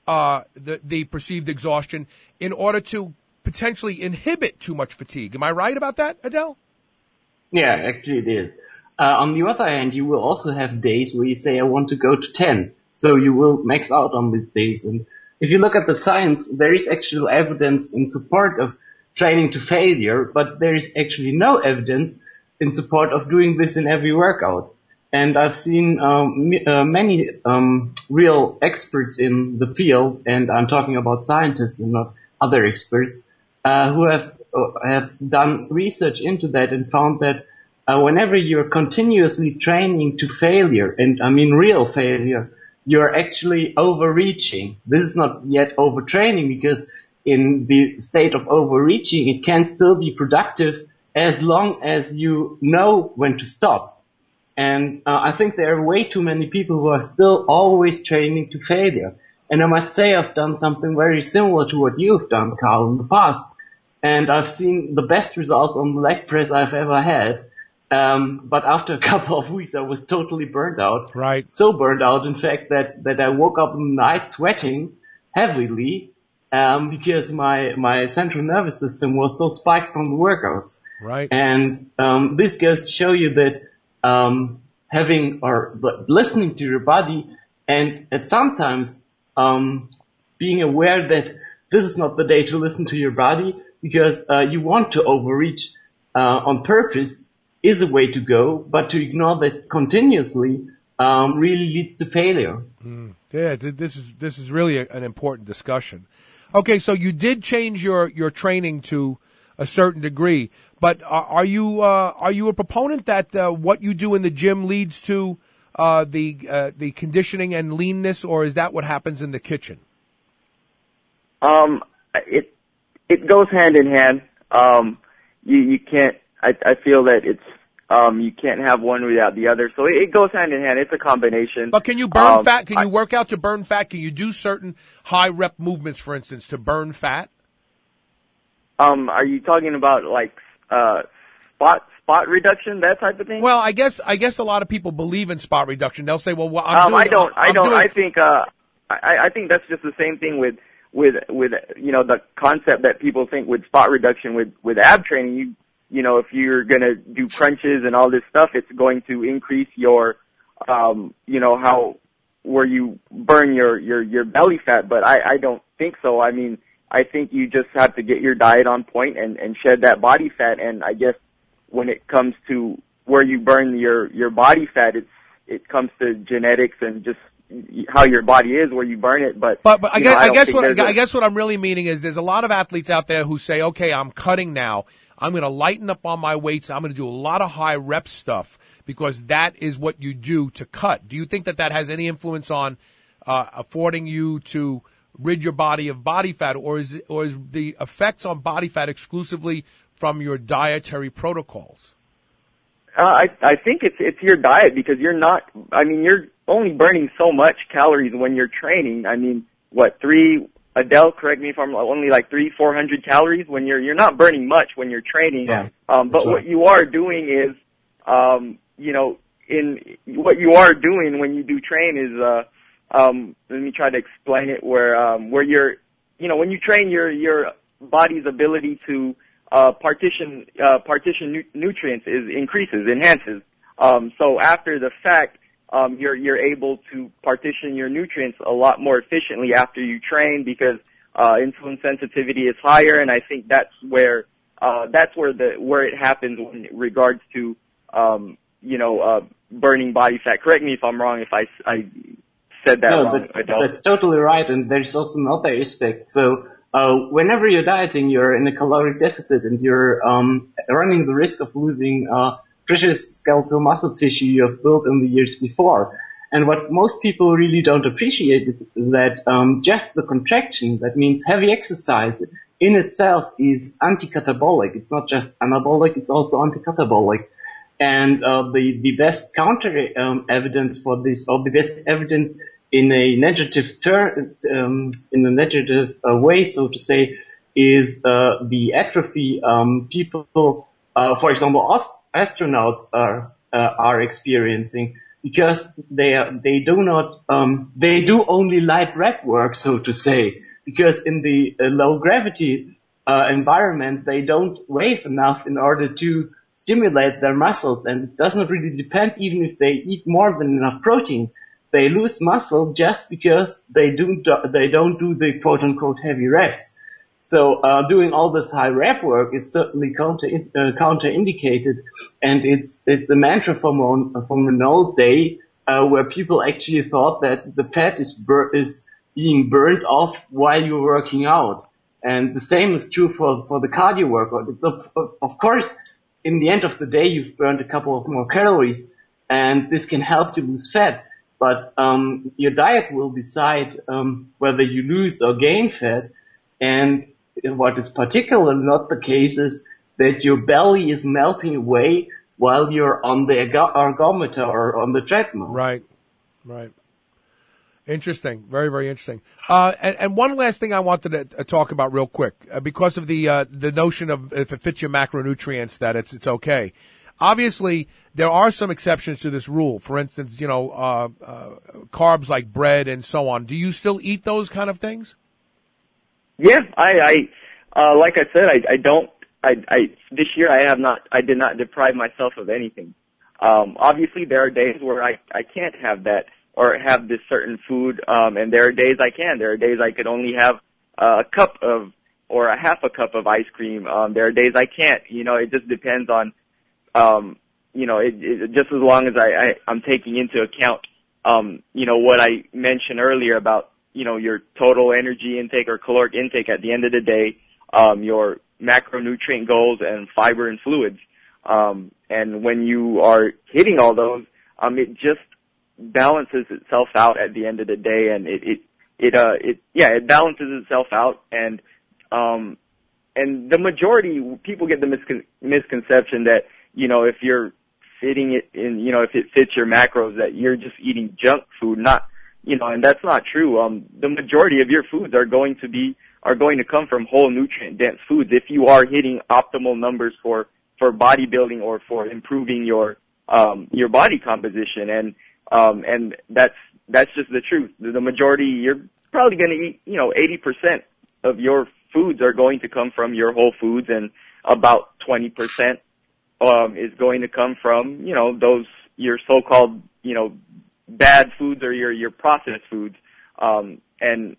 the perceived exhaustion in order to potentially inhibit too much fatigue. Am I right about that, Adele? Yeah, actually it is. On the other hand, you will also have days where you say, I want to go to 10. So you will max out on these days. And if you look at the science, there is actual evidence in support of training to failure, but there is actually no evidence in support of doing this in every workout. And I've seen many real experts in the field, and I'm talking about scientists and not other experts, who have done research into that and found that whenever you're continuously training to failure, and I mean real failure, you're actually overreaching. This is not yet overtraining, because in the state of overreaching, it can still be productive as long as you know when to stop. And I think there are way too many people who are still always training to failure. And I must say I've done something very similar to what you've done, Carl, in the past. And I've seen the best results on the leg press I've ever had. But after a couple of weeks, I was totally burned out. Right. So burned out, in fact, that I woke up in the night sweating heavily, because my central nervous system was so spiked from the workouts. Right. And this goes to show you that listening to your body, and at sometimes being aware that this is not the day to listen to your body, because you want to overreach on purpose is a way to go, but to ignore that continuously really leads to failure. Yeah, this is really an important discussion. Okay, so you did change your training to a certain degree, but are you a proponent that what you do in the gym leads to the conditioning and leanness, or is that what happens in the kitchen? It goes hand in hand. You can't. I feel that it's you can't have one without the other. So it goes hand in hand. It's a combination. But can you burn fat? Can you work out to burn fat? Can you do certain high rep movements, for instance, to burn fat? Are you talking about like spot reduction, that type of thing? Well, I guess a lot of people believe in spot reduction. They'll say, "Well, I don't. I think that's just the same thing with the concept that people think with spot reduction with ab training. You know, if you're gonna do crunches and all this stuff, it's going to increase your where you burn your belly fat. But I don't think so. I mean, I think you just have to get your diet on point and shed that body fat. And I guess when it comes to where you burn your body fat, it comes to genetics and just how your body is, where you burn it. But I guess what I'm really meaning is there's a lot of athletes out there who say, okay, I'm cutting now. I'm going to lighten up on my weights. I'm going to do a lot of high rep stuff because that is what you do to cut. Do you think that has any influence on affording you to rid your body of body fat, or is the effects on body fat exclusively from your dietary protocols? I think it's your diet, because you're only burning so much calories when you're training. I mean, Adele, correct me if I'm only like 300-400 calories when you're not burning much when you're training. Yeah. But what you are doing is, what you are doing when you do train is, let me try to explain it, where you're, when you train, your body's ability to partition nutrients enhances. So after the fact, you're able to partition your nutrients a lot more efficiently after you train, because insulin sensitivity is higher, and I think that's where it happens in regards to burning body fat. Correct me if I'm wrong if I said that wrong. That's totally right, and there's also another aspect. So whenever you're dieting, you're in a caloric deficit, and you're running the risk of losing precious skeletal muscle tissue you have built in the years before. And what most people really don't appreciate is that just the contraction, that means heavy exercise, in itself is anti-catabolic. It's not just anabolic, it's also anti-catabolic. And the best counter evidence for this, or the best evidence in a negative way, so to say, is the atrophy people, for example, astronauts are experiencing, because they do only light rep work, so to say, because in the low gravity environment they don't wave enough in order to stimulate their muscles, and it doesn't really depend even if they eat more than enough protein. They lose muscle just because they don't do the quote-unquote heavy reps. So doing all this high rep work is certainly counter-indicated, and it's a mantra from an old day where people actually thought that the fat is being burned off while you're working out. And the same is true for the cardio workout. It's of course, in the end of the day, you've burned a couple of more calories, and this can help you lose fat. But your diet will decide whether you lose or gain fat. And what is particularly not the case is that your belly is melting away while you're on the ergometer or on the treadmill. Right. Interesting. Very, very interesting. And one last thing I wanted to talk about real quick, because of the notion of if it fits your macronutrients that it's okay. Obviously, there are some exceptions to this rule. For instance, carbs like bread and so on. Do you still eat those kind of things? Yeah, I like I said, this year I did not deprive myself of anything. Obviously there are days where I can't have that or have this certain food, and there are days I can. There are days I could only have a cup of, or a half a cup of ice cream. There are days I can't. It just depends on, it just as long as I'm taking into account, what I mentioned earlier about, your total energy intake or caloric intake at the end of the day, your macronutrient goals and fiber and fluids. And when you are hitting all those, it just balances itself out at the end of the day, and it balances itself out. And the majority, people get the misconception that, if you're fitting it in, if it fits your macros, that you're just eating junk food, and that's not true. The majority of your foods are going to come from whole nutrient dense foods if you are hitting optimal numbers for bodybuilding or for improving your body composition. And that's just the truth. The majority, you're probably going to eat, 80% of your foods are going to come from your whole foods, and about 20% is going to come from, those, your so-called, bad foods or your processed foods. There's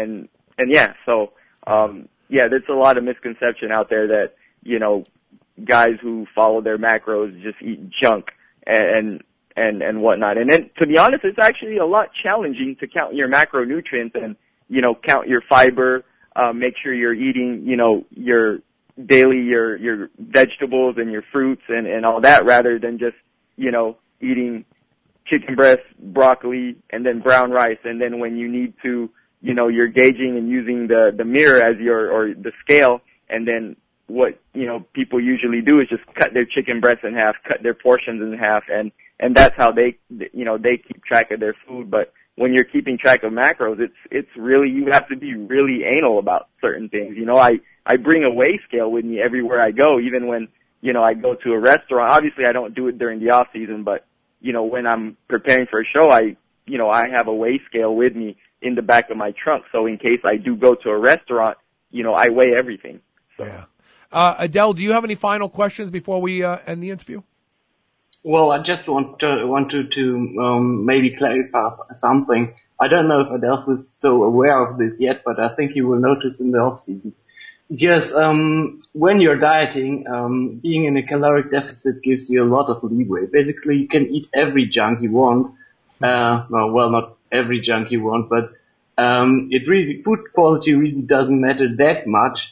a lot of misconception out there that, guys who follow their macros just eat junk and whatnot. And then, to be honest, it's actually a lot challenging to count your macronutrients and, count your fiber, make sure you're eating, your daily, your vegetables and your fruits and all that, rather than just, eating chicken breast, broccoli, and then brown rice. And then when you need to, you're gauging and using the mirror as or the scale. And then what, people usually do is just cut their chicken breast in half, cut their portions in half. And that's how they keep track of their food. But when you're keeping track of macros, it's really, you have to be really anal about certain things. I bring a weigh scale with me everywhere I go, even when, I go to a restaurant. Obviously I don't do it during the off season, but, when I'm preparing for a show, I have a weigh scale with me in the back of my trunk. So in case I do go to a restaurant, I weigh everything. So. Yeah. Adele, do you have any final questions before we end the interview? Well, I just wanted to maybe clarify something. I don't know if Adele is so aware of this yet, but I think you will notice in the off season. Because when you're dieting, being in a caloric deficit gives you a lot of leeway. Basically, you can eat every junk you want. Not every junk you want, but food quality really doesn't matter that much.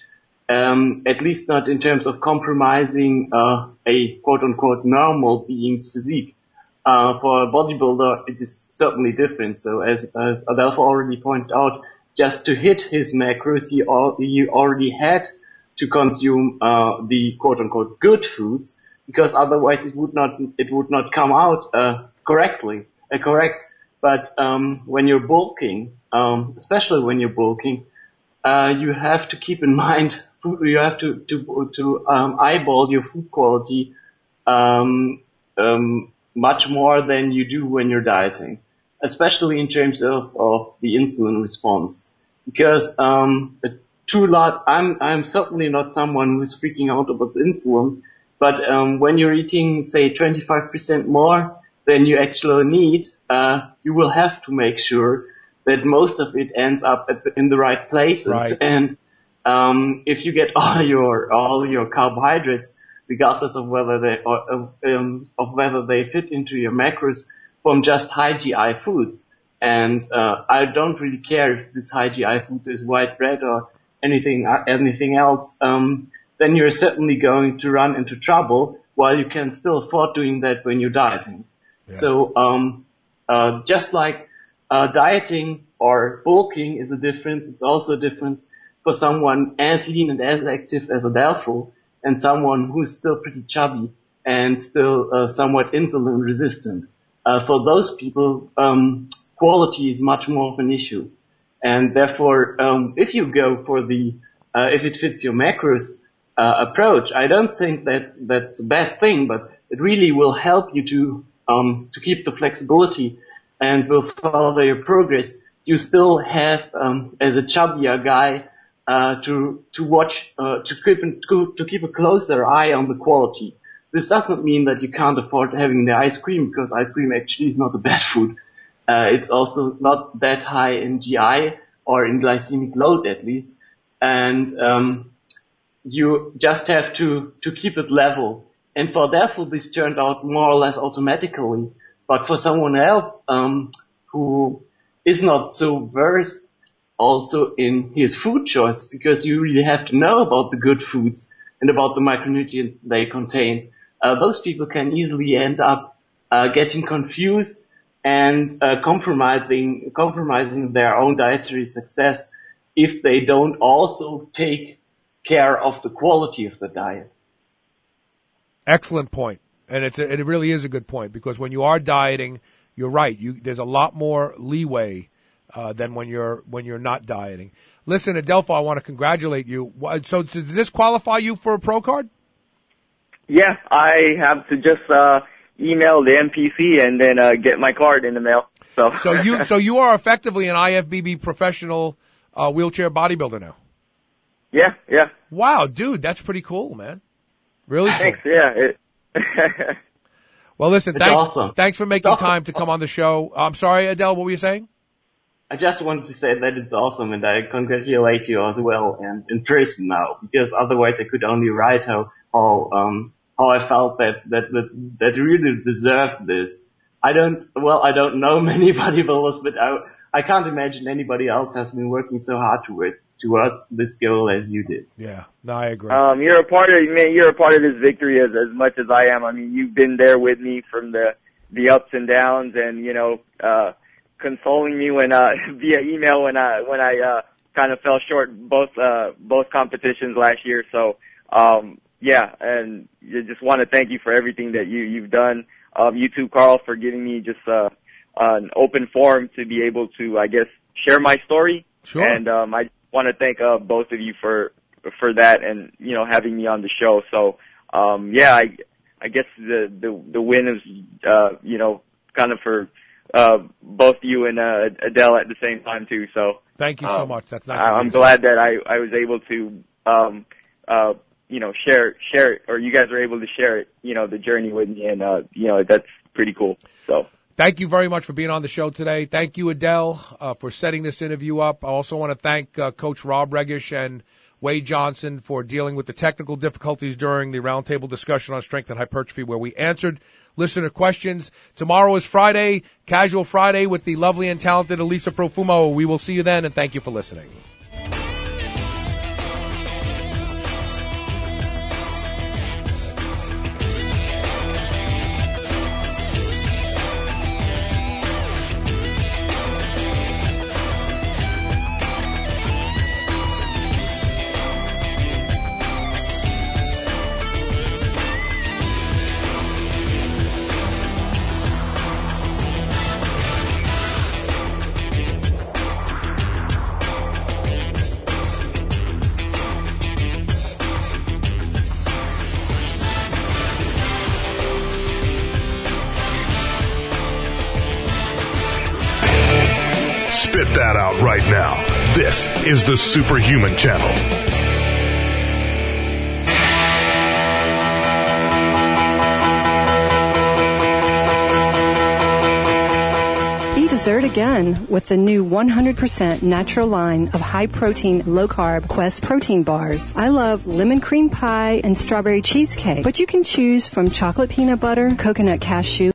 at least not in terms of compromising a quote-unquote normal being's physique. For a bodybuilder, it is certainly different. So as Adolfo already pointed out, just to hit his macros, he already had to consume the quote-unquote good foods, because otherwise it would not come out correct. But when you're bulking, especially when you're bulking, you have to keep in mind, you have to eyeball your food quality much more than you do when you're dieting, especially in terms of the insulin response. Because I'm certainly not someone who's freaking out about insulin, but when you're eating, say, 25% more than you actually need, you will have to make sure that most of it ends up in the right places. Right. And if you get all your carbohydrates, regardless of whether they fit into your macros, from just high GI foods. And I don't really care if this high GI food is white bread or anything else. Then you're certainly going to run into trouble, while you can still afford doing that when you're dieting. Yeah. So just like dieting or bulking is a difference, it's also a difference for someone as lean and as active as Adolfo, and someone who's still pretty chubby and still somewhat insulin resistant. For those people, quality is much more of an issue. And therefore, if you go for the if it fits your macros approach, I don't think that's a bad thing, but it really will help you to keep the flexibility and will follow your progress. You still have, as a chubbier guy, to watch, to keep a closer eye on the quality. This doesn't mean that you can't afford having the ice cream, because ice cream actually is not a bad food. It's also not that high in GI or in glycemic load, at least. And, you just have to keep it level. And for therefore this turned out more or less automatically. But for someone else, who is not so versed also in his food choice, because you really have to know about the good foods and about the micronutrients they contain, those people can easily end up getting confused and compromising their own dietary success if they don't also take care of the quality of the diet. Excellent point. And it really is a good point, because when you are dieting, you're right. There's a lot more leeway than when you're not dieting. Listen, Adolfo, I want to congratulate you. So does this qualify you for a pro card? Yeah, I have to just email the NPC and then get my card in the mail. So you are effectively an IFBB professional wheelchair bodybuilder now. Yeah. Wow, dude, that's pretty cool, man. Really cool. Thanks, yeah. Well, listen, awesome. Thanks for making time to come on the show. I'm sorry, Adele, what were you saying? I just wanted to say that it's awesome, and I congratulate you as well, and in person now, because otherwise I could only write how I felt that really deserved this. I don't know many bodybuilders, but I can't imagine anybody else has been working so hard towards this goal as you did. Yeah, no, I agree. You're a part of this victory as much as I am. I mean, you've been there with me from the ups and downs, and consoling me when via email when I kind of fell short both competitions last year. So yeah, and I just want to thank you for everything that you've done. You too, Carl, for giving me just an open forum to be able to, I guess, share my story. Sure. And I want to thank both of you for that, and having me on the show. So yeah, I guess the win is kind of for both you and Adele at the same time too. So thank you so much. That's nice. I'm glad that I was able to share it, or you guys were able to share it, the journey with me, and that's pretty cool. So thank you very much for being on the show today. Thank you, Adele, for setting this interview up. I also want to thank Coach Rob Regish and Wade Johnson for dealing with the technical difficulties during the roundtable discussion on strength and hypertrophy, where we answered listener questions. Tomorrow is Friday, Casual Friday, with the lovely and talented Elisa Profumo. We will see you then, and thank you for listening. Spit that out right now. This is the Superhuman Channel. Dessert again with the new 100% natural line of high-protein, low-carb Quest protein bars. I love lemon cream pie and strawberry cheesecake, but you can choose from chocolate peanut butter, coconut cashew,